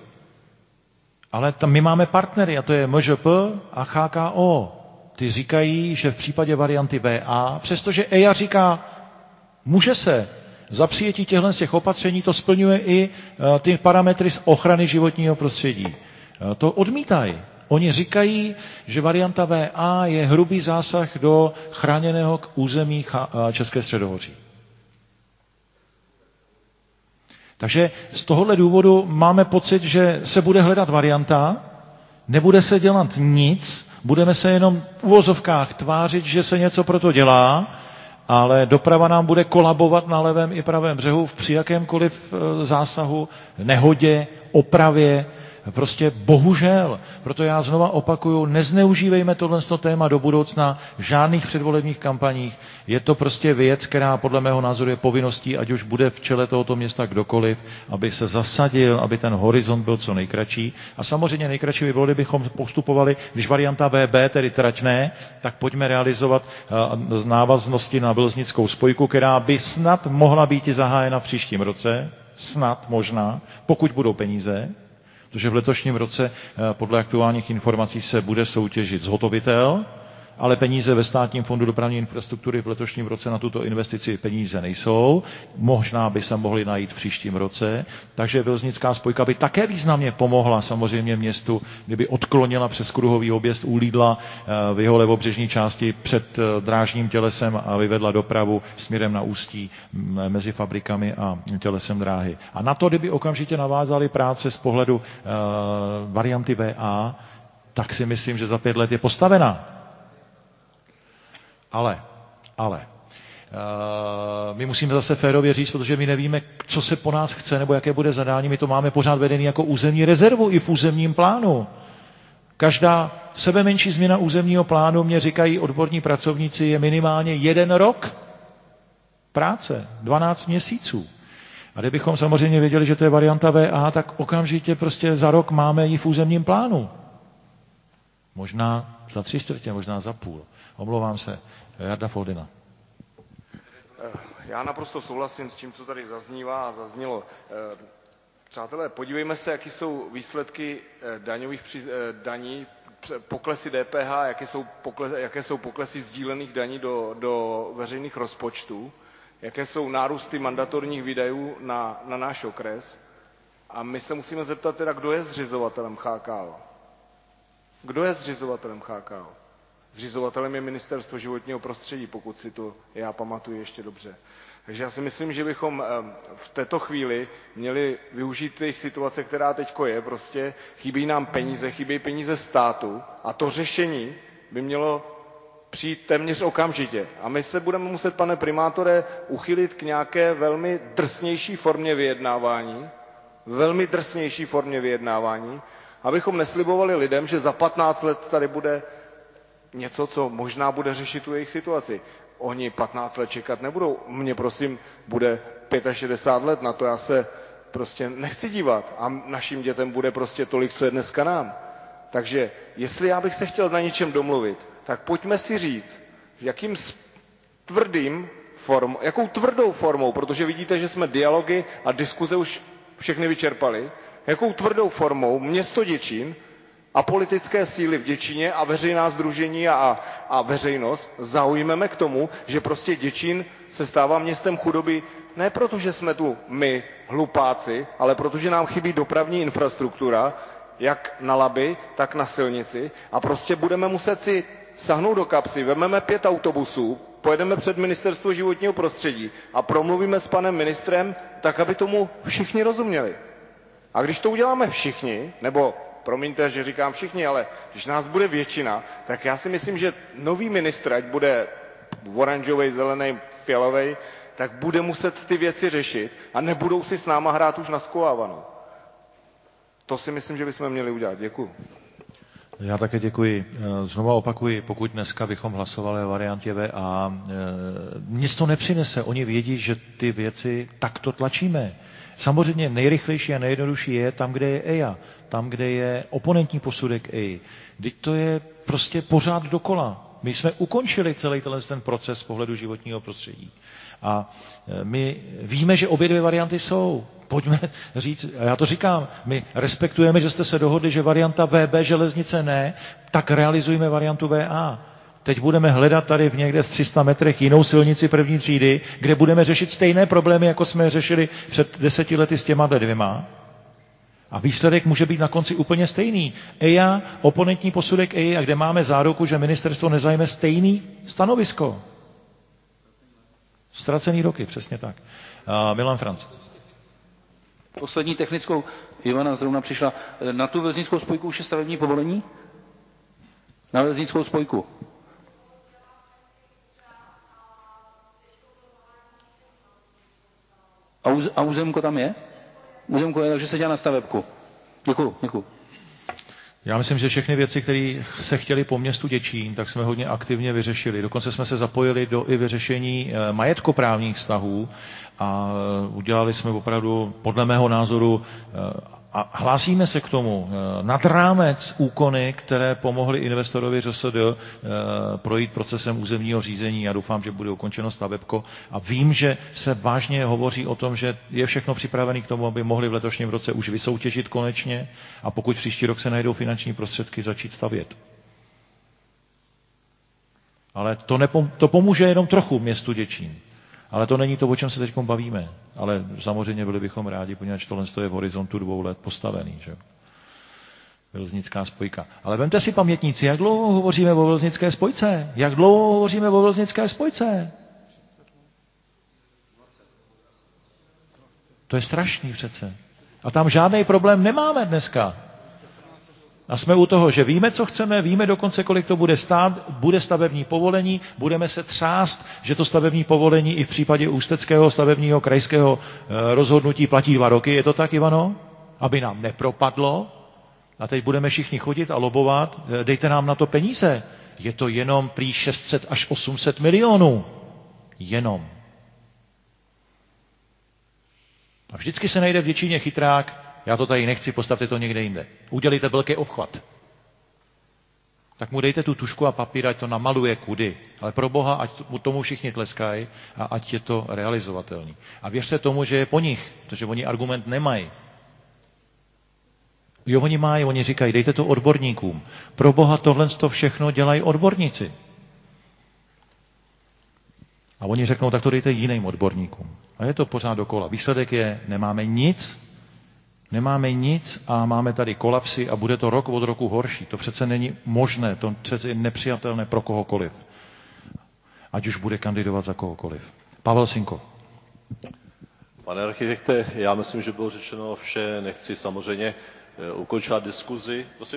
Ale tam my máme partnery, a to je MŽP a HKO. Ty říkají, že v případě varianty VA, přestože EIA říká, může se, za přijetí těchto z těch opatření to splňuje i ty parametry z ochrany životního prostředí. To odmítají. Oni říkají, že varianta VA je hrubý zásah do chráněného území České středohoří. Takže z tohohle důvodu máme pocit, že se bude hledat varianta, nebude se dělat nic, budeme se jenom v uvozovkách tvářit, že se něco proto dělá, ale doprava nám bude kolabovat na levém i pravém břehu při jakémkoliv zásahu, nehodě, opravě. Prostě bohužel. Proto já znova opakuju, nezneužívejme tohle téma do budoucna v žádných předvolebních kampaních. Je to prostě věc, která podle mého názoru je povinností, ať už bude v čele tohoto města kdokoliv, aby se zasadil, aby ten horizont byl co nejkratší. A samozřejmě nejkratší by bylo, kdybychom postupovali, když varianta VB, tedy trať ne, tak pojďme realizovat z návaznosti na Vlznickou spojku, která by snad mohla být i zahájena v příštím roce, snad možná, pokud budou peníze. Protože v letošním roce podle aktuálních informací se bude soutěžit zhotovitel, ale peníze ve Státním fondu dopravní infrastruktury v letošním roce na tuto investici peníze nejsou. Možná by se mohly najít v příštím roce. Takže Vlznická spojka by také významně pomohla samozřejmě městu, kdyby odklonila přes kruhový objezd, ulídla v jeho levobřežní části před drážním tělesem a vyvedla dopravu směrem na Ústí mezi fabrikami a tělesem dráhy. A na to, kdyby okamžitě navázaly práce z pohledu varianty VA, tak si myslím, že za 5 let je postavená. Ale my musíme zase férově říct, protože my nevíme, co se po nás chce, nebo jaké bude zadání. My to máme pořád vedený jako územní rezervu i v územním plánu. Každá sebemenší změna územního plánu, mě říkají odborní pracovníci, je minimálně 1 rok práce, 12 měsíců. A kdybychom samozřejmě věděli, že to je varianta VA, tak okamžitě prostě za rok máme ji v územním plánu. Možná za 3/4, možná za půl. Omlouvám se. Jarda Foldina. Já naprosto souhlasím s tím, co tady zaznívá a zaznělo. Přátelé, podívejme se, jaké jsou výsledky daní, poklesy DPH, jaké jsou poklesy sdílených daní do veřejných rozpočtů, jaké jsou nárůsty mandatorních výdajů na náš okres. A my se musíme zeptat teda, kdo je zřizovatelem CHKO. Kdo je zřizovatelem CHKO? Zřizovatelem je Ministerstvo životního prostředí, pokud si to já pamatuju ještě dobře. Takže já si myslím, že bychom v této chvíli měli využít té situace, která teďko je. Prostě chybí nám peníze, chybí peníze státu a to řešení by mělo přijít téměř okamžitě. A my se budeme muset, pane primátore, uchylit k nějaké velmi drsnější formě vyjednávání, abychom neslibovali lidem, že za 15 let tady bude něco, co možná bude řešit tu jejich situaci. Oni 15 let čekat nebudou. Mně prosím bude 65 let, na to já se prostě nechci dívat. A našim dětem bude prostě tolik, co je dneska nám. Takže jestli já bych se chtěl na něčem domluvit, tak pojďme si říct, jakou tvrdou formou, protože vidíte, že jsme dialogy a diskuze už všechny vyčerpali, jakou tvrdou formou město Děčín a politické síly v Děčíně a veřejná sdružení a veřejnost zaujmeme k tomu, že prostě Děčín se stává městem chudoby ne proto, že jsme tu my hlupáci, ale protože nám chybí dopravní infrastruktura, jak na Labi, tak na silnici a prostě budeme muset si sahnout do kapsy, vezmeme 5 autobusů, pojedeme před Ministerstvo životního prostředí a promluvíme s panem ministrem tak, aby tomu všichni rozuměli. A když to uděláme všichni, nebo promiňte, že říkám všichni, ale když nás bude většina, tak já si myslím, že nový ministr, ať bude oranžovej, zelený, fialovej, tak bude muset ty věci řešit a nebudou si s náma hrát už na schovávanou. To si myslím, že bychom měli udělat. Děkuju. Já také děkuji. Znova opakuji, pokud dneska bychom hlasovali o variantě VA, nic to nepřinese. Oni vědí, že ty věci takto tlačíme. Samozřejmě nejrychlejší a nejjednodušší je tam, kde je EIA, tam, kde je oponentní posudek EIA. Teď to je prostě pořád dokola. My jsme ukončili celý ten proces z pohledu životního prostředí. A my víme, že obě dvě varianty jsou. Pojďme říct, a já to říkám, my respektujeme, že jste se dohodli, že varianta VB železnice ne, tak realizujeme variantu VA. Teď budeme hledat tady v někde v 300 metrech jinou silnici první třídy, kde budeme řešit stejné problémy, jako jsme řešili před 10 lety s těma dvěma. A výsledek může být na konci úplně stejný. EIA, oponentní posudek EIA, kde máme záruku, že ministerstvo nezajme stejný stanovisko. Ztracený roky, přesně tak. Milan Franc. Poslední technickou. Ivana zrovna přišla. Na tu velznickou spojku už je stavební povolení? Na velznickou spojku. A územko tam je? Územko je, takže se dělá na stavebku. Děkuju. Já myslím, že všechny věci, které se chtěly po městu Děčín, tak jsme hodně aktivně vyřešili. Dokonce jsme se zapojili do i vyřešení majetkoprávních vztahů a udělali jsme opravdu, podle mého názoru, a hlásíme se k tomu nad rámec úkony, které pomohly investorovi ŘSD projít procesem územního řízení. Já doufám, že bude ukončeno stavebko a vím, že se vážně hovoří o tom, že je všechno připravené k tomu, aby mohli v letošním roce už vysoutěžit konečně a pokud příští rok se najdou finanční prostředky, začít stavět. Ale to pomůže jenom trochu městu Děčín. Ale to není to, o čem se teď bavíme. Ale samozřejmě byli bychom rádi, poněvadž tohle je v horizontu 2 let postavený. Že? Velznická spojka. Ale vemte si pamětníci, jak dlouho hovoříme o velznické spojce? Jak dlouho hovoříme o velznické spojce? To je strašný přece. A tam žádný problém nemáme dneska. A jsme u toho, že víme, co chceme, víme dokonce, kolik to bude stát, bude stavební povolení, budeme se třást, že to stavební povolení i v případě ústeckého stavebního krajského rozhodnutí platí 2 roky. Je to tak, Ivano? Aby nám nepropadlo. A teď budeme všichni chodit a lobovat, dejte nám na to peníze. Je to jenom prý 600 až 800 milionů. Jenom. A vždycky se najde v Děčíně chytrák, já to tady nechci, postavte to někde jinde. Udělejte velký obchvat. Tak mu dejte tu tušku a papír, ať to namaluje kudy. Ale pro Boha, ať tomu všichni tleskají a ať je to realizovatelný. A věřte tomu, že je po nich, protože oni argument nemají. Jo, oni říkají, dejte to odborníkům. Pro boha tohle to všechno dělají odborníci. A oni řeknou, tak to dejte jiným odborníkům. A je to pořád dokola. Výsledek je, nemáme nic a máme tady kolapsy a bude to rok od roku horší. To přece není možné, to přece je nepřijatelné pro kohokoliv. Ať už bude kandidovat za kohokoliv. Pavel Sinko. Pane architekte, já myslím, že bylo řečeno vše, nechci samozřejmě ukončovat diskuzi. Prosím?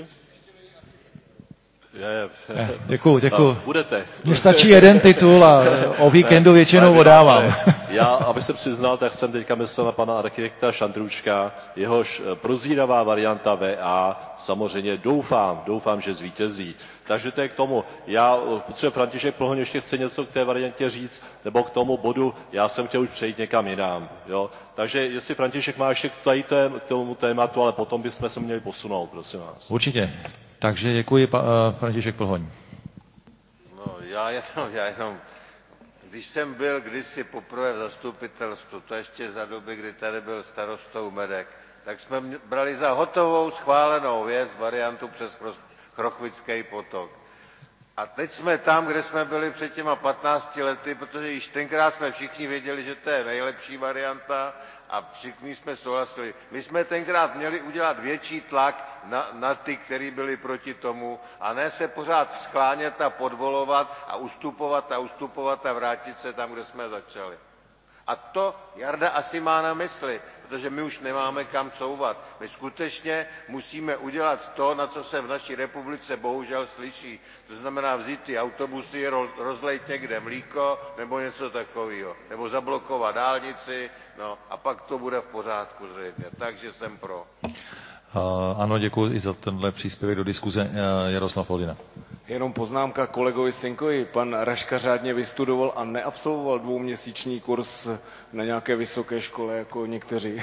Děkuju. Budete. Mně stačí jeden titul a o víkendu většinou odávám. Já, aby se přiznal, tak jsem teďka myslel na pana architekta Šandrůčka, jehož prozíravá varianta VA, samozřejmě doufám, že zvítězí. Takže to je k tomu. Protože František Plhoň ještě chce něco k té variantě říct, nebo k tomu bodu, já jsem chtěl už přejít někam jinam. Jo? Takže jestli František má ještě k tomu tématu, ale potom bychom se měli posunout, prosím vás. Určitě. Takže děkuji, František Plhoň. No, já jenom, když jsem byl kdysi poprvé v zastupitelstvu, to ještě za doby, kdy tady byl starostou Medek, tak jsme brali za hotovou schválenou věc variantu přes Chrochvický potok. A teď jsme tam, kde jsme byli před těma 15 lety, protože již tenkrát jsme všichni věděli, že to je nejlepší varianta a všichni jsme souhlasili. My jsme tenkrát měli udělat větší tlak na ty, kteří byli proti tomu a ne se pořád sklánět a podvolovat a ustupovat a vrátit se tam, kde jsme začali. A to Jarda asi má na mysli, protože my už nemáme kam couvat. My skutečně musíme udělat to, na co se v naší republice bohužel slyší. To znamená vzít ty autobusy, rozlejt někde mlíko nebo něco takového. Nebo zablokovat dálnici, no a pak to bude v pořádku zřejmě. Takže jsem pro. Ano, děkuji i za tenhle příspěvek do diskuze. Jaroslav Foldyna. Jenom poznámka kolegovi Sinkovi. Pan Raška řádně vystudoval a neabsolvoval 2měsíční kurz na nějaké vysoké škole jako někteří.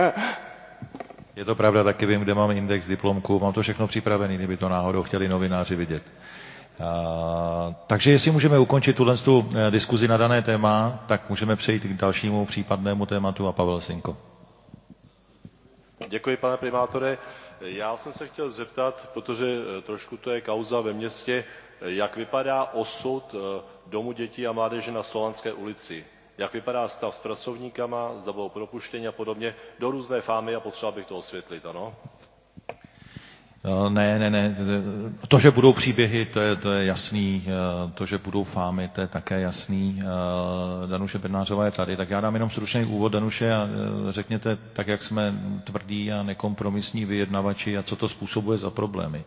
Je to pravda, taky vím, kde mám index, diplomku, mám to všechno připravený, kdyby to náhodou chtěli novináři vidět. Takže jestli můžeme ukončit tu diskuzi na dané téma, tak můžeme přejít k dalšímu případnému tématu a Pavel Sinko. Děkuji, pane primátore. Já jsem se chtěl zeptat, protože trošku to je kauza ve městě, jak vypadá osud Domu dětí a mládeže na Slovanské ulici. Jak vypadá stav s pracovníkama, zda budou propuštěni a podobně, do různé fámy a potřeba bych to osvětlit, ano? Ne. To, že budou příběhy, to je jasný. To, že budou fámy, to je také jasný. Danuše Bednářová je tady, tak já dám jenom stručný úvod, Danuše, a řekněte tak, jak jsme tvrdí a nekompromisní vyjednavači a co to způsobuje za problémy.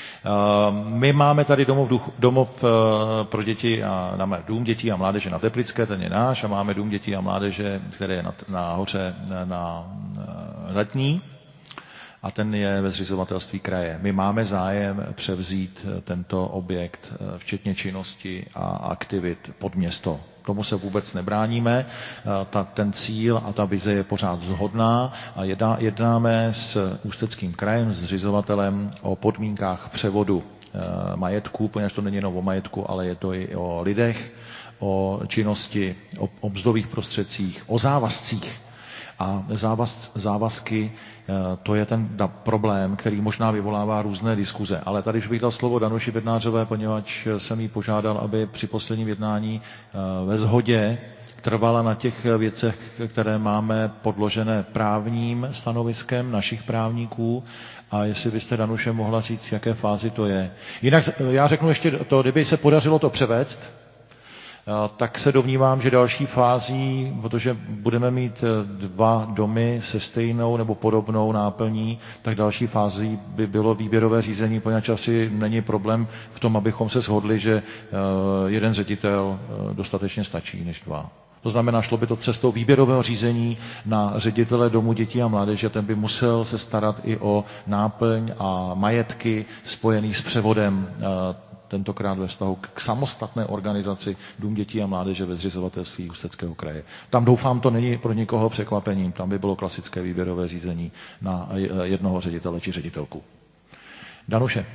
My máme tady domov pro děti a máme dům dětí a mládeže na Teplické, ten je náš, a máme dům dětí a mládeže, který je nahoře na Letní, a ten je ve zřizovatelství kraje. My máme zájem převzít tento objekt, včetně činnosti a aktivit pod město. Tomu se vůbec nebráníme. Ten cíl a ta vize je pořád shodná a jednáme s Ústeckým krajem, s zřizovatelem o podmínkách převodu majetku, poněvadž to není jenom o majetku, ale je to i o lidech, o činnosti, o mzdových prostředcích, o závazcích. A závazky, to je ten problém, který možná vyvolává různé diskuze. Ale tady už bych dal slovo Danuši Bednářové, poněvadž jsem jí požádal, aby při posledním jednání ve shodě trvala na těch věcech, které máme podložené právním stanoviskem našich právníků. A jestli byste, Danuše, mohla říct, v jaké fázi to je. Jinak já řeknu ještě to, kdyby se podařilo to převést, tak se domnívám, že další fází, protože budeme mít 2 domy se stejnou nebo podobnou náplní, tak další fází by bylo výběrové řízení, poněvadž asi není problém v tom, abychom se shodli, že jeden ředitel dostatečně stačí než 2. To znamená, šlo by to cestou výběrového řízení na ředitele Domu dětí a mládeže, ten by musel se starat i o náplň a majetky spojený s převodem, tentokrát ve vztahu k samostatné organizaci Dům dětí a mládeže ve zřizovatelství Ústeckého kraje. Tam doufám, to není pro nikoho překvapením, tam by bylo klasické výběrové řízení na jednoho ředitele či ředitelku. Danuše.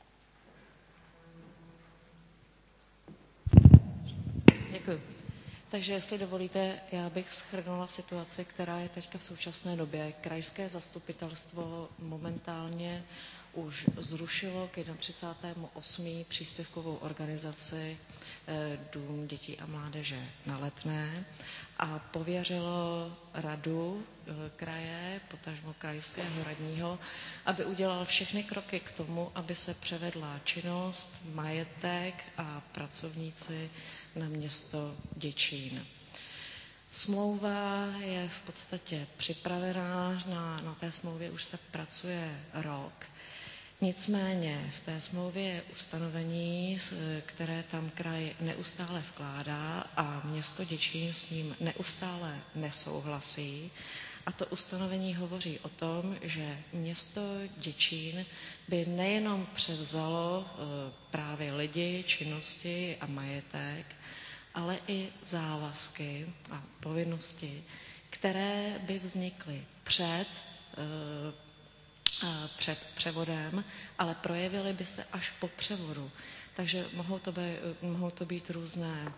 Děkuji. Takže jestli dovolíte, já bych shrnula situaci, která je teďka v současné době. Krajské zastupitelstvo momentálně už zrušilo k 31.8. příspěvkovou organizaci Dům dětí a mládeže na Letné a pověřilo radu kraje, potažmo krajského radního, aby udělal všechny kroky k tomu, aby se převedla činnost, majetek a pracovníci na město Děčín. Smlouva je v podstatě připravená, na té smlouvě už se pracuje rok. Nicméně v té smlouvě je ustanovení, které tam kraj neustále vkládá a město Děčín s ním neustále nesouhlasí. A to ustanovení hovoří o tom, že město Děčín by nejenom převzalo právě lidi, činnosti a majetek, ale i závazky a povinnosti, které by vznikly před převodem, ale projevily by se až po převodu. Takže mohou to být různé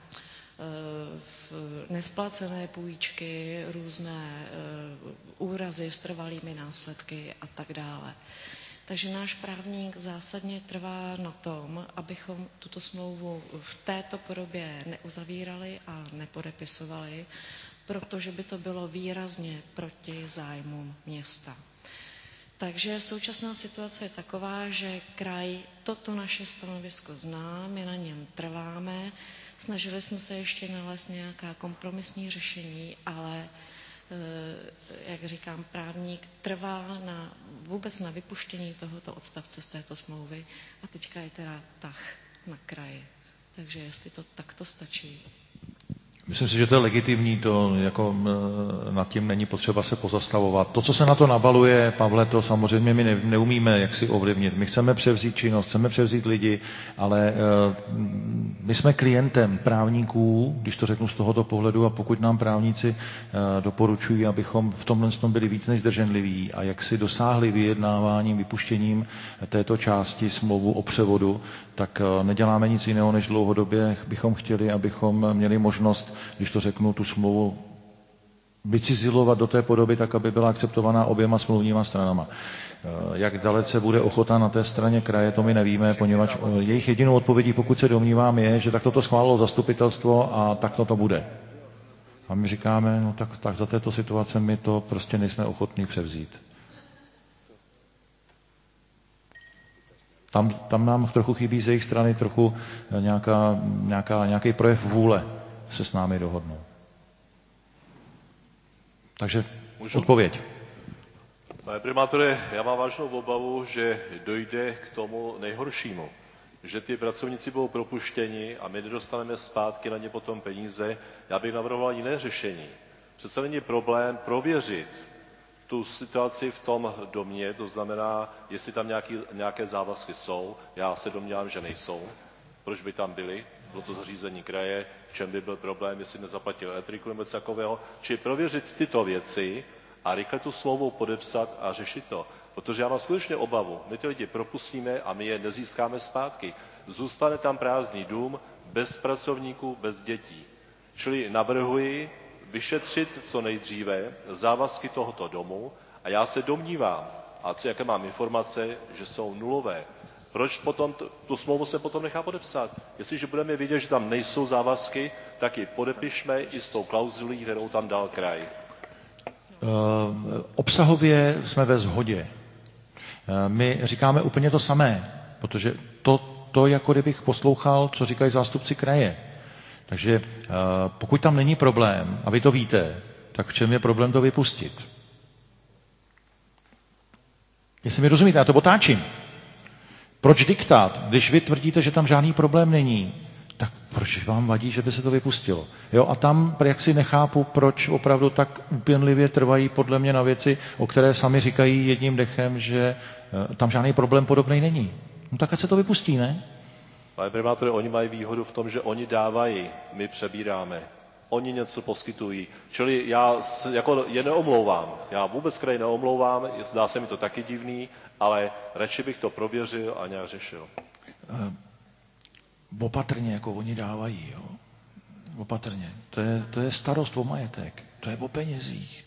nesplacené půjčky, různé úrazy s trvalými následky a tak dále. Takže náš právník zásadně trvá na tom, abychom tuto smlouvu v této podobě neuzavírali a nepodepisovali, protože by to bylo výrazně proti zájmům města. Takže současná situace je taková, že kraj toto naše stanovisko zná, my na něm trváme, snažili jsme se ještě nalézt nějaká kompromisní řešení, ale jak říkám, právník trvá vůbec na vypuštění tohoto odstavce z této smlouvy a teďka je teda tah na kraji. Takže jestli to takto stačí. Myslím si, že to je legitimní, to jako nad tím není potřeba se pozastavovat. To, co se na to nabaluje, Pavle, to samozřejmě my neumíme jak si ovlivnit. My chceme převzít činnost, chceme převzít lidi, ale my jsme klientem právníků, když to řeknu z tohoto pohledu, a pokud nám právníci doporučují, abychom v tomhle byli víc než zdrženliví a jak si dosáhli vyjednáváním, vypuštěním této části smlouvu o převodu, tak neděláme nic jiného, než dlouhodobě bychom chtěli, abychom měli možnost, když to řeknu, tu smlouvu vycizilovat do té podoby, tak aby byla akceptovaná oběma smluvníma stranama. Jak dalece bude ochota na té straně kraje, to my nevíme, poněvadž jejich jedinou odpovědí, pokud se domnívám, je, že takto to schválilo zastupitelstvo a takto to bude. A my říkáme, no tak za této situace my to prostě nejsme ochotní převzít. Tam nám trochu chybí z jejich strany trochu nějaký projev vůle se s námi dohodnout. Takže odpověď. Pane primátore, já mám vážnou obavu, že dojde k tomu nejhoršímu. Že ty pracovníci budou propuštěni a my nedostaneme zpátky na ně potom peníze. Já bych navrhoval jiné řešení. Přece není problém prověřit tu situaci v tom domě, to znamená, jestli tam nějaké závazky jsou. Já se domnívám, že nejsou. Proč by tam byly? Bylo to zařízení kraje, v čem by byl problém, jestli nezaplatil elektriku nebo něco takového. Čili prověřit tyto věci a rychle tu smlouvu podepsat a řešit to. Protože já mám skutečně obavu, my ty lidi propustíme a my je nezískáme zpátky. Zůstane tam prázdný dům, bez pracovníků, bez dětí. Čili navrhuji vyšetřit co nejdříve závazky tohoto domu a já se domnívám, a jaké mám informace, že jsou nulové. Proč potom tu smlouvu se potom nechá podepsat? Jestliže budeme vidět, že tam nejsou závazky, tak ji podepišme i s tou klauzulí, kterou tam dal kraj. Obsahově jsme ve shodě. My říkáme úplně to samé, protože to jako kdybych poslouchal, co říkají zástupci kraje. Takže pokud tam není problém, a vy to víte, tak v čem je problém to vypustit? Jestli mi rozumíte, já to otáčím. Proč diktát? Když vy tvrdíte, že tam žádný problém není, tak proč vám vadí, že by se to vypustilo? Jo, a tam jak si nechápu, proč opravdu tak úpěnlivě trvají podle mě na věci, o které sami říkají jedním dechem, že tam žádný problém podobný není. No tak ať se to vypustí, ne? Pane primátore, oni mají výhodu v tom, že oni dávají, my přebíráme. Oni něco poskytují. Čili já je neomlouvám. Já vůbec kraj neomlouvám, zdá se mi to taky divný, ale radši bych to prověřil a nějak řešil. Opatrně, jako oni dávají. Jo. opatrně. To je starost o majetek. To je o penězích.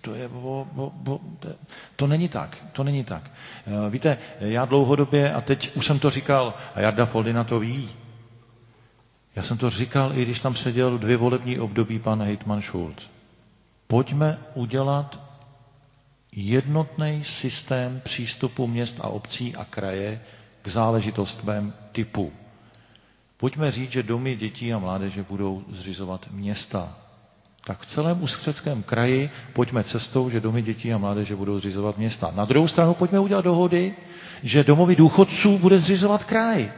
To není tak. To není tak. Víte, já dlouhodobě, a teď už jsem to říkal, a Jarda Foldyna to ví, já jsem to říkal, i když tam seděl 2 volební období pan hejtman Schulz. Pojďme udělat jednotný systém přístupu měst a obcí a kraje k záležitostem typu. Pojďme říct, že domy dětí a mládeže budou zřizovat města. Tak v celém Ústeckém kraji pojďme cestou, že domy dětí a mládeže budou zřizovat města. Na druhou stranu pojďme udělat dohody, že domovy důchodců bude zřizovat kraj.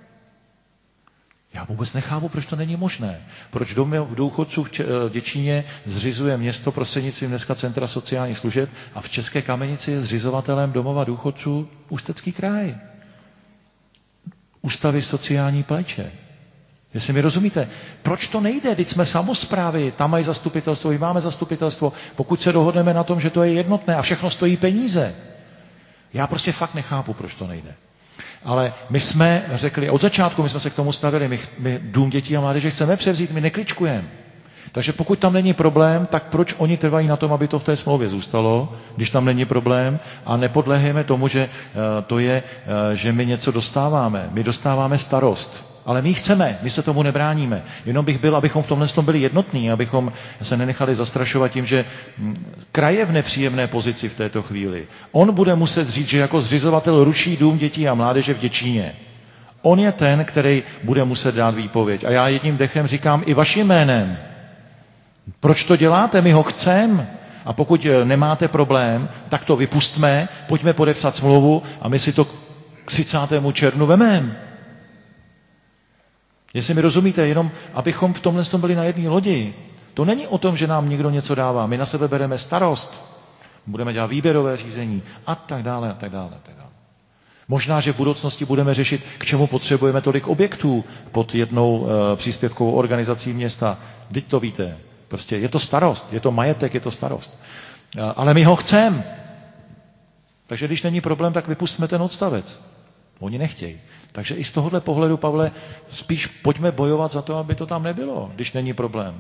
Já vůbec nechápu, proč to není možné. Proč domov důchodců v Děčíně zřizuje město prostřednictvím dneska Centra sociálních služeb a v České Kamenici je zřizovatelem domova důchodců Ústecký kraj. Ústavy sociální péče. Jestli mi rozumíte, proč to nejde? Vždyť jsme samosprávy, tam mají zastupitelstvo, my máme zastupitelstvo. Pokud se dohodneme na tom, že to je jednotné a všechno stojí peníze. Já prostě fakt nechápu, proč to nejde. Ale my jsme řekli, od začátku my jsme se k tomu stavili, my dům dětí a mládeže chceme převzít, my nekličkujeme. Takže pokud tam není problém, tak proč oni trvají na tom, aby to v té smlouvě zůstalo, když tam není problém, a nepodléhejme tomu, že to je, že my něco dostáváme. My dostáváme starost. Ale my chceme, my se tomu nebráníme. Jenom bych byl, abychom v tomhle byli jednotní, abychom se nenechali zastrašovat tím, že kraj je v nepříjemné pozici v této chvíli. On bude muset říct, že jako zřizovatel ruší dům dětí a mládeže v Děčíně. On je ten, který bude muset dát výpověď. A já jedním dechem říkám i vaším jménem. Proč to děláte? My ho chceme. A pokud nemáte problém, tak to vypustme, pojďme podepsat smlouvu a my si to k 30. červnu vememe. Jestli mi rozumíte, jenom abychom v tomhle byli na jedné lodi. To není o tom, že nám někdo něco dává. My na sebe bereme starost. Budeme dělat výběrové řízení a tak dále, a tak dále, a tak dále. Možná, že v budoucnosti budeme řešit, k čemu potřebujeme tolik objektů pod jednou příspěvkovou organizací města. Vždyť to víte. Prostě je to starost, je to majetek, je to starost. Ale my ho chceme. Takže když není problém, tak vypustíme ten odstavec. Oni nechtějí. Takže i z tohohle pohledu, Pavle, spíš pojďme bojovat za to, aby to tam nebylo, když není problém.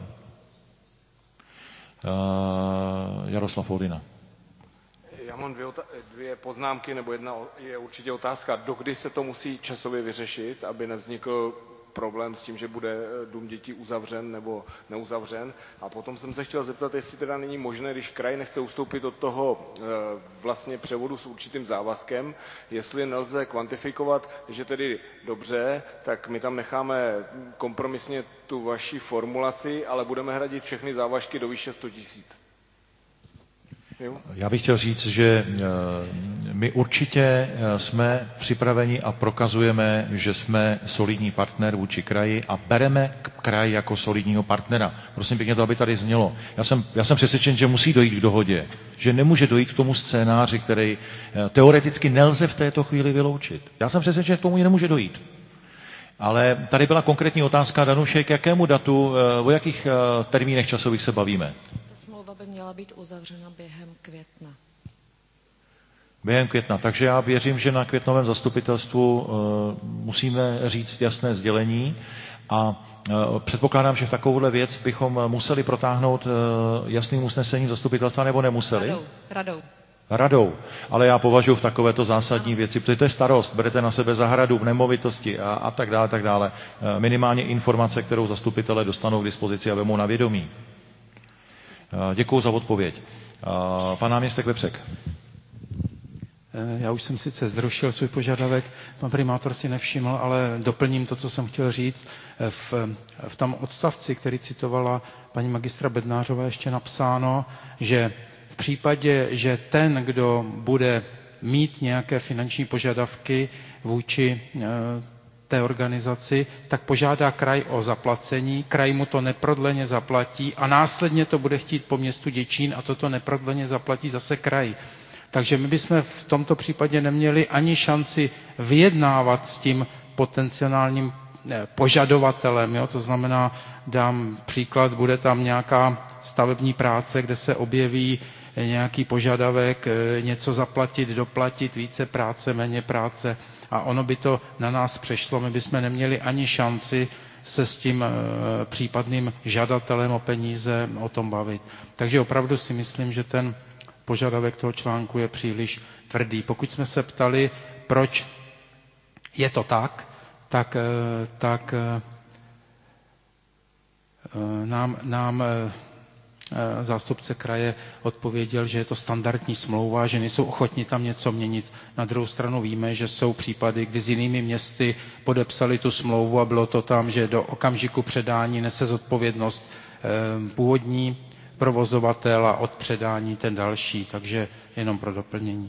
Jaroslav Foldyna. Já mám 2 poznámky, nebo jedna je určitě otázka, dokdy se to musí časově vyřešit, aby nevznikl problém s tím, že bude dům dětí uzavřen nebo neuzavřen. A potom jsem se chtěl zeptat, jestli teda není možné, když kraj nechce ustoupit od toho vlastně převodu s určitým závazkem, jestli nelze kvantifikovat, že tedy dobře, tak my tam necháme kompromisně tu vaši formulaci, ale budeme hradit všechny závazky do výše 100 000. Já bych chtěl říct, že my určitě jsme připraveni a prokazujeme, že jsme solidní partner vůči kraji a bereme kraj jako solidního partnera. Prosím pěkně to, aby tady znělo. Já jsem přesvědčen, že musí dojít k dohodě, že nemůže dojít k tomu scénáři, který teoreticky nelze v této chvíli vyloučit. Já jsem přesvědčen, že k tomu nemůže dojít. Ale tady byla konkrétní otázka, Danuše, k jakému datu, o jakých termínech časových se bavíme? Smlouva by měla být uzavřena během května. Během května. Takže já věřím, že na květnovém zastupitelstvu musíme říct jasné sdělení a předpokládám, že v takovouhle věc bychom museli protáhnout jasným usnesením zastupitelstva, nebo nemuseli? Radou. Ale já považuji v takovéto zásadní věci, protože to je starost, berete na sebe zahradu v nemovitosti a tak dále, tak dále. Minimálně informace, kterou zastupitelé dostanou k dispozici a vemou na vědomí. Děkuju za odpověď. Pan náměstek Vepřek. Já už jsem sice zrušil svůj požadavek, pan primátor si nevšiml, ale doplním to, co jsem chtěl říct. V tom odstavci, který citovala paní magistra Bednářová, ještě napsáno, že v případě, že ten, kdo bude mít nějaké finanční požadavky vůči té organizaci, tak požádá kraj o zaplacení, kraj mu to neprodleně zaplatí a následně to bude chtít po městu Děčín a toto neprodleně zaplatí zase kraj. Takže my bychom v tomto případě neměli ani šanci vyjednávat s tím potenciálním požadovatelem. Jo? To znamená, dám příklad, bude tam nějaká stavební práce, kde se objeví nějaký požadavek, něco zaplatit, doplatit, více práce, méně práce a ono by to na nás přešlo, my bychom neměli ani šanci se s tím případným žadatelem o peníze o tom bavit. Takže opravdu si myslím, že ten požadavek toho článku je příliš tvrdý. Pokud jsme se ptali, proč je to tak nám zástupce kraje odpověděl, že je to standardní smlouva, že nejsou ochotni tam něco měnit. Na druhou stranu víme, že jsou případy, kdy s jinými městy podepsali tu smlouvu a bylo to tam, že do okamžiku předání nese zodpovědnost původní provozovatel a od předání ten další, takže jenom pro doplnění.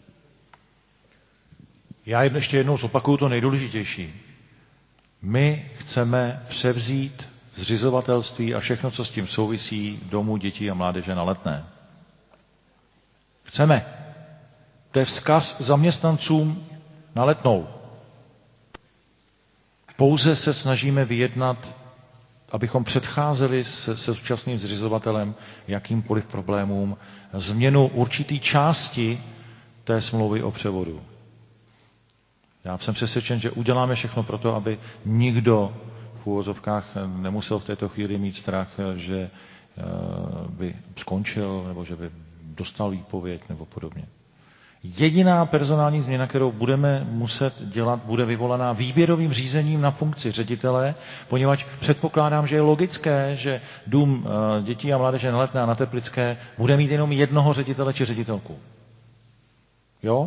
Já ještě jednou zopakuju to nejdůležitější. My chceme převzít zřizovatelství a všechno, co s tím souvisí, domů dětí a mládeže na Letné. Chceme. To je vzkaz zaměstnancům na Letnou. Pouze se snažíme vyjednat, abychom předcházeli se současným zřizovatelem jakýmkoliv problémům, změnu určitý části té smlouvy o převodu. Já jsem přesvědčen, že uděláme všechno pro to, aby nikdo v úvozovkách nemusel v této chvíli mít strach, že by skončil nebo že by dostal výpověď nebo podobně. Jediná personální změna, kterou budeme muset dělat, bude vyvolaná výběrovým řízením na funkci ředitele, poněvadž předpokládám, že je logické, že dům dětí a mládeže na Letné a na Teplické bude mít jenom jednoho ředitele či ředitelku. Jo?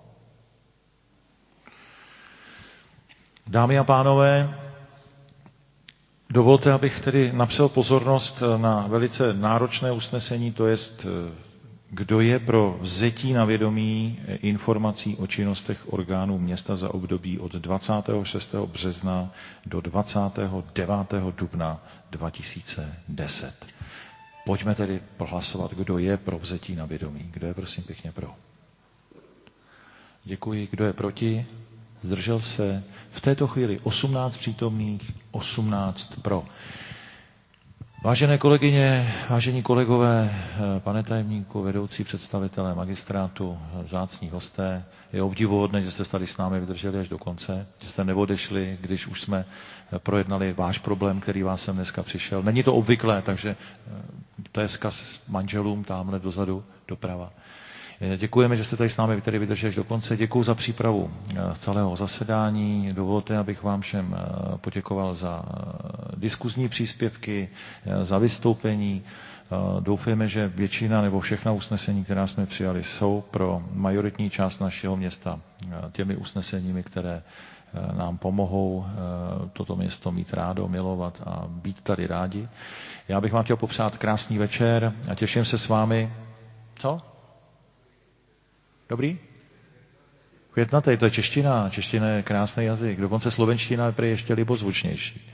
Dámy a pánové, dovolte, abych tedy napřel pozornost na velice náročné usnesení, to jest, kdo je pro vzetí na vědomí informací o činnostech orgánů města za období od 26. března do 29. dubna 2010. Pojďme tedy prohlasovat, kdo je pro vzetí na vědomí. Kdo je prosím pěkně pro? Děkuji. Kdo je proti? Zdržel se. V této chvíli 18 přítomných, 18 pro. Vážené kolegyně, vážení kolegové, pane tajemníku, vedoucí představitelé magistrátu, vzácní hosté, je obdivuhodné, že jste tady s námi vydrželi až do konce, že jste neodešli, když už jsme projednali váš problém, který vás sem dneska přišel. Není to obvyklé, takže to je vzkaz manželům tamhle dozadu, doprava. Děkujeme, že jste tady s námi tady vydrželi až do konce. Děkuji za přípravu celého zasedání. Dovolte, abych vám všem poděkoval za diskuzní příspěvky, za vystoupení. Doufejme, že většina nebo všechna usnesení, která jsme přijali, jsou pro majoritní část našeho města těmi usneseními, které nám pomohou toto město mít rádo, milovat a být tady rádi. Já bych vám chtěl popřát krásný večer a těším se s vámi. Co? Dobrý? Květnatej, to je čeština. Čeština je krásný jazyk. Dokonce slovenština je prý ještě libozvučnější.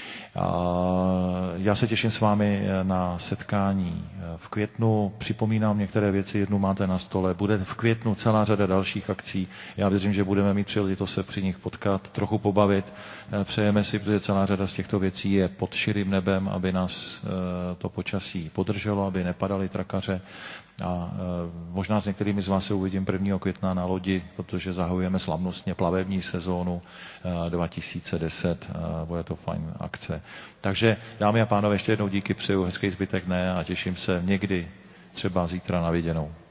Já se těším s vámi na setkání v květnu. Připomínám některé věci, jednu máte na stole. Bude v květnu celá řada dalších akcí. Já věřím, že budeme mít příležitost se při nich potkat, trochu pobavit. Přejeme si, protože celá řada z těchto věcí je pod širým nebem, aby nás to počasí podrželo, aby nepadaly trakaře. A možná s některými z vás se uvidím 1. května na lodi, protože zahajujeme slavnostně plavební sezónu 2010. Bude to fajn akce. Takže, dámy a pánové, ještě jednou díky, přeju hezký zbytek dne a těším se někdy třeba zítra na viděnou.